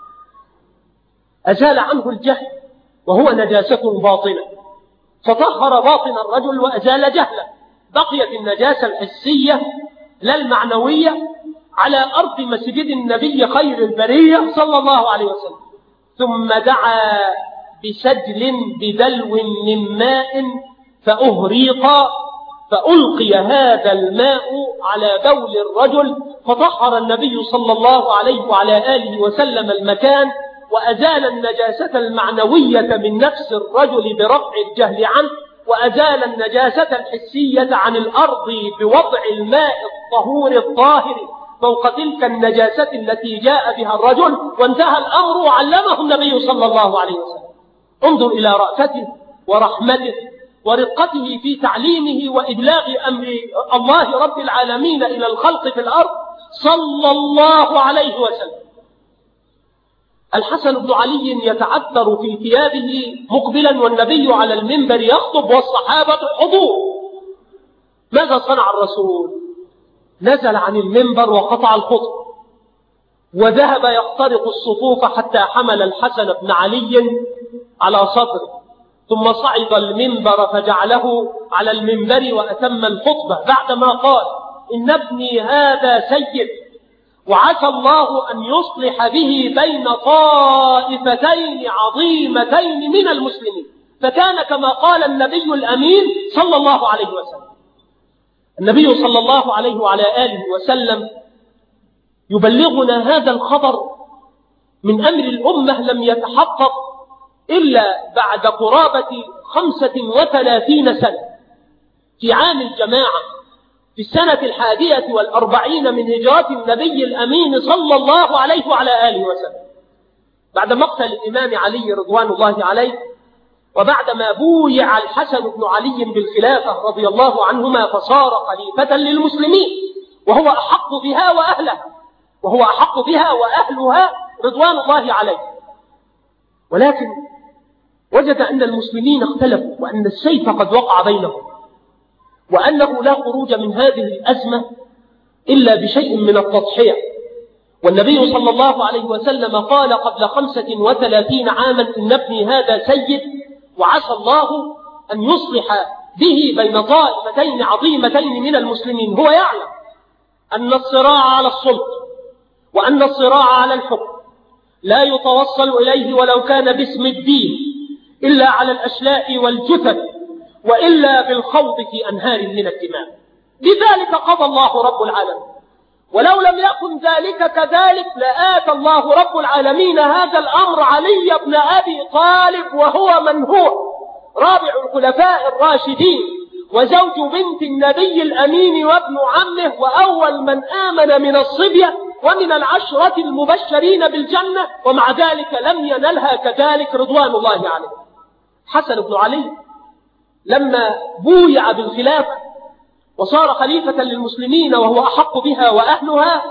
أزال عنه الجهل وهو نجاسة باطنة، فطهر باطن الرجل وأزال جهله، بقيت النجاسة الحسية لا المعنوية على أرض مسجد النبي خير البرية صلى الله عليه وسلم. ثم دعا بسجل بدلو من ماء فأهريق، فألقي هذا الماء على بول الرجل، فطهر النبي صلى الله عليه وعلى آله وسلم المكان، وأزال النجاسة المعنوية من نفس الرجل برفع الجهل عنه، وأزال النجاسة الحسية عن الأرض بوضع الماء الطهور الطاهر فوق تلك النجاسة التي جاء بها الرجل، وانتهى الأمر، وعلمه النبي صلى الله عليه وسلم. انظر إلى رأفته ورحمته ورقته في تعليمه وإبلاغ أمر الله رب العالمين إلى الخلق في الأرض صلى الله عليه وسلم. الحسن بن علي يتعثر في ثيابه مقبلا والنبي على المنبر يخطب والصحابة حضور. ماذا صنع الرسول؟ نزل عن المنبر وقطع الخطب، وذهب يخترق الصفوف حتى حمل الحسن بن علي على صدره، ثم صعد المنبر فجعله على المنبر وأتم الخطبة بعدما قال: إن ابني هذا سيد، وعسى الله أن يصلح به بين طائفتين عظيمتين من المسلمين. فكان كما قال النبي الأمين صلى الله عليه وسلم. النبي صلى الله عليه وعلى آله وسلم يبلغنا هذا الخبر من أمر الأمة لم يتحقق إلا بعد قرابة خمسة وثلاثين سنة، في عام الجماعة، في السنة الحادية والأربعين من هجرة النبي الأمين صلى الله عليه وعلى آله وسلم، بعد مقتل الإمام علي رضوان الله عليه، وبعدما بويع الحسن بن علي بالخلافة رضي الله عنهما فصار خليفة للمسلمين، وهو أحق بها وأهلها وهو أحق بها وأهلها رضوان الله عليه. ولكن وجد أن المسلمين اختلفوا، وأن السيف قد وقع بينهم، وأنه لا خروج من هذه الأزمة إلا بشيء من التضحية. والنبي صلى الله عليه وسلم قال قبل خمسة وثلاثين عاما: إن ابني هذا سيد، وعسى الله أن يصلح به بين طائفتين عظيمتين من المسلمين. هو يعلم أن الصراع على السلطة وأن الصراع على الحكم لا يتوصل إليه ولو كان باسم الدين إلا على الأشلاء والجثث، وإلا بالخوض في أنهار من الدماء. بذلك قضى الله رب العالمين، ولو لم يكن ذلك كذلك لآتى الله رب العالمين هذا الأمر علي بن أبي طالب، وهو من هو رابع الخلفاء الراشدين وزوج بنت النبي الأمين وابن عمه، وأول من آمن من الصبية ومن العشرة المبشرين بالجنة، ومع ذلك لم ينلها كذلك رضوان الله عليه. حسن بن علي لما بويع بالخلافة وصار خليفة للمسلمين وهو أحق بها وأهلها،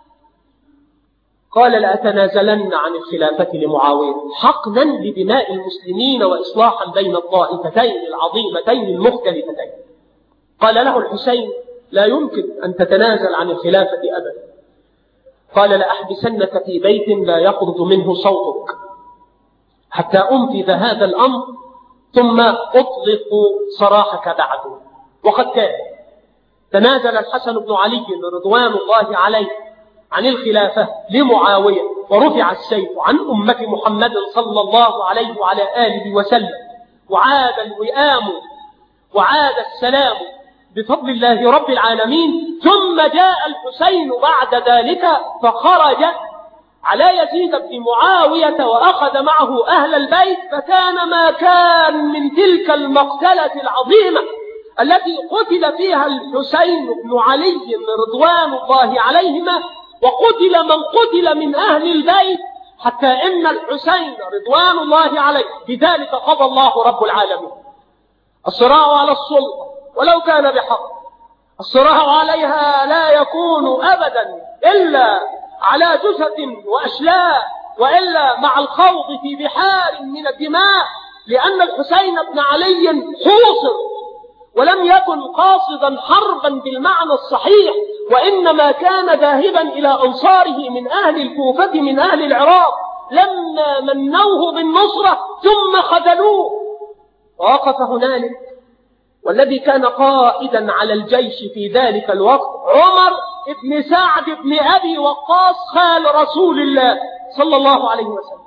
قال لأتنازلن عن الخلافة لمعاوية حقنا لدماء المسلمين وإصلاحا بين الطائفتين العظيمتين المختلفتين. قال له الحسين لا يمكن أن تتنازل عن الخلافة أبدا. قال لأحبسنك في بيت لا يخرج منه صوتك حتى أنفذ هذا الأمر ثم أطلق سراحك بعده. وقد كان تنازل الحسن بن علي رضوان الله عليه عن الخلافة لمعاوية، ورفع السيف عن أمة محمد صلى الله عليه وعلى آله وسلم، وعاد الوئام وعاد السلام بفضل الله رب العالمين. ثم جاء الحسين بعد ذلك فخرج على يزيد بن معاوية وأخذ معه أهل البيت، فكان ما كان من تلك المقتلة العظيمة التي قتل فيها الحسين بن علي رضوان الله عليهما، وقتل من قتل من أهل البيت، حتى إن الحسين رضوان الله عليه بذلك قضى الله رب العالمين. الصراع على السلطة ولو كان بحق، الصراع عليها لا يكون أبدا إلا على جثث وأشلاء، وإلا مع الخوض في بحار من الدماء، لأن الحسين بن علي حوصر ولم يكن قاصدا حربا بالمعنى الصحيح، وإنما كان ذاهبا إلى أنصاره من أهل الكوفة من أهل العراق لما منوه بالنصرة ثم خذلوه. ووقف هنالك، والذي كان قائدا على الجيش في ذلك الوقت عمر بن سعد بن أبي وقاص خال رسول الله صلى الله عليه وسلم.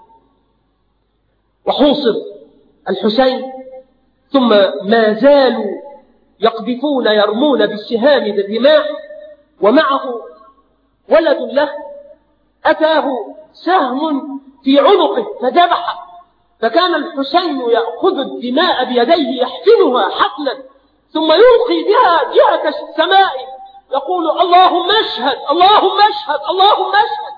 وحوصر الحسين، ثم ما زالوا يقذفون يرمون بالسهام بالرماح، ومعه ولد له أتاه سهم في عنقه فذبحه، فكان الحسين يأخذ الدماء بيديه يحفنها حقنا ثم يلقي بها جهة السماء يقول اللهم اشهد اللهم اشهد اللهم اشهد.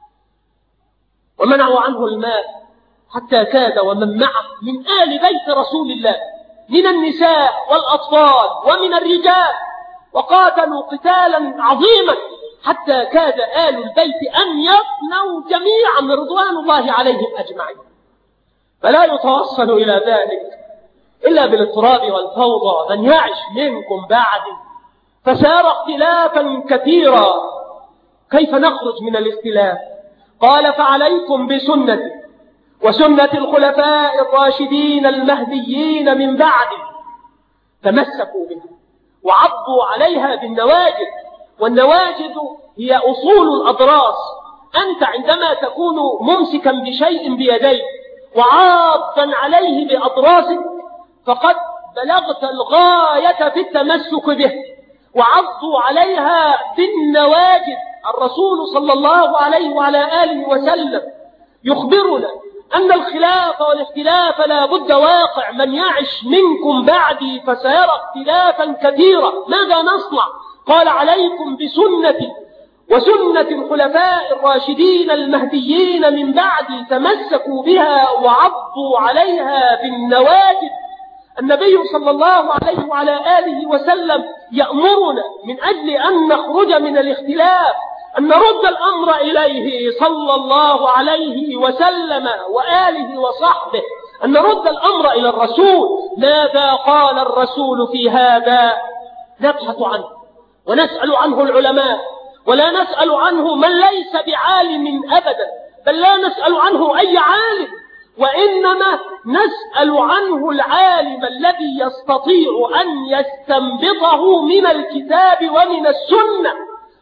ومنعوا عنه الماء حتى كاد ومن معه من آل بيت رسول الله من النساء والأطفال ومن الرجال، وقاتلوا قتالا عظيما حتى كاد آل البيت أن يفنوا جميعا رضوان الله عليهم أجمعين. فلا يتوصل إلى ذلك إلا بالاضطراب والفوضى. من يعش منكم بعدي فسار اختلافا كثيرا، كيف نخرج من الاختلاف؟ قال فعليكم بسنتي وسنة الخلفاء الراشدين المهديين من بعدي، تمسكوا بها وعضوا عليها بالنواجذ، والنواجذ هي أصول الأضراس. أنت عندما تكون ممسكا بشيء بيديك وعاضا عليه بأضراسك فقد بلغت الغاية في التمسك به، وعضوا عليها بالنواجذ. الرسول صلى الله عليه وعلى آله وسلم يخبرنا أن الخلاف والاختلاف لا بد واقع. من يعش منكم بعدي فسيرى اختلافا كثيرا، ماذا نصنع؟ قال عليكم بسنتي وسنة الخلفاء الراشدين المهديين من بعدي، تمسكوا بها وعضوا عليها بالنواجذ. النبي صلى الله عليه وعلى آله وسلم يأمرنا من أجل أن نخرج من الاختلاف أن نرد الأمر إليه صلى الله عليه وسلم وآله وصحبه، أن نرد الأمر إلى الرسول. ماذا قال الرسول في هذا؟ نبحث عنه ونسأل عنه العلماء، ولا نسأل عنه من ليس بعالم أبدا، بل لا نسأل عنه أي عالم، وإنما نسأل عنه العالم الذي يستطيع أن يستنبطه من الكتاب ومن السنة.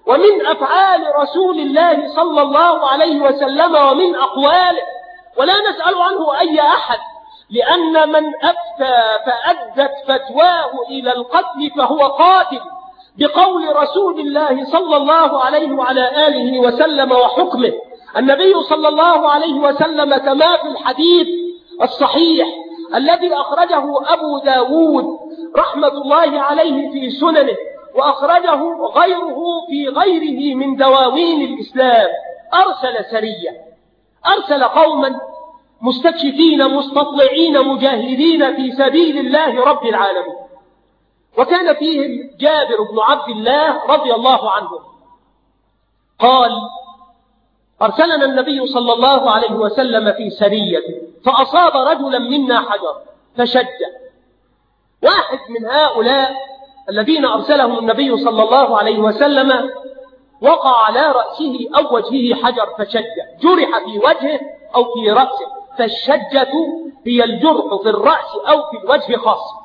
ومن أفعال رسول الله صلى الله عليه وسلم ومن أقواله، ولا نسأل عنه أي أحد، لأن من أفتى فأدت فتواه إلى القتل فهو قاتل بقول رسول الله صلى الله عليه وعلى آله وسلم وحكمه. النبي صلى الله عليه وسلم كما في الحديث الصحيح الذي أخرجه أبو داود رحمة الله عليه في سننه، وأخرجه غيره في غيره من دواوين الإسلام، أرسل سرية، أرسل قوما مستكشفين مستطلعين مجاهدين في سبيل الله رب العالمين، وكان فيهم جابر بن عبد الله رضي الله عنه. قال: أرسلنا النبي صلى الله عليه وسلم في سرية فأصاب رجلا منا حجر فشج. واحد من هؤلاء الذين أرسلهم النبي صلى الله عليه وسلم وقع على رأسه أو وجهه حجر فشج، جرح في وجهه أو في رأسه، فالشجة هي الجرح في الرأس أو في الوجه خاصة.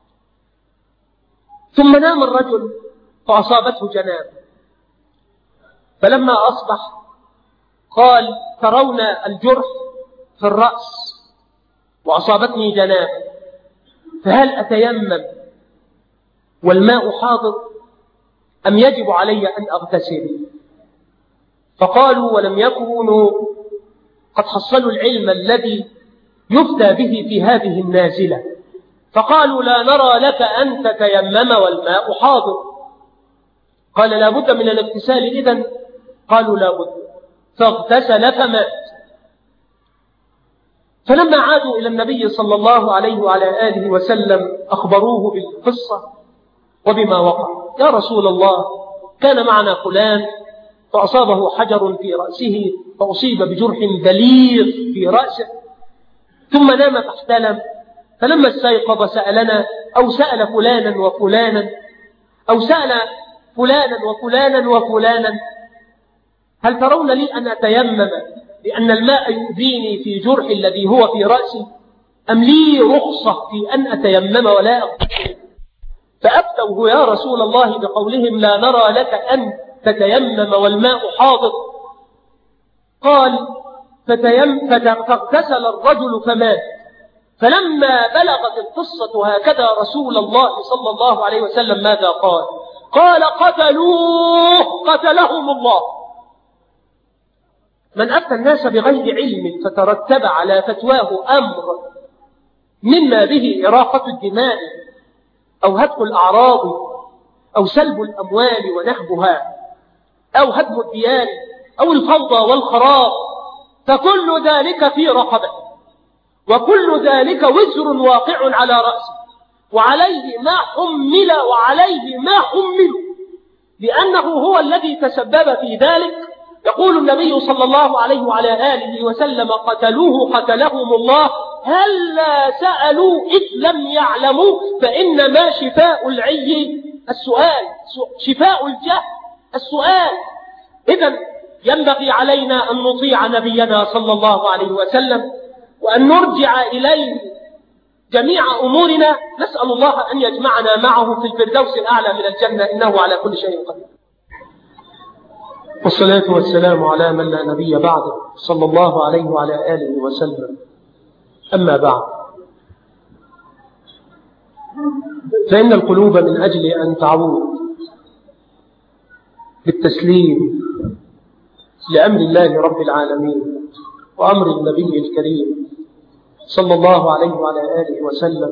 ثم نام الرجل فأصابته جنابة، فلما أصبح قال: ترون الجرح في الرأس وأصابتني جنابة، فهل أتيمم والماء حاضر أم يجب علي أن أغتسل؟ فقالوا: ولم يكونوا قد حصلوا العلم الذي يفتى به في هذه النازلة، فقالوا: لا نرى لك أن تتيمم والماء حاضر. قال: لا بد من الاغتسال إذن؟ قالوا: لا بد، فاغتسل فمات. فلما عادوا إلى النبي صلى الله عليه وعلى آله وسلم أخبروه بالقصة وبما وقع. يا رسول الله، كان معنا فلان فأصابه حجر في رأسه فأصيب بجرح بليغ في رأسه، ثم نام فاحتلم، فلما استيقظ سألنا أو سأل فلانا وفلانا أو سأل فلانا وفلانا وفلانا: هل ترون لي أن أتيمم لأن الماء يؤذيني في جرح الذي هو في رأسي، أم لي رخصة في أن أتيمم ولا أغتسل؟ فأفتوه يا رسول الله بقولهم: لا نرى لك أن تتيمم والماء حاضر. قال: فتيم فاغتسل الرجل فمات. فلما بلغت القصة هكذا رسول الله صلى الله عليه وسلم ماذا قال؟ قال: قتلوه قتلهم الله. من أفتى الناس بغير علم فترتب على فتواه أمر مما به إراقة الدماء أو هتك الأعراض أو سلب الأموال ونهبها أو هدم الديان أو الفوضى والخراب، فكل ذلك في رقبته، وكل ذلك وزر واقع على رأسه، وعليه ما حمل وعليه ما حمل، لأنه هو الذي تسبب في ذلك. يقول النبي صلى الله عليه وعلى آله وسلم: قتلوه قتلهم الله، هلا سألوا إذ لم يعلموا، فإنما شفاء العي السؤال، شفاء الجهل السؤال. إذن ينبغي علينا أن نطيع نبينا صلى الله عليه وسلم وأن نرجع إليه جميع أمورنا. نسأل الله أن يجمعنا معه في الفردوس الأعلى من الجنة، إنه على كل شيء قدير. والصلاة والسلام على من لا نبي بعده صلى الله عليه وعلى آله وسلم. أما بعد، فإن القلوب من أجل أن تعود بالتسليم لأمر الله رب العالمين وأمر النبي الكريم صلى الله عليه وعلى آله وسلم،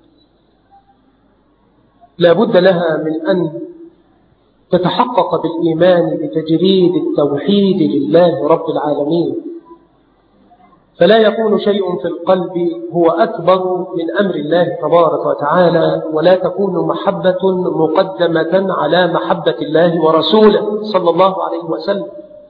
لا بد لها من أن تتحقق بالإيمان بتجريد التوحيد لله رب العالمين، فلا يكون شيء في القلب هو أكبر من أمر الله تبارك وتعالى، ولا تكون محبة مقدمة على محبة الله ورسوله صلى الله عليه وسلم.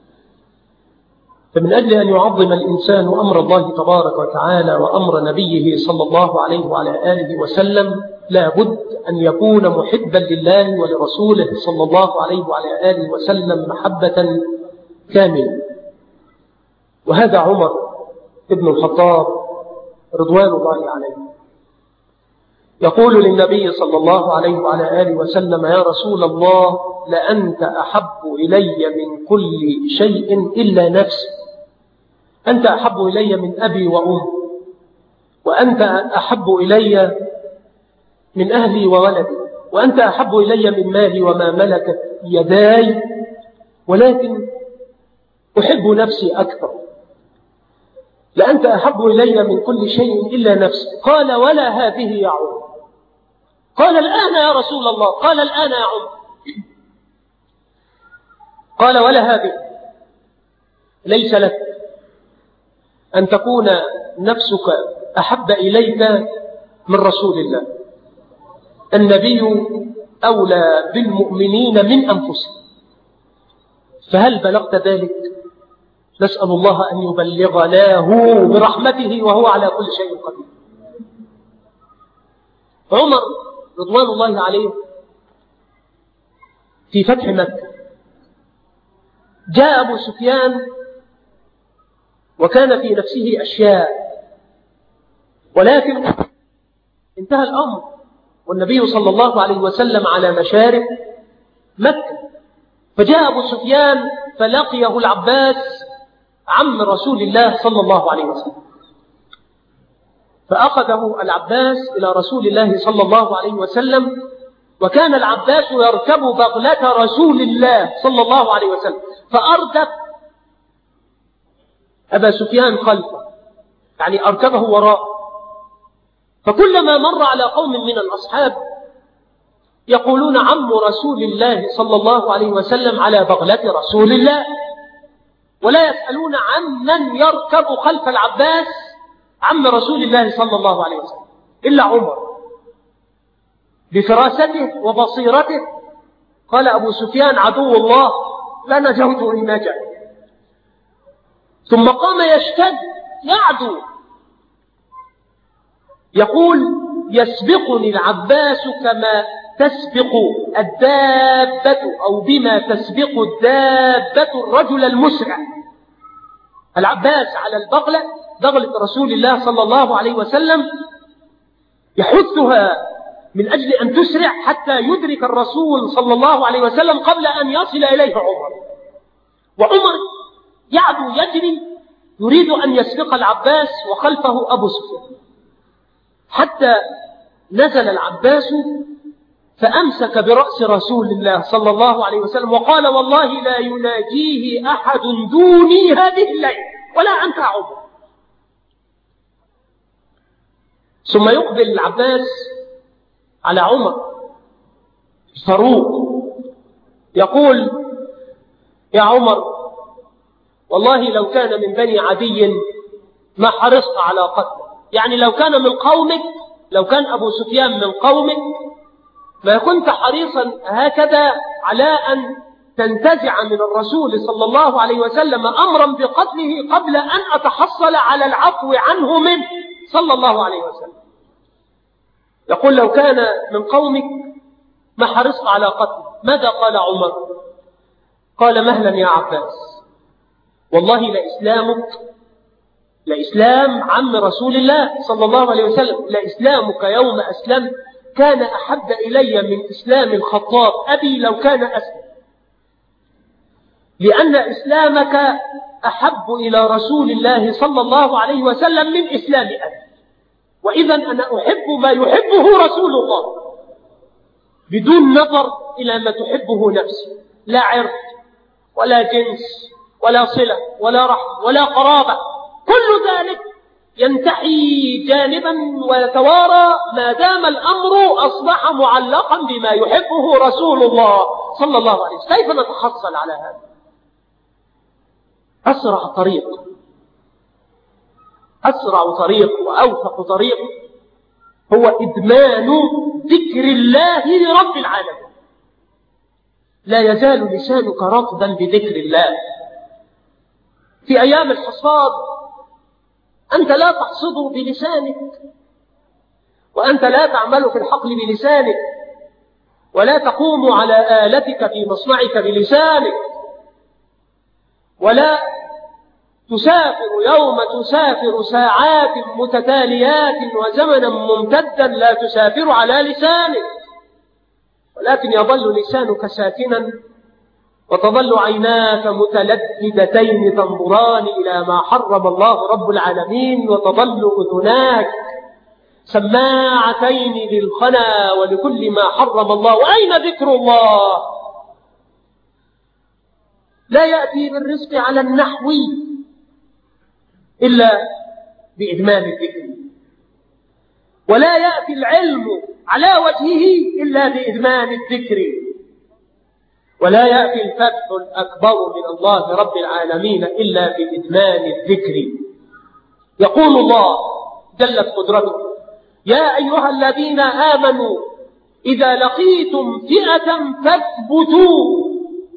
فمن أجل أن يعظم الإنسان أمر الله تبارك وتعالى وأمر نبيه صلى الله عليه وعلى آله وسلم، لا بد أن يكون محبا لله ولرسوله صلى الله عليه وعلى آله وسلم محبة كاملة. وهذا عمر ابن الخطاب رضوان الله عليه يقول للنبي صلى الله عليه وعلى آله وسلم: يا رسول الله، لأنت أحب إلي من كل شيء إلا نفسي. أنت أحب إلي من أبي وأمي، وأنت أحب إلي من أهلي وولدي، وأنت أحب إلي من مالي وما ملكت يداي، ولكن أحب نفسي أكثر. لأنت أحب إلي من كل شيء إلا نفسي. قال ولا هذه يا عمر. قال الآن يا رسول الله. قال الآن يا عمر. قال ولا هذه. ليس لك أن تكون نفسك أحب إليك من رسول الله. النبي أولى بالمؤمنين من أنفسهم. فهل بلغت ذلك؟ نسأل الله أن يبلغناه برحمته وهو على كل شيء قدير. عمر رضوان الله عليه في فتح مكة جاء أبو سفيان وكان في نفسه أشياء، ولكن انتهى الأمر والنبي صلى الله عليه وسلم على مشارف مكة. فجاء أبو سفيان فلقيه العباس عم رسول الله صلى الله عليه وسلم، فأخذه العباس إلى رسول الله صلى الله عليه وسلم، وكان العباس يركب بغلة رسول الله صلى الله عليه وسلم، فأردف أبا سفيان خلفه، يعني أركبه وراء. فكلما مر على قوم من الأصحاب يقولون عم رسول الله صلى الله عليه وسلم على بغلة رسول الله، ولا يسألون عن من يركب خلف العباس عم رسول الله صلى الله عليه وسلم إلا عمر. بفراسته وبصيرته قال أبو سفيان عدو الله لا نجوت إن نجا. ثم قام يشتد يعدو يقول يسبقني العباس كما تسبق الدابة أو بما تسبق الدابة الرجل المسرع. العباس على البغلة، بغلة رسول الله صلى الله عليه وسلم، يحثها من أجل أن تسرع حتى يدرك الرسول صلى الله عليه وسلم قبل أن يصل إليه عمر. وعمر يعدو يجري يريد أن يسبق العباس وخلفه أبو سفيان، حتى نزل العباس فأمسك برأس رسول الله صلى الله عليه وسلم وقال والله لا يناجيه أحد دوني هذه الليل ولا أنت عمر. ثم يقبل العباس على عمر الفاروق يقول يا عمر والله لو كان من بني عدي ما حرصت على قتله، يعني لو كان من قومك، لو كان أبو سفيان من قومك ما كنت حريصا هكذا على أن تنتزع من الرسول صلى الله عليه وسلم أمرا بقتله قبل أن أتحصل على العفو عنه منه صلى الله عليه وسلم. يقول لو كان من قومك ما حرصت على قتله. ماذا قال عمر؟ قال مهلا يا عباس، والله لإسلامك لإسلام عم رسول الله صلى الله عليه وسلم، لإسلامك يوم أسلمت كان أحب إلي من إسلام الخطاب أبي لو كان أسلم، لأن إسلامك أحب إلى رسول الله صلى الله عليه وسلم من إسلام أبي، وإذا أنا أحب ما يحبه رسول الله بدون نظر إلى ما تحبه نفسي، لا عرض ولا جنس ولا صلة ولا رحم ولا قرابة، كل ذلك ينتحي جانبا ويتوارى ما دام الأمر أصبح معلقا بما يحبه رسول الله صلى الله عليه وسلم. كيف نتحصل على هذا؟ أسرع طريق أسرع طريق وأوثق طريق هو إدمان ذكر الله لرب العالمين. لا يزال لسانك رطبا بذكر الله. في أيام الحصاد أنت لا تحصد بلسانك، وأنت لا تعمل في الحقل بلسانك، ولا تقوم على آلتك في مصنعك بلسانك، ولا تسافر يوم تسافر ساعات متتاليات وزمنا ممتدا لا تسافر على لسانك. ولكن يظل لسانك ساكنا وتظل عيناك متلددتين تنظران إلى ما حرم الله رب العالمين، وتظل أذناك سماعتين للخنا ولكل ما حرم الله. وأين ذكر الله؟ لا يأتي بالرزق على النحو إلا بإدمان الذكر، ولا يأتي العلم على وجهه إلا بإدمان الذكر، ولا يأتي الفتح الأكبر من الله رب العالمين إلا بإدمان الذكر. يقول الله جلت قدرته: يا أيها الذين آمنوا إذا لقيتم فئة فاثبتوا.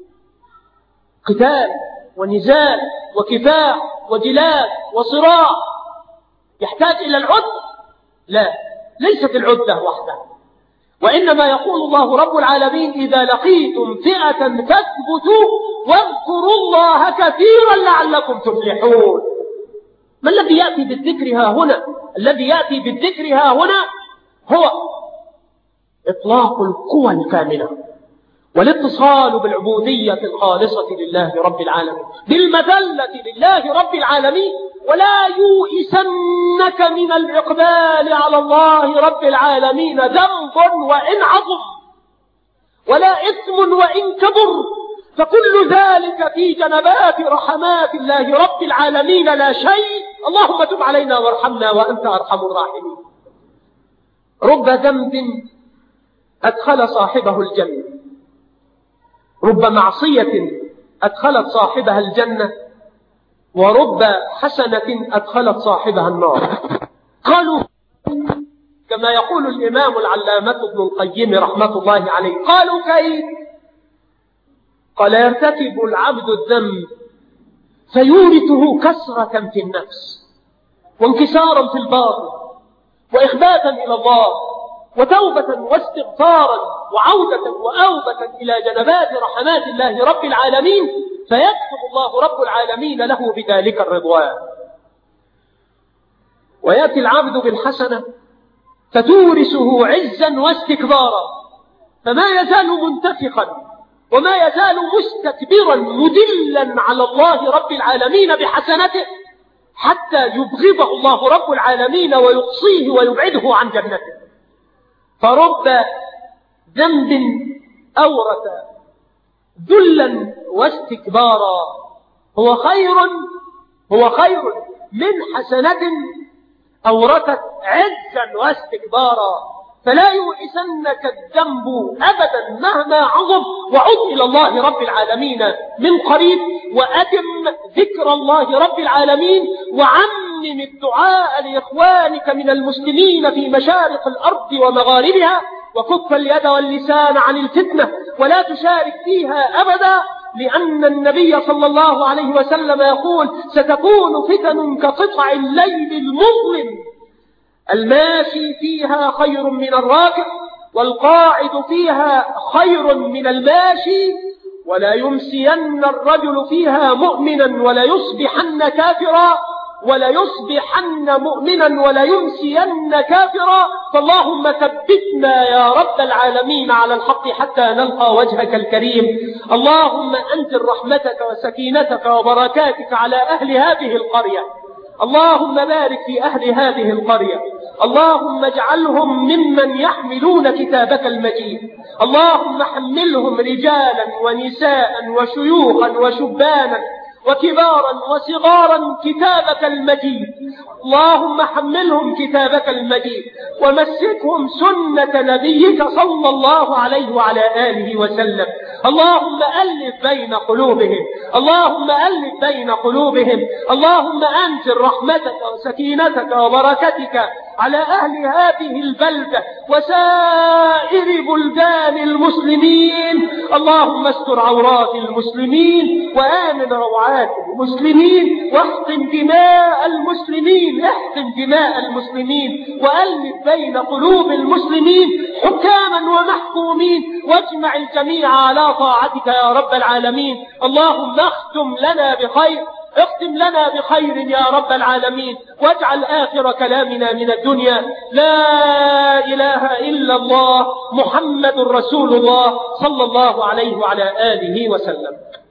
قتال ونزال وكفاح وجلاد وصراع يحتاج إلى العدة؟ لا، ليست العدة وحدها، وإنما يقول الله رب العالمين: إذا لقيتم فئة فاثبتوا واذكروا الله كثيرا لعلكم تفلحون. ما الذي يأتي بالذكر ها هنا؟ الذي يأتي بالذكر ها هنا هو إطلاق القوى الكاملة والاتصال بالعبودية الخالصة لله رب العالمين، بالمذلة لله رب العالمين. ولا يوئسنك من الإقبال على الله رب العالمين ذنب وإن عظم، ولا إثم وإن كبر، فكل ذلك في جنبات رحمات الله رب العالمين لا شيء. اللهم تب علينا وارحمنا وأنت أرحم الراحمين. رب ذنب أدخل صاحبه الجنة، رب معصية أدخلت صاحبها الجنة، ورب حسنة أدخلت صاحبها النار. قالوا كما يقول الإمام العلامة ابن القيم رحمة الله عليه: قالوا كيف؟ قال: يرتكب العبد الذنب فيورثه كسرة في النفس وانكسارا في الباطن وإخباتا إلى الله وتوبة واستغفارا وعودة وأوبة إلى جنبات رحمات الله رب العالمين، فيكتب الله رب العالمين له بذلك الرضوان. ويأتي العبد بالحسنة فتورثه عزا واستكبارا، فما يزال منتفقا وما يزال مستكبرا مدلا على الله رب العالمين بحسنته حتى يبغضه الله رب العالمين ويقصيه ويبعده عن جنته. فرب ذنب أورث ذلا واستكبارا هو خير هو خير من حسنة أورثت عزا واستكبارا. فلا يؤسنك الذنب أبدا مهما عظم، وعد إلى الله رب العالمين من قريب، وأدم ذكر الله رب العالمين، وعمم الدعاء لإخوانك من المسلمين في مشارق الأرض ومغاربها، وكف اليد واللسان عن الفتنة ولا تشارك فيها أبدا، لأن النبي صلى الله عليه وسلم يقول: ستكون فتن كقطع الليل المظلم، الماشي فيها خير من الراكب، والقاعد فيها خير من الماشي، ولا يمسين الرجل فيها مؤمنا ولا يصبحن كافرا، ولا يصبحن مؤمنا ولا يمسين كافرا. فاللهم ثبتنا يا رب العالمين على الحق حتى نلقى وجهك الكريم. اللهم أنزل رحمتك وسكينتك وبركاتك على أهل هذه القرية. اللهم بارك في أهل هذه القرية. اللهم اجعلهم ممن يحملون كتابك المجيد. اللهم حملهم رجالا ونساء وشيوخا وشبانا وكبارا وصغارا كتابك المجيد. اللهم حملهم كتابك المجيد، ومسكهم سنة نبيك صلى الله عليه وعلى آله وسلم. اللهم ألف بين قلوبهم، اللهم ألف بين قلوبهم. اللهم أنزل رحمتك وسكينتك وبركتك على أهل هذه البلدة وسائر بلدان المسلمين. اللهم استر عورات المسلمين وآمن روعات المسلمين، واحقن دماء المسلمين، احقن دماء المسلمين، وألف بين قلوب المسلمين حكاما ومحكومين، واجمع الجميع على طاعتك يا رب العالمين. اللهم اختم لنا بخير، اختم لنا بخير يا رب العالمين، واجعل آخر كلامنا من الدنيا لا إله إلا الله محمد رسول الله صلى الله عليه وعلى آله وسلم.